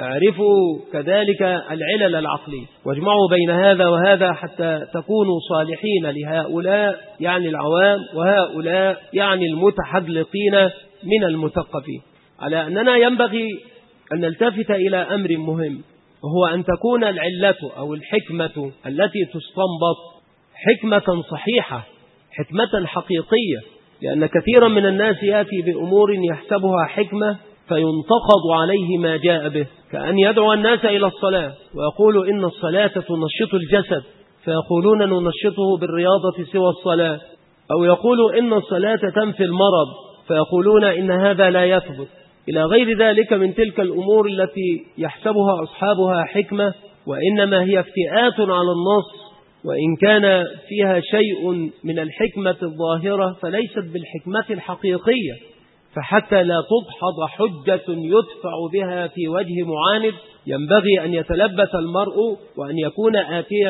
اعرفوا كذلك العلل العقلية، واجمعوا بين هذا وهذا حتى تكونوا صالحين لهؤلاء يعني العوام، وهؤلاء يعني المتحذلقين من المثقفين. على أننا ينبغي أن نلتفت إلى أمر مهم، وهو أن تكون العلة أو الحكمة التي تستنبط حكمة صحيحة، حكمة حقيقية، لأن كثيرا من الناس يأتي بأمور يحسبها حكمة فينتقض عليه ما جاء به، كأن يدعو الناس إلى الصلاة ويقول إن الصلاة تنشط الجسد فيقولون ننشطه بالرياضة سوى الصلاة، أو يقول إن الصلاة تنفي المرض فيقولون إن هذا لا يثبت، إلى غير ذلك من تلك الأمور التي يحسبها أصحابها حكمة وإنما هي افتئات على النص، وإن كان فيها شيء من الحكمة الظاهرة فليست بالحكمة الحقيقية، فحتى لا تدحض حجة يدفع بها في وجه معاند ينبغي أن يتلبس المرء وأن يكون آتيا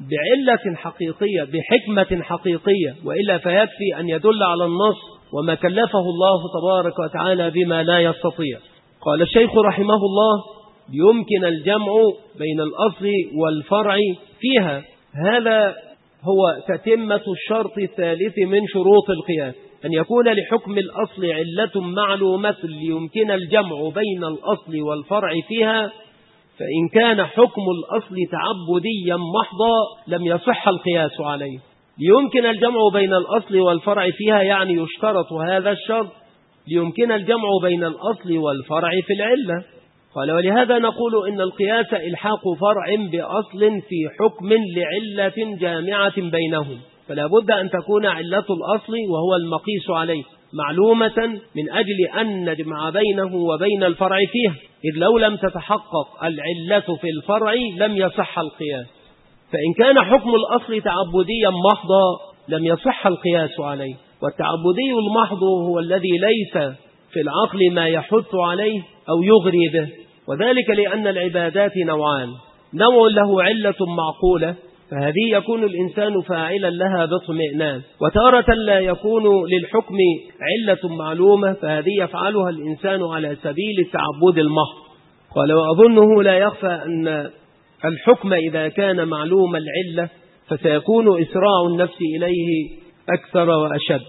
بعلة حقيقية بحكمة حقيقية، وإلا فيكفي أن يدل على النص وما كلفه الله تبارك وتعالى بما لا يستطيع. قال الشيخ رحمه الله: يمكن الجمع بين الأصل والفرع فيها. هذا هو تتمة الشرط الثالث من شروط القياس، أن يكون لحكم الأصل علة معلومة ليمكن الجمع بين الأصل والفرع فيها، فإن كان حكم الأصل تعبديا محضا لم يصح القياس عليه. ليمكن الجمع بين الأصل والفرع فيها يعني يشترط هذا الشرط ليمكن الجمع بين الأصل والفرع في العلة. قال: ولهذا نقول إن القياس إلحاق فرع بأصل في حكم لعلة جامعة بينهم، فلا بد أن تكون علة الأصل وهو المقيس عليه معلومة من أجل أن نجمع بينه وبين الفرع فيه، إذ لو لم تتحقق العلة في الفرع لم يصح القياس. فإن كان حكم الأصل تعبديا محضا لم يصح القياس عليه، والتعبدي المحض هو الذي ليس في العقل ما يحث عليه أو يغري به، وذلك لأن العبادات نوعان: نوع له علة معقولة فهذه يكون الإنسان فاعلا لها باطمئنان، وتارة لا يكون للحكم علة معلومة فهذه يفعلها الإنسان على سبيل التعبد المحض. قال: وأظنه لا يخفى أن الحكم إذا كان معلوم العلة فسيكون إسراع النفس إليه أكثر وأشد.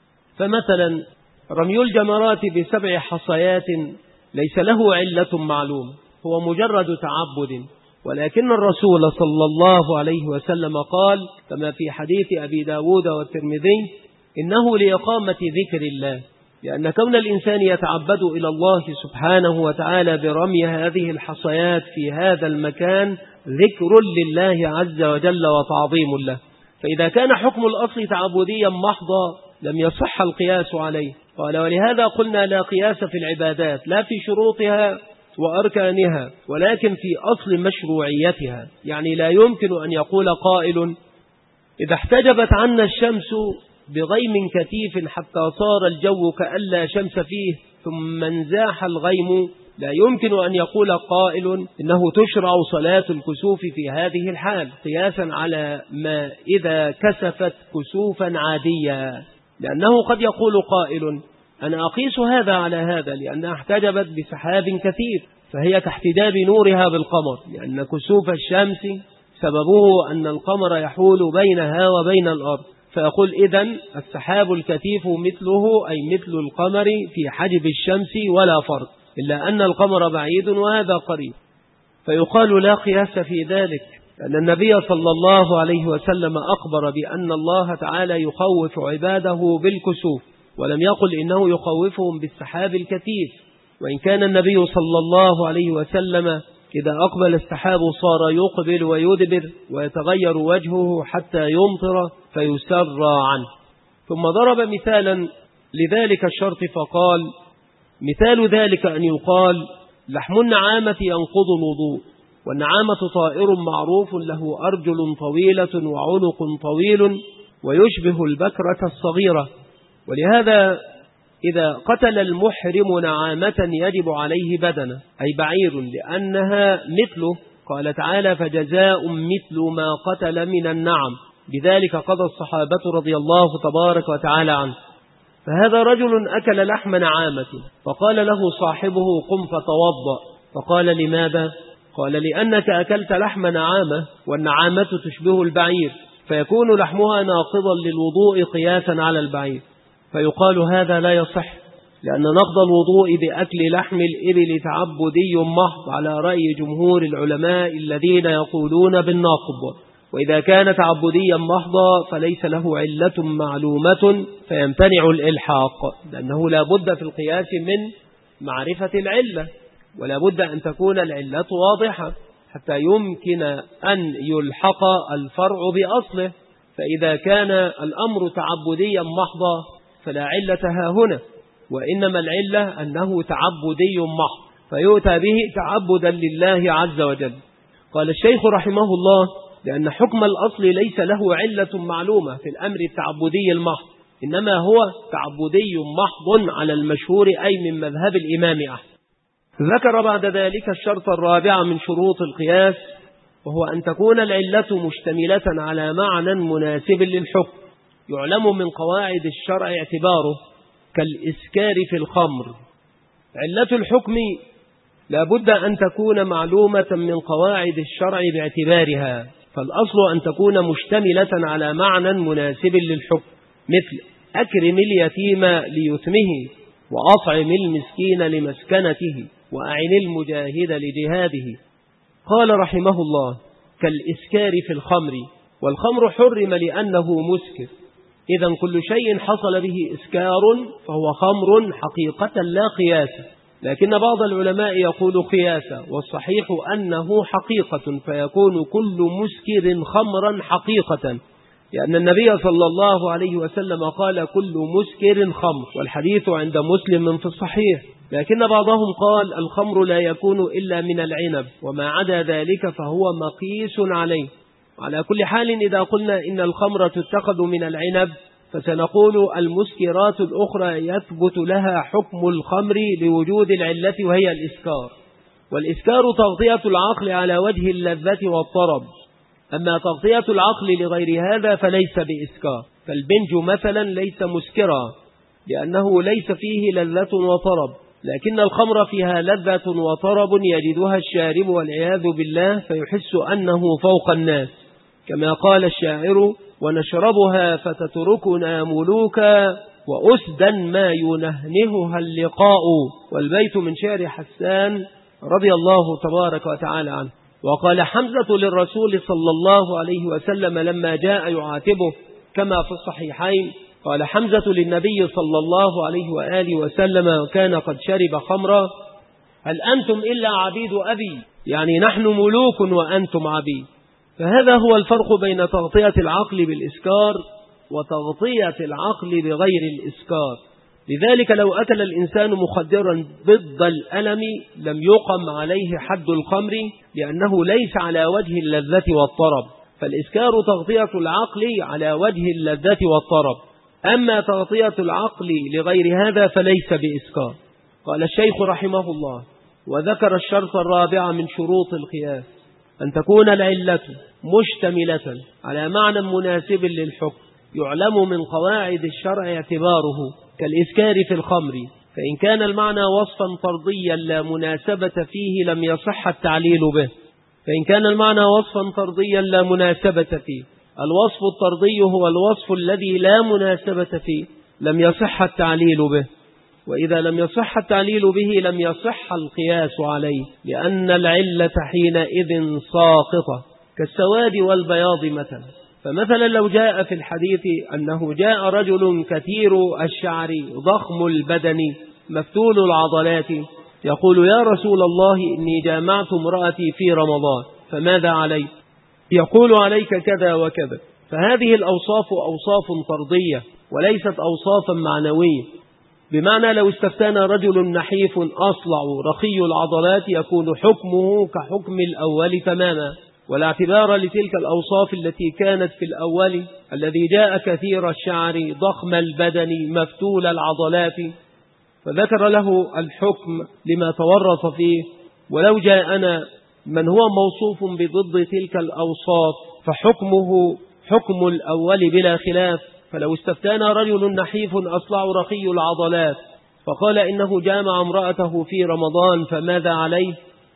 فمثلا رمي الجمرات ب7 حصيات ليس له علة معلومة، هو مجرد تعبد، ولكن الرسول صلى الله عليه وسلم قال كما في حديث أبي داود والترمذي: إنه لإقامة ذكر الله، لأن كون الإنسان يتعبد إلى الله سبحانه وتعالى برمي هذه الحصيات في هذا المكان ذكر لله عز وجل وتعظيم له. فإذا كان حكم الأصل تعبديا محضا لم يصح القياس عليه. قال: ولهذا قلنا لا قياس في العبادات لا في شروطها وأركانها ولكن في أصل مشروعيتها. يعني لا يمكن أن يقول قائل: إذا احتجبت عنا الشمس بغيم كثيف حتى صار الجو كألا شمس فيه ثم انزاح الغيم، لا يمكن أن يقول قائل إنه تشرع صلاة الكسوف في هذه الحال قياسا على ما إذا كسفت كسوفا عاديا، لأنه قد يقول قائل: أنا أقيس هذا على هذا لأنها احتجبت بسحاب كثير فهي كاحتجاب نورها بالقمر، لأن كسوف الشمس سببه أن القمر يحول بينها وبين الأرض، فيقول إذن السحاب الكثيف مثله أي مثل القمر في حجب الشمس ولا فرق، إلا أن القمر بعيد وهذا قريب. فيقال لا قياس في ذلك، لأن النبي صلى الله عليه وسلم أخبر بأن الله تعالى يخوف عباده بالكسوف، ولم يقل إنه يخوفهم بالسحاب الكثيف. وإن كان النبي صلى الله عليه وسلم إذا أقبل السحاب صار يقبل ويدبر ويتغير وجهه حتى يمطر فيسرى عنه. ثم ضرب مثالا لذلك الشرط فقال: مثال ذلك أن يقال: لحم النعامة ينقض الوضوء، والنعامة طائر معروف له أرجل طويلة وعنق طويل ويشبه البكرة الصغيرة، ولهذا إذا قتل المحرم نعامة يجب عليه بدنه أي بعير لأنها مثله. قال تعالى: فجزاء مثل ما قتل من النعم، بذلك قضى الصحابة رضي الله تبارك وتعالى عنه. فهذا رجل أكل لحم نعامة فقال له صاحبه: قم فتوضأ. فقال: لماذا؟ قال: لأنك أكلت لحم نعامة والنعامة تشبه البعير فيكون لحمها ناقضا للوضوء قياسا على البعير. فيقال هذا لا يصح، لأن نقض الوضوء بأكل لحم الإبل تعبدي محض على رأي جمهور العلماء الذين يقولون بالناقض، وإذا كان تعبديا محضا فليس له علة معلومة فيمتنع الإلحاق، لأنه لا بد في القياس من معرفة العلة، ولا بد أن تكون العلة واضحة حتى يمكن أن يلحق الفرع بأصله. فإذا كان الأمر تعبديا محضا فلا علة هنا، وإنما العلة أنه تعبدي محض فيؤتى به تعبدا لله عز وجل. قال الشيخ رحمه الله: لأن حكم الأصل ليس له علة معلومة في الأمر التعبدي المحض، إنما هو تعبدي محض على المشهور أي من مذهب الإمام أحمد. ذكر بعد ذلك الشرط الرابع من شروط القياس، وهو أن تكون العلة مشتملة على معنى مناسب للحكم يعلم من قواعد الشرع اعتباره، كالإسكار في الخمر. علة الحكم لا بد أن تكون معلومة من قواعد الشرع باعتبارها، فالأصل أن تكون مشتملة على معنى مناسب للحكم، مثل أكرم اليتيم ليتمه، وأطعم المسكين لمسكنته، وأعن المجاهد لجهاده. قال رحمه الله: كالإسكار في الخمر، والخمر حرم لأنه مسكر، إذن كل شيء حصل به إسكار فهو خمر حقيقة لا قياسا، لكن بعض العلماء يقول قياسا، والصحيح أنه حقيقة، فيكون كل مسكر خمرا حقيقة، لأن النبي صلى الله عليه وسلم قال: كل مسكر خمر، والحديث عند مسلم في الصحيح. لكن بعضهم قال: الخمر لا يكون إلا من العنب، وما عدا ذلك فهو مقيس عليه. على كل حال إذا قلنا إن الخمر تتخذ من العنب، فسنقول المسكرات الأخرى يثبت لها حكم الخمر لوجود العلة وهي الإسكار، والإسكار تغطية العقل على وجه اللذة والطرب، أما تغطية العقل لغير هذا فليس بإسكار. فالبنج مثلا ليس مسكرا لأنه ليس فيه لذة وطرب، لكن الخمر فيها لذة وطرب يجدها الشارب والعياذ بالله فيحس أنه فوق الناس، كما قال الشاعر: ونشربها فتتركنا ملوكا وأسدا ما ينهنهها اللقاء. والبيت من شعر حسان رضي الله تبارك وتعالى عنه. وقال حمزة للرسول صلى الله عليه وسلم لما جاء يعاتبه كما في الصحيحين، قال حمزة للنبي صلى الله عليه وآله وسلم كان قد شرب خمرا: هل أنتم إلا عبيد أبي، يعني نحن ملوك وأنتم عبيد. فهذا هو الفرق بين تغطية العقل بالإسكار وتغطية العقل بغير الإسكار. لذلك لو أكل الإنسان مخدرا ضد الألم لم يقم عليه حد الخمر، لأنه ليس على وجه اللذة والطرب، فالإسكار تغطية العقل على وجه اللذة والطرب، أما تغطية العقل لغير هذا فليس بإسكار. قال الشيخ رحمه الله: وذكر الشرط الرابع من شروط القياس أن تكون العلة مشتملة على معنى مناسب للحكم يعلم من قواعد الشرع اعتباره، كالإسكار في الخمر، فإن كان المعنى وصفا طرديا لا مناسبة فيه لم يصح التعليل به. فإن كان المعنى وصفا طرديا لا مناسبة فيه، الوصف الطردي هو الوصف الذي لا مناسبة فيه، لم يصح التعليل به. وإذا لم يصح التعليل به لم يصح القياس عليه، لأن العلة حينئذ ساقطة، كالسواد والبياض مثلا. فمثلا لو جاء في الحديث أنه جاء رجل كثير الشعر ضخم البدن مفتول العضلات يقول: يا رسول الله إني جامعت امرأتي في رمضان فماذا علي؟ يقول: عليك كذا وكذا. فهذه الأوصاف أوصاف طردية وليست أوصافا معنوية، بمعنى لو استفتانا رجل نحيف أصلع رخي العضلات يكون حكمه كحكم الأول تماما، ولا اعتبار لتلك الأوصاف التي كانت في الأول الذي جاء كثير الشعر ضخم البدن مفتول العضلات، فذكر له الحكم لما تورط فيه. ولو جاءنا من هو موصوف بضد تلك الأوصاف فحكمه حكم الأول بلا خلاف. فلو استفتانا رجل نحيف أصلع رخي العضلات فقال إنه جامع امرأته في رمضان فماذا عليه؟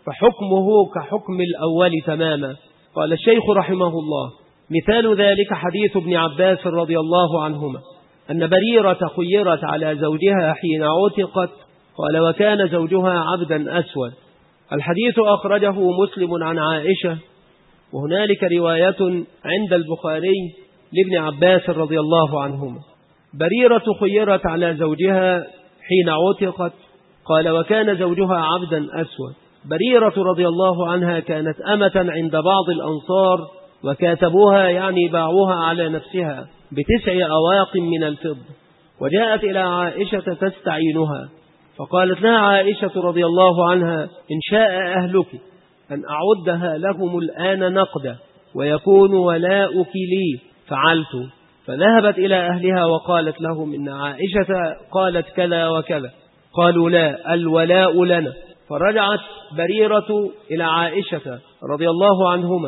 فحكمه كحكم الأول تماما. قال الشيخ رحمه الله: مثال ذلك حديث ابن عباس رضي الله عنهما أن بريرة خيرت على زوجها حين عتقت، قال: وكان زوجها عبدا أسود. الحديث أخرجه مسلم عن عائشة، وهنالك رواية عند البخاري لابن عباس رضي الله عنهما. بريرة خيرت على زوجها حين عتقت، قال وكان زوجها عبدا أسود. بريرة رضي الله عنها كانت أمة عند بعض الأنصار، وكاتبوها يعني باعوها على نفسها ب9 أواق من الفضة، وجاءت إلى عائشة تستعينها، فقالت لها عائشة رضي الله عنها إن شاء أهلك أن أعدها لهم الآن نقدا ويكون ولاؤك لي فعلت. فذهبت إلى أهلها وقالت لهم إن عائشة قالت كذا وكذا. قالوا لا، الولاء لنا. فرجعت بريرة إلى عائشة رضي الله عنهما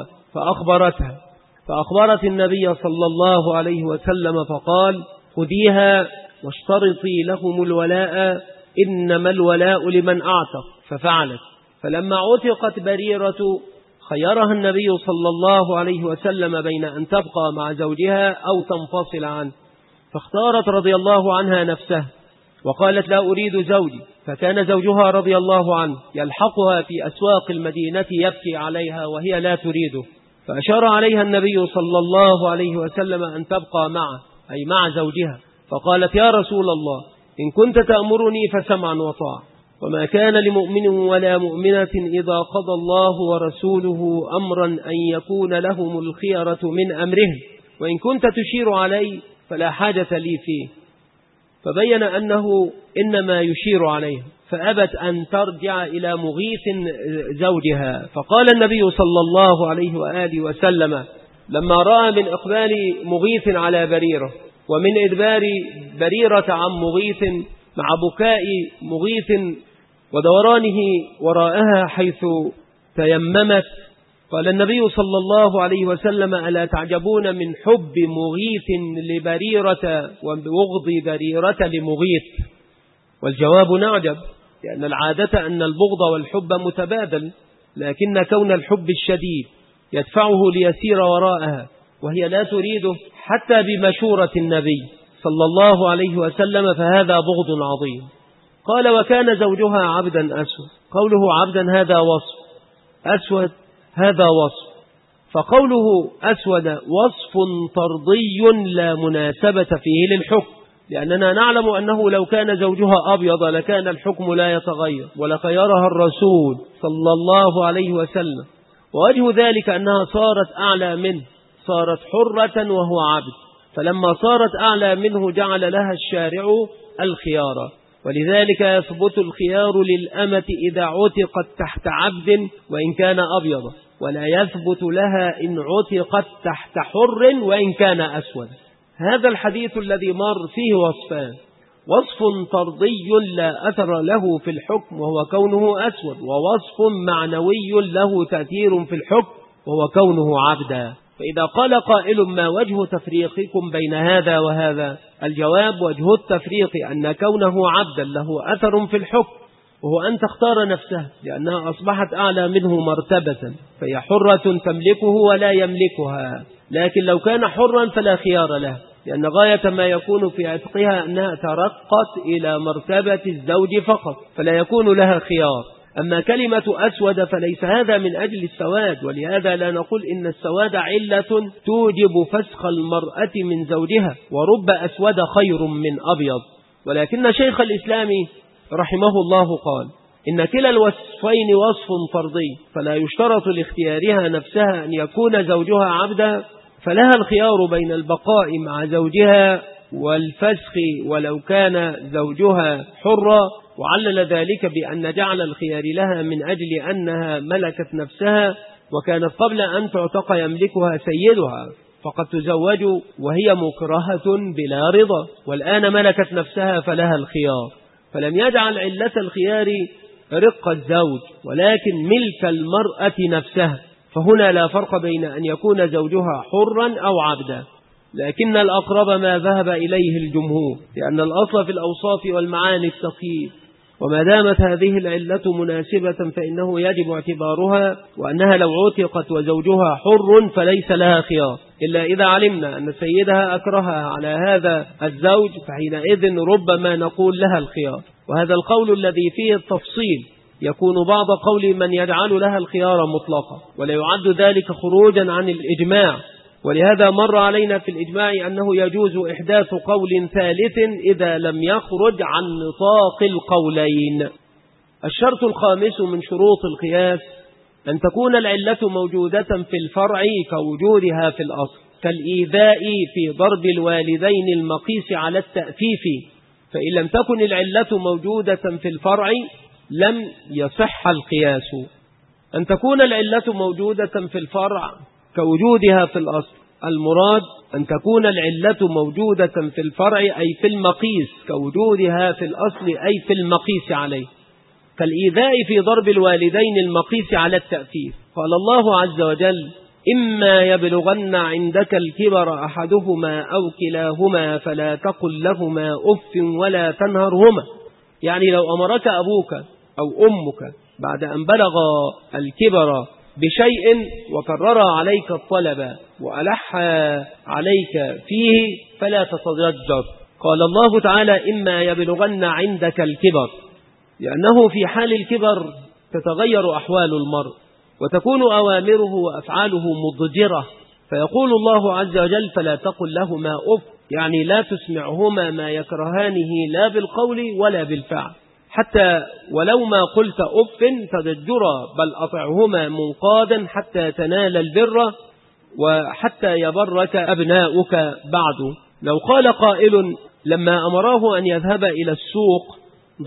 فأخبرت النبي صلى الله عليه وسلم فقال خذيها واشترطي لهم الولاء، إنما الولاء لمن أعتق. ففعلت. فلما عتقت بريرة خيرها النبي صلى الله عليه وسلم بين أن تبقى مع زوجها أو تنفصل عنه، فاختارت رضي الله عنها نفسها وقالت لا أريد زوجي. فكان زوجها رضي الله عنه يلحقها في أسواق المدينة يبكي عليها وهي لا تريده، فأشار عليها النبي صلى الله عليه وسلم أن تبقى معه أي مع زوجها. فقالت يا رسول الله إن كنت تأمرني فسمعا وطاعة، وما كان لمؤمن ولا مؤمنة إذا قضى الله ورسوله أمرا أن يكون لهم الخيرة من أمرهم، وإن كنت تشير علي فلا حاجة لي فيه. فبين أنه إنما يشير عليه، فأبت أن ترجع إلى مغيث زوجها. فقال النبي صلى الله عليه وآله وسلم لما رأى من إقبال مغيث على بريرة ومن إدبار بريرة عن مغيث مع بكاء مغيث ودورانه وراءها حيث تيممت، قال النبي صلى الله عليه وسلم ألا تعجبون من حب مغيث لبريرة وبغض بريرة لمغيث؟ والجواب نعجب، لأن العادة أن البغض والحب متبادل، لكن كون الحب الشديد يدفعه ليسير وراءها وهي لا تريده حتى بمشورة النبي صلى الله عليه وسلم فهذا بغض عظيم. قال وكان زوجها عبدا أسود. قوله عبدا هذا وصف، أسود هذا وصف، فقوله أسود وصف طردي لا مناسبة فيه للحكم، لأننا نعلم أنه لو كان زوجها أبيض لكان الحكم لا يتغير ولخيرها الرسول صلى الله عليه وسلم. ووجه ذلك أنها صارت أعلى منه، صارت حرة وهو عبد، فلما صارت أعلى منه جعل لها الشارع الخيار، ولذلك يثبت الخيار للأمة إذا عتقت تحت عبد وإن كان أبيض، ولا يثبت لها إن عتقت تحت حر وإن كان أسود. هذا الحديث الذي مر فيه وصفان، وصف طردي لا أثر له في الحكم وهو كونه أسود، ووصف معنوي له تأثير في الحكم وهو كونه عبدا. فإذا قال قائل ما وجه تفريقكم بين هذا وهذا؟ الجواب وجه التفريق أن كونه عبدا له أثر في الحكم، وهو أن تختار نفسها لأنها أصبحت أعلى منه مرتبة، فهي حرة تملكه ولا يملكها. لكن لو كان حرا فلا خيار له، لأن غاية ما يكون في عتقها أنها ترقت إلى مرتبة الزوج فقط، فلا يكون لها خيار. أما كلمة أسود فليس هذا من أجل السواد، ولهذا لا نقول إن السواد علة توجب فسخ المرأة من زوجها، ورب أسود خير من أبيض. ولكن شيخ الإسلام رحمه الله قال إن كلا الوصفين وصف فرضي، فلا يشترط لاختيارها نفسها أن يكون زوجها عبدا، فلها الخيار بين البقاء مع زوجها والفسخ ولو كان زوجها حرا. وعلل ذلك بأن جعل الخيار لها من أجل أنها ملكت نفسها، وكانت قبل أن تعتق يملكها سيدها، فقد تزوج وهي مكرهة بلا رضا، والآن ملكت نفسها فلها الخيار. فلم يجعل علة الخيار رق الزوج ولكن ملك المرأة نفسها، فهنا لا فرق بين أن يكون زوجها حرا أو عبدا، لكن الأقرب ما ذهب إليه الجمهور، لأن الأصل في الأوصاف والمعاني التقييد، وما دامت هذه العلة مناسبة فإنه يجب اعتبارها، وأنها لو عتقت وزوجها حر فليس لها خيار، إلا إذا علمنا أن سيدها أكرهها على هذا الزوج، فحينئذ ربما نقول لها الخيار. وهذا القول الذي فيه التفصيل يكون بعض قول من يجعل لها الخيار مطلقا، ولا يعد ذلك خروجا عن الإجماع. ولهذا مر علينا في الإجماع أنه يجوز إحداث قول ثالث إذا لم يخرج عن نطاق القولين. الشرط الخامس من شروط القياس أن تكون العلة موجودة في الفرع كوجودها في الأصل، كالإيذاء في ضرب الوالدين المقيس على التأفيف، فإن لم تكن العلة موجودة في الفرع لم يصح القياس. أن تكون العلة موجودة في الفرع كوجودها في الأصل، المراد أن تكون العلة موجودة في الفرع أي في المقيس كوجودها في الأصل أي في المقيس عليه، كالإيذاء في ضرب الوالدين المقيس على التأفيف. قال الله عز وجل: إما يبلغن عندك الكبر أحدهما أو كلاهما فلا تقل لهما أف ولا تنهرهما. يعني لو أمرك أبوك أو أمك بعد أن بلغ الكبر بشيء وكرر عليك الطلب وألح عليك فيه فلا تتضجر. قال الله تعالى: إما يبلغن عندك الكبر، لأنه في حال الكبر تتغير أحوال المرء وتكون أوامره وأفعاله مضجرة، فيقول الله عز وجل: فلا تقل لهما أف، يعني لا تسمعهما ما يكرهانه لا بالقول ولا بالفعل، حتى ولو ما قلت أف تضجرا، بل أطعهما منقادا حتى تنال البر وحتى يبرك أبناؤك بعد. لو قال قائل لما أمره أن يذهب إلى السوق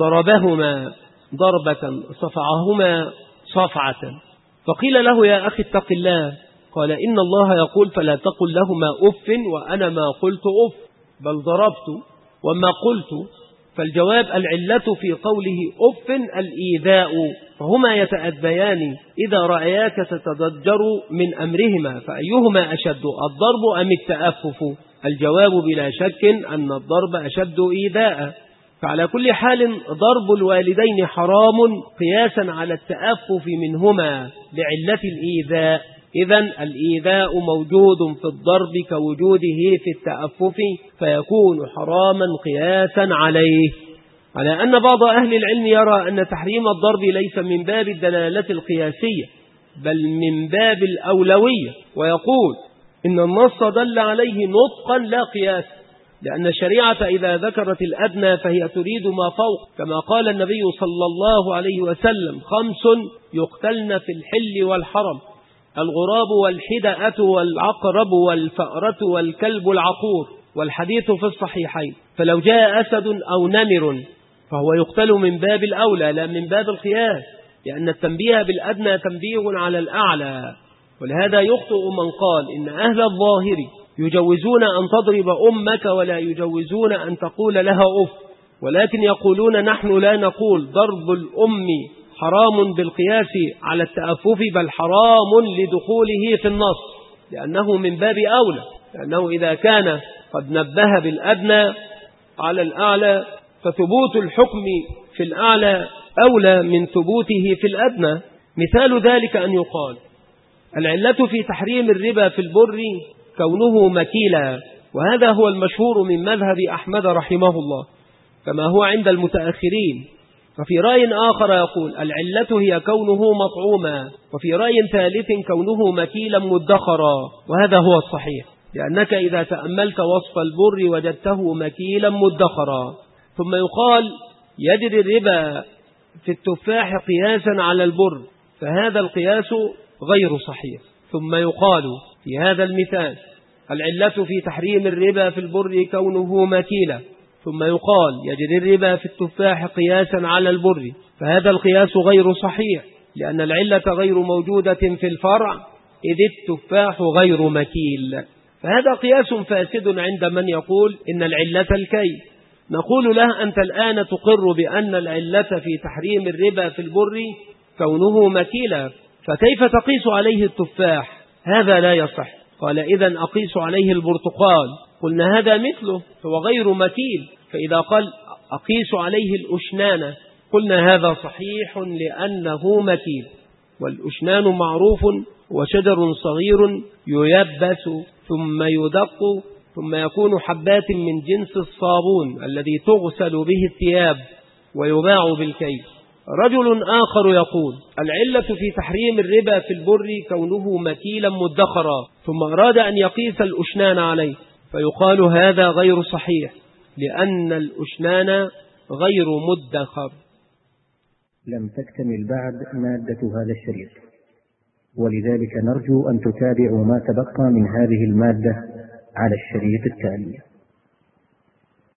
ضربهما ضربة صفعهما صفعة، فقيل له: يا أخي اتق الله، قال: إن الله يقول فلا تقل لهما أف، وأنا ما قلت أف بل ضربت وما قلت. فالجواب: العلة في قوله أف الإيذاء، فهما يتأذيان إذا رأياك تتضجر من أمرهما، فأيهما أشد، الضرب أم التأفف؟ الجواب بلا شك أن الضرب أشد إيذاء. فعلى كل حال ضرب الوالدين حرام قياسا على التأفف منهما لعلة الإيذاء. إذن الإيذاء موجود في الضرب كوجوده في التأفف، فيكون حراما قياسا عليه. على أن بعض أهل العلم يرى أن تحريم الضرب ليس من باب الدلالة القياسية بل من باب الأولوية، ويقول إن النص دل عليه نطقا لا قياس، لأن الشريعة إذا ذكرت الأدنى فهي تريد ما فوق، كما قال النبي صلى الله عليه وسلم: 5 يقتلن في الحل والحرم: الغراب والحدأة والعقرب والفأرة والكلب العقور، والحديث في الصحيحين. فلو جاء أسد أو نمر فهو يقتل من باب الأولى لا من باب القياس، لأن التنبيه بالأدنى تنبيه على الأعلى. ولهذا يخطئ من قال إن أهل الظاهر يجوزون أن تضرب أمك ولا يجوزون أن تقول لها أف، ولكن يقولون نحن لا نقول ضرب الأم حرام بالقياس على التأفف، بل حرام لدخوله في النص، لأنه من باب أولى، لأنه إذا كان قد نبه بالأدنى على الأعلى فثبوت الحكم في الأعلى أولى من ثبوته في الأدنى. مثال ذلك أن يقال: العلة في تحريم الربا في البر كونه مكيلا، وهذا هو المشهور من مذهب أحمد رحمه الله كما هو عند المتأخرين. وفي رأي آخر يقول العلة هي كونه مطعوما، وفي رأي ثالث كونه مكيلا مدخرا، وهذا هو الصحيح، لأنك إذا تأملت وصف البر وجدته مكيلا مدخرا. ثم يقال يجري الربا في التفاح قياسا على البر، فهذا القياس غير صحيح. ثم يقال في هذا المثال العلة في تحريم الربا في البر كونه مكيلا، ثم يقال يجري الربا في التفاح قياسا على البر، فهذا القياس غير صحيح، لأن العلة غير موجودة في الفرع إذ التفاح غير مكيل، فهذا قياس فاسد عند من يقول إن العلة الكي. نقول له: أنت الآن تقر بأن العلة في تحريم الربا في البر كونه مكيلا، فكيف تقيس عليه التفاح؟ هذا لا يصح. قال: إذن أقيس عليه البرتقال. قلنا: هذا مثله، هو غير مكيل. فإذا قال أقيس عليه الأشنان قلنا: هذا صحيح لأنه مكيل. والأشنان معروف وشجر صغير ييبس ثم يدق ثم يكون حبات من جنس الصابون الذي تغسل به الثياب ويباع بالكيل. رجل آخر يقول العلة في تحريم الربا في البر كونه مكيلا مدخرا، ثم أراد أن يقيس الأشنان عليه، فيقال هذا غير صحيح لأن الأشنان غير مدخر. لم تكتمل بعد مادة هذا الشريط، ولذلك نرجو أن تتابعوا ما تبقى من هذه المادة على الشريط التالي.